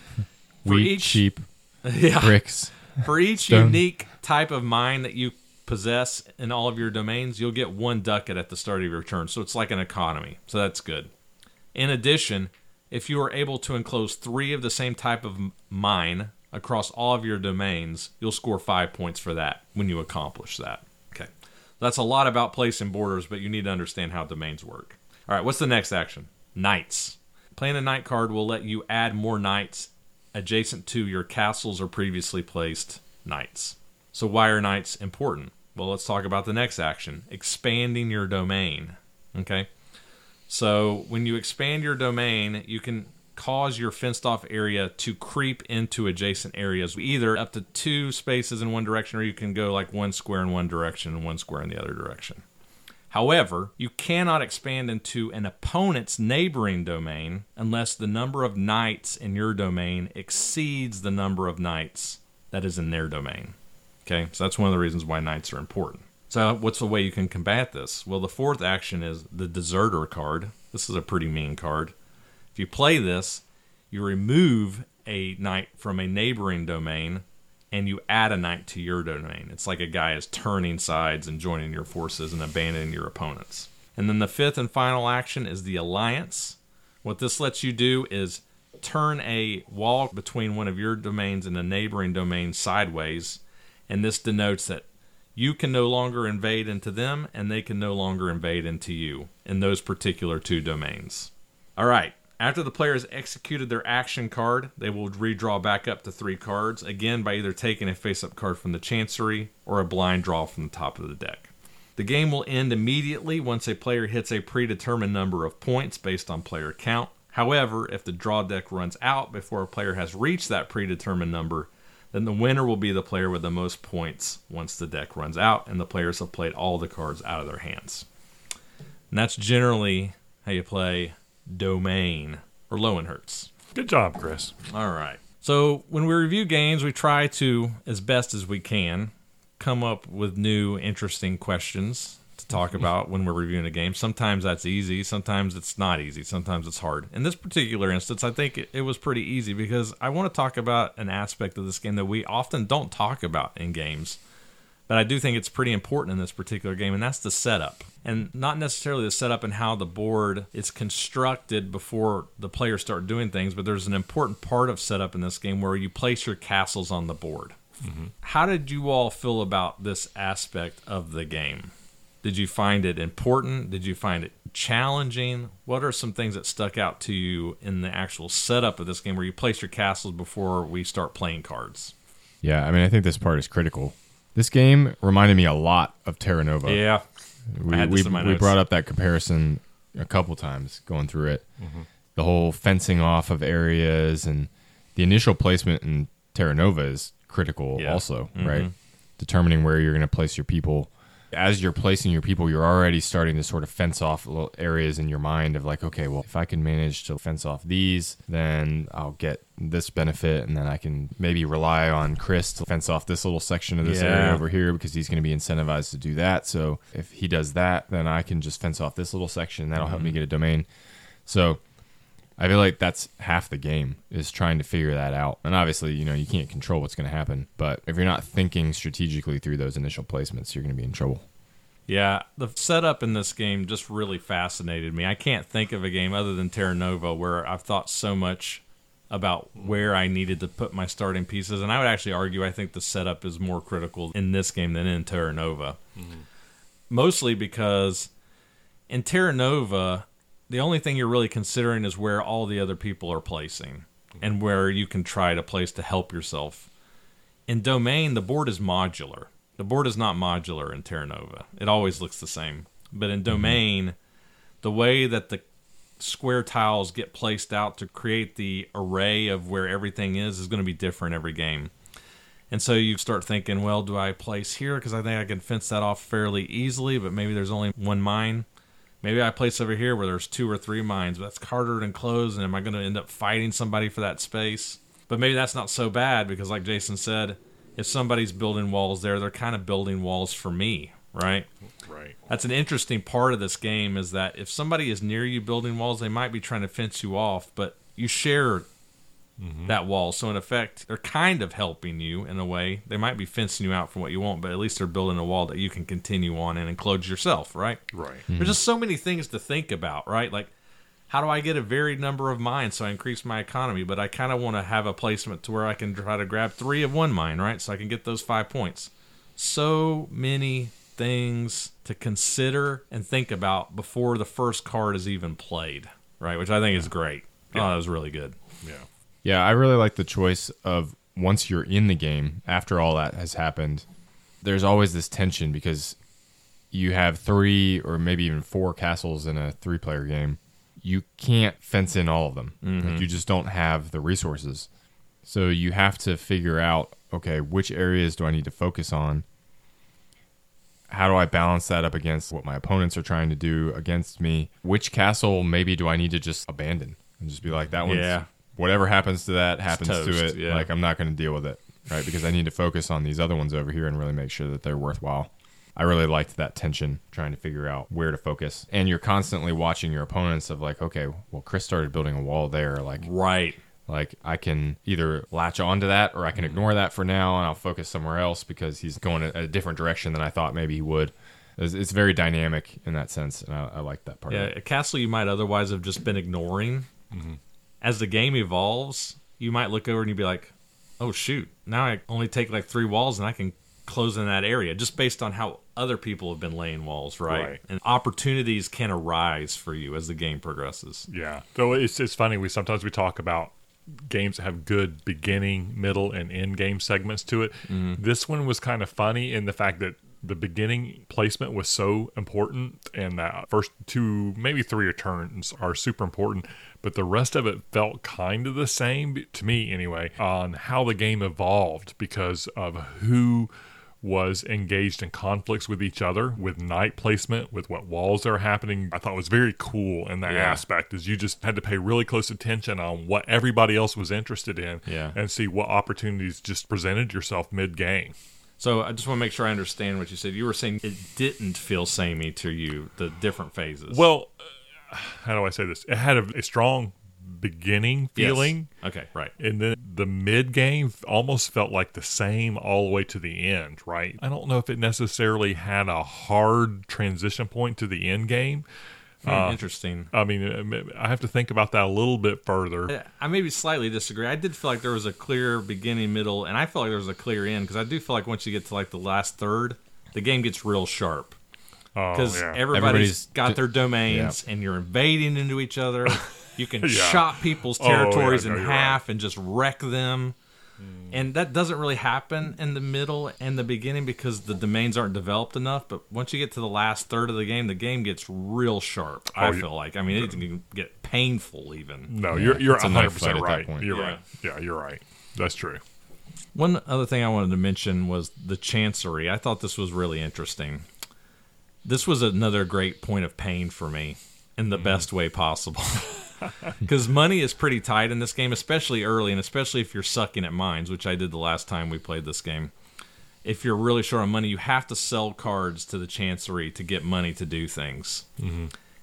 Wheat, sheep, yeah. bricks. For each stone. unique type of mine that you possess in all of your domains, you'll get 1 ducat at the start of your turn. So it's like an economy. So that's good. In addition, if you are able to enclose 3 of the same type of mine across all of your domains, you'll score 5 points for that when you accomplish that. Okay. That's a lot about placing borders, but you need to understand how domains work. All right, what's the next action? Knights. Playing a knight card will let you add more knights adjacent to your castles or previously placed knights. So why are knights important? Well, let's talk about the next action, expanding your domain. Okay? So when you expand your domain, you can cause your fenced off area to creep into adjacent areas, either up to 2 spaces in one direction, or you can go like 1 square in one direction and 1 square in the other direction. However, you cannot expand into an opponent's neighboring domain unless the number of knights in your domain exceeds the number of knights that is in their domain. Okay, so that's one of the reasons why knights are important. So what's the way you can combat this? Well, the 4th action is the Deserter card. This is a pretty mean card. If you play this, you remove a knight from a neighboring domain and you add a knight to your domain. It's like a guy is turning sides and joining your forces and abandoning your opponents. And then the 5th and final action is the Alliance. What this lets you do is turn a wall between one of your domains and a neighboring domain sideways, and this denotes that you can no longer invade into them and they can no longer invade into you in those particular 2 domains. All right. After the player has executed their action card, they will redraw back up to 3 cards, again by either taking a face-up card from the Chancery or a blind draw from the top of the deck. The game will end immediately once a player hits a predetermined number of points based on player count. However, if the draw deck runs out before a player has reached that predetermined number, then the winner will be the player with the most points once the deck runs out and the players have played all the cards out of their hands. And that's generally how you play Domain or Lowenherz. Good job, Chris. All right. So when we review games, we try to, as best as we can, come up with new, interesting questions to talk about when we're reviewing a game. Sometimes that's easy. Sometimes it's not easy. Sometimes it's hard. In this particular instance, I think it was pretty easy because I want to talk about an aspect of this game that we often don't talk about in games, but I do think it's pretty important in this particular game, and that's the setup. And not necessarily the setup and how the board is constructed before the players start doing things, but there's an important part of setup in this game where you place your castles on the board. Mm-hmm. How did you all feel about this aspect of the game? Did you find it important? Did you find it challenging? What are some things that stuck out to you in the actual setup of this game where you place your castles before we start playing cards? Yeah, I mean, I think this part is critical. This game reminded me a lot of Terra Nova. Yeah. We brought up that comparison a couple times going through it. Mm-hmm. The whole fencing off of areas and the initial placement in Terra Nova is critical also, right? Determining where you're going to place your people. As you're placing your people, you're already starting to sort of fence off little areas in your mind of like, okay, well, if I can manage to fence off these, then I'll get this benefit, and then I can maybe rely on Chris to fence off this little section of this area over here because he's going to be incentivized to do that. So if he does that, then I can just fence off this little section, and that'll help me get a domain. So I feel like that's half the game is trying to figure that out. And obviously, you can't control what's going to happen. But if you're not thinking strategically through those initial placements, you're going to be in trouble. Yeah, the setup in this game just really fascinated me. I can't think of a game other than Terra Nova where I've thought so much about where I needed to put my starting pieces. And I would actually argue I think the setup is more critical in this game than in Terra Nova. Mm-hmm. Mostly because in Terra Nova, the only thing you're really considering is where all the other people are placing and where you can try to place to help yourself. In Domain, the board is modular. The board is not modular in Terra Nova. It always looks the same. But in Domain, the way that the square tiles get placed out to create the array of where everything is going to be different every game. And so you start thinking, well, do I place here? Because I think I can fence that off fairly easily, but maybe there's only one mine. Maybe I place over here where there's 2 or 3 mines, but that's harder to enclose, and am I going to end up fighting somebody for that space? But maybe that's not so bad because, like Jason said, if somebody's building walls there, they're kind of building walls for me, right? Right. That's an interesting part of this game is that if somebody is near you building walls, they might be trying to fence you off, but you share that wall. So, in effect, they're kind of helping you in a way. They might be fencing you out from what you want, but at least they're building a wall that you can continue on and enclose yourself, right? Right. There's just so many things to think about, right? Like, how do I get a varied number of mines so I increase my economy? But I kind of want to have a placement to where I can try to grab 3 of one mine, right? So I can get those 5 points. So many things to consider and think about before the first card is even played, right? Which I think is great. Yeah. Oh, that was really good. Yeah. Yeah, I really like the choice of once you're in the game, after all that has happened, there's always this tension because you have 3 or maybe even 4 castles in a 3-player game. You can't fence in all of them. Like, you just don't have the resources. So you have to figure out, okay, which areas do I need to focus on? How do I balance that up against what my opponents are trying to do against me? Which castle maybe do I need to just abandon and just be like, that one's, whatever happens to that happens to it. Yeah. Like, I'm not going to deal with it, right? Because I need to focus on these other ones over here and really make sure that they're worthwhile. I really liked that tension, trying to figure out where to focus. And you're constantly watching your opponents of like, okay, well, Chris started building a wall there. Like, right. Like, I can either latch onto that or I can ignore that for now and I'll focus somewhere else because he's going a different direction than I thought maybe he would. It's very dynamic in that sense, and I like that part. Yeah, a castle you might otherwise have just been ignoring. As the game evolves, you might look over and you'd be like, oh, shoot, now I only take like 3 walls and I can close in that area just based on how other people have been laying walls, right? And opportunities can arise for you as the game progresses. Yeah. So it's funny. We sometimes talk about games that have good beginning, middle, and end game segments to it. This one was kind of funny in the fact that the beginning placement was so important, and that first 2, maybe 3 turns are super important, but the rest of it felt kind of the same, to me anyway, on how the game evolved because of who was engaged in conflicts with each other, with night placement, with what walls are happening. I thought was very cool in that aspect, is you just had to pay really close attention on what everybody else was interested in and see what opportunities just presented yourself mid-game. So I just want to make sure I understand what you said. You were saying it didn't feel samey to you, the different phases. Well, how do I say this? It had a strong beginning feeling. Yes. Okay, right. And then the mid game almost felt like the same all the way to the end, right? I don't know if it necessarily had a hard transition point to the end game. Interesting. I mean, I have to think about that a little bit further. I maybe slightly disagree. I did feel like there was a clear beginning, middle, and I feel like there was a clear end, because I do feel like once you get to like the last third, the game gets real sharp. Because everybody's got their domains, and you're invading into each other. You can chop people's territories in half and just wreck them. And that doesn't really happen in the middle and the beginning because the domains aren't developed enough. But once you get to the last third of the game gets real sharp, I feel like. I mean, it can get painful even. No, you're 100% right. You're right. Yeah, you're right. That's true. One other thing I wanted to mention was the Chancery. I thought this was really interesting. This was another great point of pain for me in the best way possible. Because money is pretty tight in this game, especially early, and especially if you're sucking at mines, which I did the last time we played this game. If you're really short on money, you have to sell cards to the Chancery to get money to do things. Mm-hmm.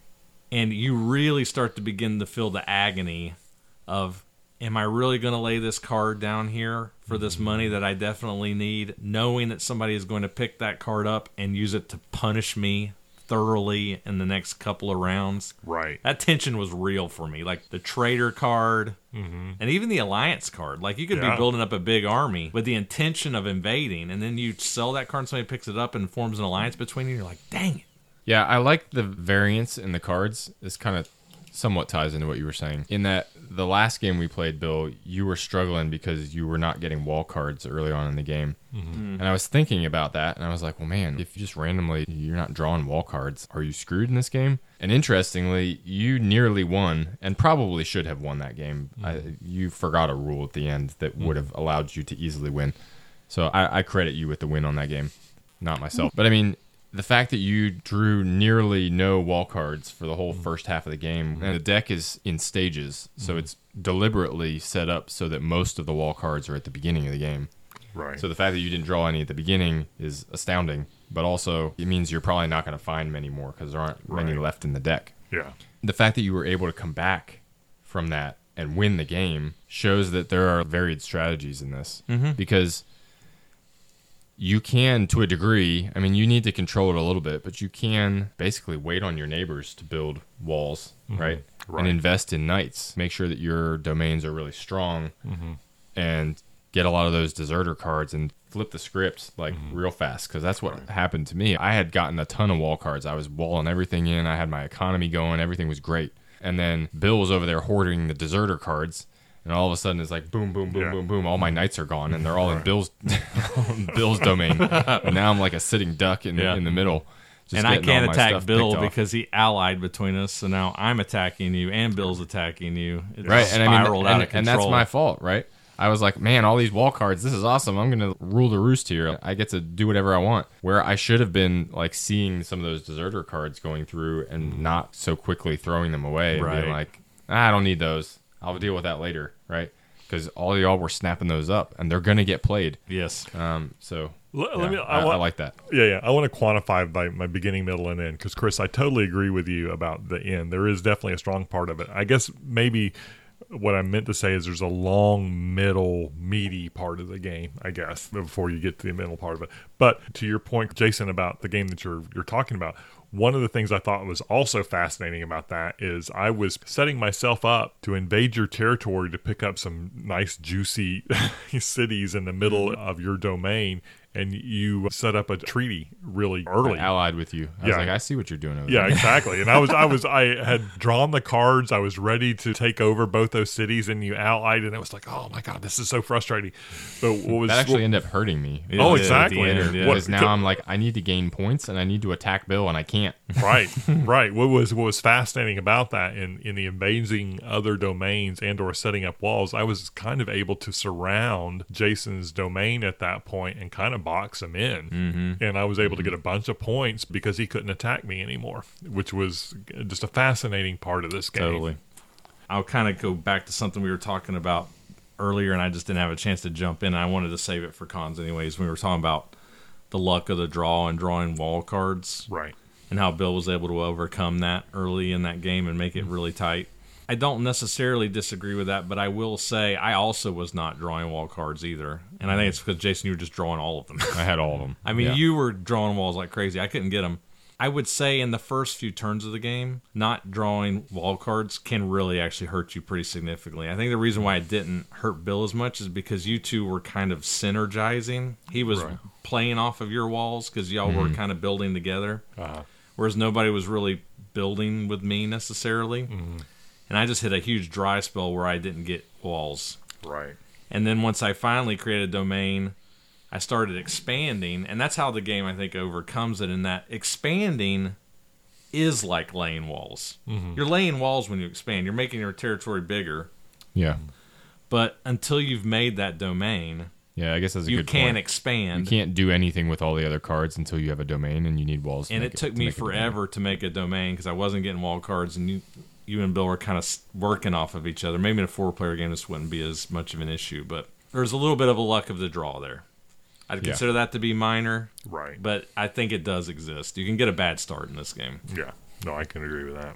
And you really start to begin to feel the agony of, am I really going to lay this card down here for this money that I definitely need, knowing that somebody is going to pick that card up and use it to punish me thoroughly in the next couple of rounds. Right. That tension was real for me. Like the trader card and even the alliance card. Like you could be building up a big army with the intention of invading, and then you sell that card and somebody picks it up and forms an alliance between you, and you're like, dang it. Yeah, I like the variance in the cards. This kind of somewhat ties into what you were saying. In that the last game we played, Bill, you were struggling because you were not getting wall cards early on in the game. And I was thinking about that, and I was like, well, man, if you just randomly, you're not drawing wall cards, are you screwed in this game? And interestingly, you nearly won, and probably should have won that game. You forgot a rule at the end that would have allowed you to easily win. So I credit you with the win on that game, not myself. But I mean, the fact that you drew nearly no wall cards for the whole first half of the game, and the deck is in stages, so it's deliberately set up so that most of the wall cards are at the beginning of the game. Right. So the fact that you didn't draw any at the beginning is astounding, but also it means you're probably not going to find many more because there aren't many left in the deck. Yeah. The fact that you were able to come back from that and win the game shows that there are varied strategies in this, because you can, to a degree, I mean, you need to control it a little bit, but you can basically wait on your neighbors to build walls, right? And invest in knights. Make sure that your domains are really strong and get a lot of those deserter cards and flip the script like real fast, because that's what happened to me. I had gotten a ton of wall cards. I was walling everything in. I had my economy going. Everything was great. And then Bill was over there hoarding the deserter cards. And all of a sudden, it's like boom, boom, boom, boom, boom. All my knights are gone, and they're all in Bill's domain. And now I'm like a sitting duck in the middle. And I can't attack Bill because he allied between us. So now I'm attacking you, and Bill's attacking you. It's spiraled out of control. And that's my fault, right? I was like, man, all these wall cards, this is awesome. I'm going to rule the roost here. I get to do whatever I want. Where I should have been like seeing some of those deserter cards going through and not so quickly throwing them away and being like, I don't need those. I'll deal with that later, right? Because all of y'all were snapping those up, and they're going to get played. Yes. So I like that. Yeah. I want to quantify my beginning, middle, and end, because, Chris, I totally agree with you about the end. There is definitely a strong part of it. I guess maybe what I meant to say is there's a long, middle, meaty part of the game, I guess, before you get to the middle part of it. But to your point, Jason, about the game that you're talking about, one of the things I thought was also fascinating about that is I was setting myself up to invade your territory to pick up some nice, juicy cities in the middle of your domain. and you set up a treaty really early. I allied with you. I was like, I see what you're doing over Yeah, there. exactly. And I had drawn the cards. I was ready to take over both those cities, and you allied, and it was like, oh my god, this is so frustrating. But what was That actually ended up hurting me. exactly. Because now I'm like, I need to gain points and I need to attack Bill, and I can't. Right. What was fascinating about that in the invading other domains and or setting up walls, I was kind of able to surround Jason's domain at that point and kind of box him in. And I was able to get a bunch of points because he couldn't attack me anymore, which was just a fascinating part of this game. Totally. I'll kind of go back to something we were talking about earlier, and I just didn't have a chance to jump in. I wanted to save it for cons anyways. We were talking about the luck of the draw and drawing wall cards. Right. And how Bill was able to overcome that early in that game and make it really tight. I don't necessarily disagree with that, but I will say I also was not drawing wall cards either. And I think it's because, Jason, you were just drawing all of them. I had all of them. I mean, you were drawing walls like crazy. I couldn't get them. I would say in the first few turns of the game, not drawing wall cards can really actually hurt you pretty significantly. I think the reason why it didn't hurt Bill as much is because you two were kind of synergizing. He was playing off of your walls because y'all were kind of building together, whereas nobody was really building with me necessarily. And I just hit a huge dry spell where I didn't get walls. Right. And then once I finally created a domain, I started expanding, and that's how the game, I think, overcomes it, in that expanding is like laying walls. You're laying walls when you expand. You're making your territory bigger. Yeah. But until you've made that domain, Yeah, I guess that's a you good can't point. expand. You can't do anything with all the other cards until you have a domain, and you need walls. And it took me forever to make a domain because I wasn't getting wall cards, and you and Bill were kind of working off of each other. Maybe in a 4-player game this wouldn't be as much of an issue, but there's a little bit of a luck of the draw there. I'd consider that to be minor, Right. but I think it does exist. You can get a bad start in this game. Yeah. No, I can agree with that.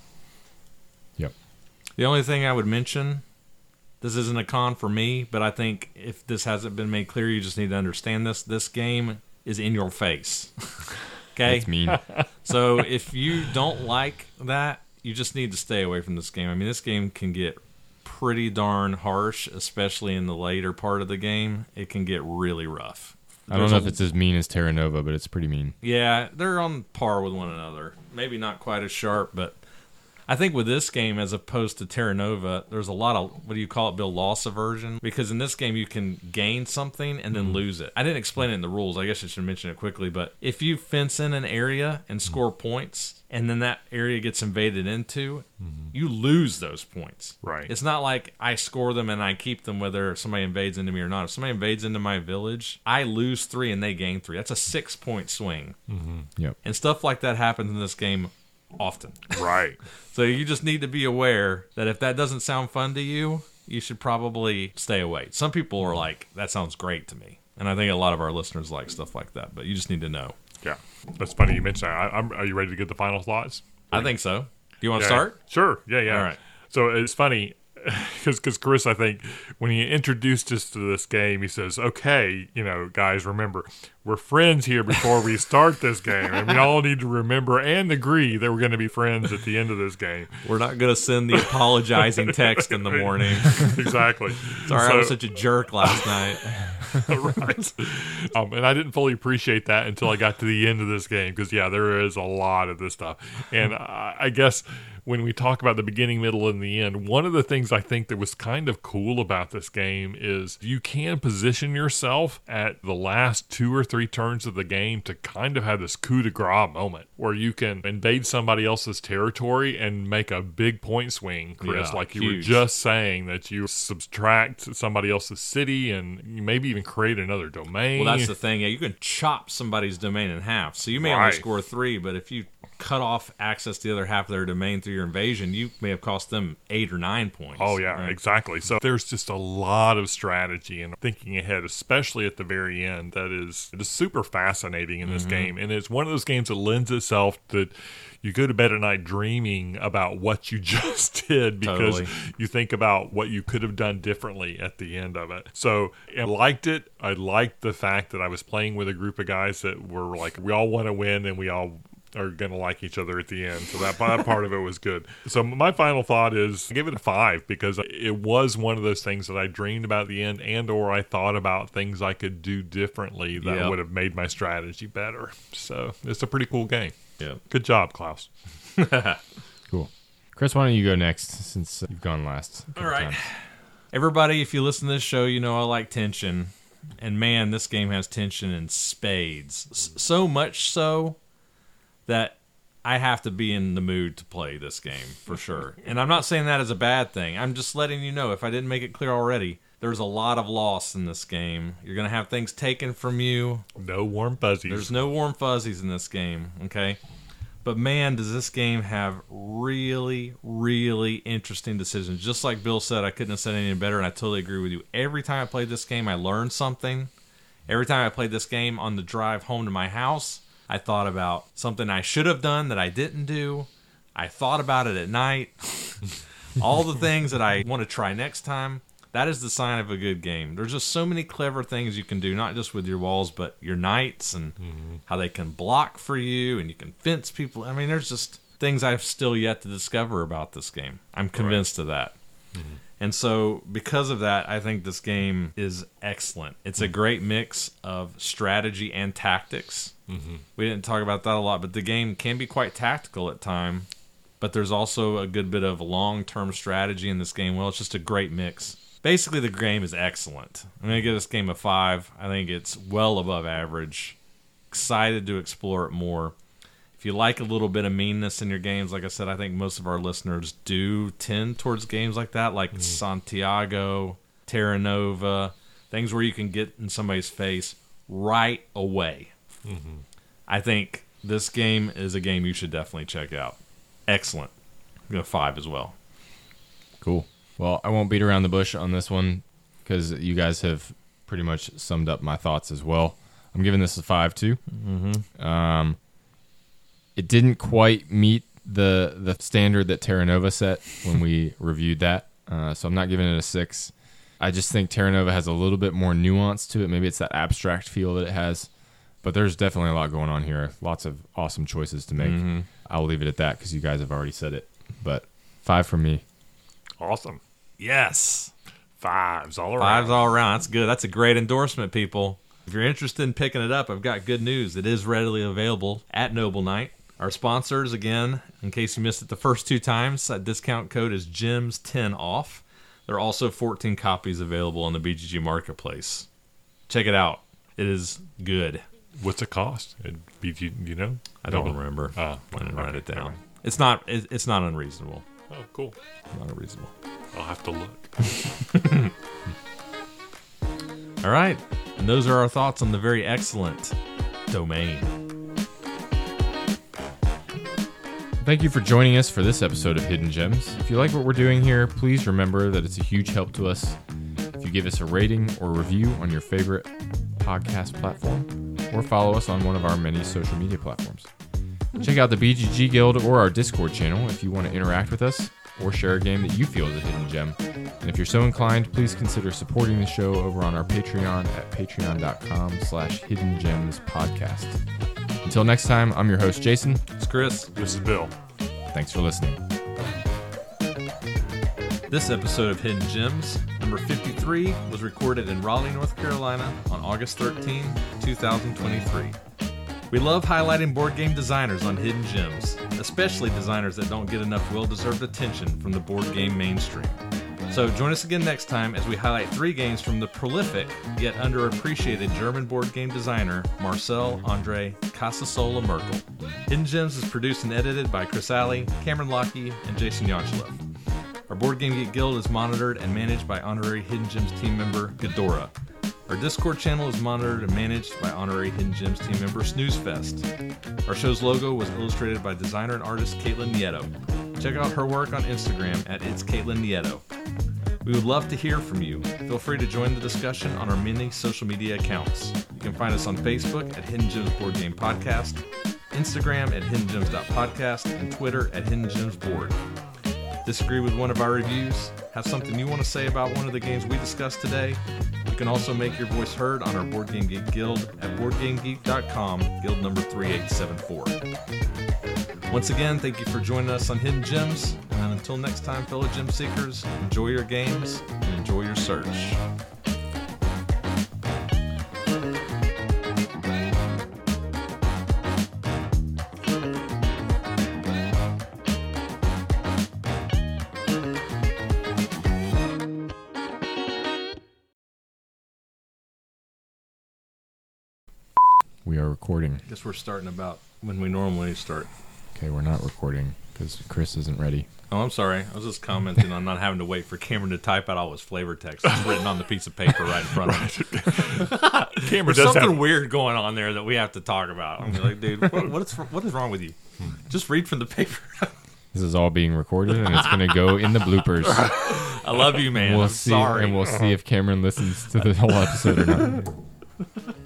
Yep. The only thing I would mention, this isn't a con for me, but I think if this hasn't been made clear, you just need to understand this. This game is in your face. Okay? That's mean. So if you don't like that, you just need to stay away from this game. I mean, this game can get pretty darn harsh, especially in the later part of the game. It can get really rough. I don't know if it's as mean as Terra Nova, but it's pretty mean. Yeah, they're on par with one another. Maybe not quite as sharp, but I think with this game, as opposed to Terra Nova, there's a lot of, what do you call it, Bill, loss aversion? Because in this game, you can gain something and then lose it. I didn't explain it in the rules. I guess I should mention it quickly, but if you fence in an area and score points, and then that area gets invaded into, you lose those points. Right. It's not like I score them and I keep them whether somebody invades into me or not. If somebody invades into my village, I lose 3 and they gain 3. That's a 6-point swing. Yep. And stuff like that happens in this game often. Right. So you just need to be aware that if that doesn't sound fun to you, you should probably stay away. Some people are like, that sounds great to me. And I think a lot of our listeners like stuff like that, but you just need to know. Yeah. That's funny you mentioned that. Are you ready to get the final thoughts? I think so. Do you want to Yeah. start? Sure. Yeah, yeah. All right. So it's funny because Chris, I think, when he introduced us to this game, he says, okay, guys, remember, we're friends here before we start this game. And we all need to remember and agree that we're going to be friends at the end of this game. We're not going to send the apologizing text in the morning. Exactly. Sorry, I was such a jerk last night. Right. And I didn't fully appreciate that until I got to the end of this game because, yeah, there is a lot of this stuff. And I guess when we talk about the beginning, middle, and the end, one of the things I think that was kind of cool about this game is you can position yourself at the last 2 or 3 turns of the game to kind of have this coup de grace moment where you can invade somebody else's territory and make a big point swing, Chris, Yeah, like you huge. were just saying, that you subtract somebody else's city and you maybe even create another domain. Well, that's the thing. Yeah, you can chop somebody's domain in half. So you may only Right. score 3, but if you cut off access to the other half of their domain through your invasion, you may have cost them 8 or 9 points. Oh, yeah, right? exactly. So there's just a lot of strategy and thinking ahead, especially at the very end. It is super fascinating in this game. And it's one of those games that lends itself that you go to bed at night dreaming about what you just did because Totally. you think about what you could have done differently at the end of it. So I liked it. I liked the fact that I was playing with a group of guys that were like, we all want to win and we all are going to like each other at the end. So that part of it was good. So my final thought is give it a 5 because it was one of those things that I dreamed about at the end and or I thought about things I could do differently that would have made my strategy better. So it's a pretty cool game. Yeah. Good job, Klaus. Cool. Chris, why don't you go next since you've gone last? All right. Everybody, if you listen to this show, you know I like tension. And man, this game has tension in spades. So much so that I have to be in the mood to play this game for sure. And I'm not saying that as a bad thing. I'm just letting you know, if I didn't make it clear already, there's a lot of loss in this game. You're going to have things taken from you. No warm fuzzies. There's no warm fuzzies in this game, okay? But man, does this game have really, really interesting decisions. Just like Bill said, I couldn't have said anything better, and I totally agree with you. Every time I played this game, I learned something. Every time I played this game on the drive home to my house, I thought about something I should have done that I didn't do. I thought about it at night. All the things that I want to try next time. That is the sign of a good game. There's just so many clever things you can do, not just with your walls, but your knights and how they can block for you and you can fence people. I mean, there's just things I've still yet to discover about this game. I'm convinced of that. Mm-hmm. And so because of that, I think this game is excellent. It's a great mix of strategy and tactics. Mm-hmm. We didn't talk about that a lot, but the game can be quite tactical at times. But there's also a good bit of long-term strategy in this game. Well, it's just a great mix. Basically, the game is excellent. I'm going to give this game a 5. I think it's well above average. Excited to explore it more. If you like a little bit of meanness in your games, like I said, I think most of our listeners do tend towards games like that, like Santiago, Terra Nova, things where you can get in somebody's face right away. Mm-hmm. I think this game is a game you should definitely check out. Excellent. I'm going to 5 as well. Cool. Well, I won't beat around the bush on this one because you guys have pretty much summed up my thoughts as well. I'm giving this a 5 too. Mm-hmm. It didn't quite meet the standard that Terra Nova set when we reviewed that, so I'm not giving it a 6. I just think Terra Nova has a little bit more nuance to it. Maybe it's that abstract feel that it has, but there's definitely a lot going on here. Lots of awesome choices to make. Mm-hmm. I'll leave it at that because you guys have already said it, but 5 from me. Awesome. Yes. 5s all around. 5s all around. That's good. That's a great endorsement, people. If you're interested in picking it up, I've got good news. It is readily available at Noble Knight. Our sponsors, again, in case you missed it the first 2 times, that discount code is GEMS10 off. There are also 14 copies available on the BGG Marketplace. Check it out. It is good. What's it cost? You know? I don't remember. I didn't write it down. Okay. It's not unreasonable. Oh, cool. Not unreasonable. I'll have to look. All right. And those are our thoughts on the very excellent Domain. Thank you for joining us for this episode of Hidden Gems. If you like what we're doing here, please remember that it's a huge help to us if you give us a rating or review on your favorite podcast platform or follow us on one of our many social media platforms. Check out the BGG Guild or our Discord channel if you want to interact with us or share a game that you feel is a hidden gem. And if you're so inclined, please consider supporting the show over on our Patreon at patreon.com/hiddengemspodcast. Until next time, I'm your host, Jason. It's Chris. This is Bill. Thanks for listening. This episode of Hidden Gems, number 53, was recorded in Raleigh, North Carolina on August 13, 2023. We love highlighting board game designers on Hidden Gems, especially designers that don't get enough well-deserved attention from the board game mainstream. So join us again next time as we highlight 3 games from the prolific yet underappreciated German board game designer Marcel André Casasola Merkel. Hidden Gems is produced and edited by Chris Alley, Cameron Lockey, and Jason Yonchlev. Our Board Game Geek Guild is monitored and managed by honorary Hidden Gems team member Ghidorah. Our Discord channel is monitored and managed by honorary Hidden Gems team member Snoozefest. Our show's logo was illustrated by designer and artist Caitlin Nieto. Check out her work on Instagram at It's Caitlin Nieto. We would love to hear from you. Feel free to join the discussion on our many social media accounts. You can find us on Facebook at Hidden Gems Board Game Podcast, Instagram at hiddengems.podcast, and Twitter at Hidden Gems Board. Disagree with one of our reviews? Have something you want to say about one of the games we discussed today? You can also make your voice heard on our Board Game Geek Guild at BoardGameGeek.com, guild number 3874. Once again, thank you for joining us on Hidden Gems, and until next time, fellow gem seekers, enjoy your games and enjoy your search. We are recording. Guess we're starting about when we normally start. Okay, we're not recording because Chris isn't ready. Oh, I'm sorry. I was just commenting on not having to wait for Cameron to type out all his flavor text. It's written on the piece of paper right in front of him. Cameron There's does something have weird going on there that we have to talk about. I'm like, dude, what is wrong with you? Just read from the paper. This is all being recorded, and it's going to go in the bloopers. I love you, man. I'm see, sorry. and we'll see if Cameron listens to the whole episode or not.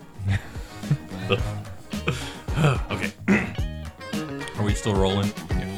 Okay. Are we still rolling? Yeah.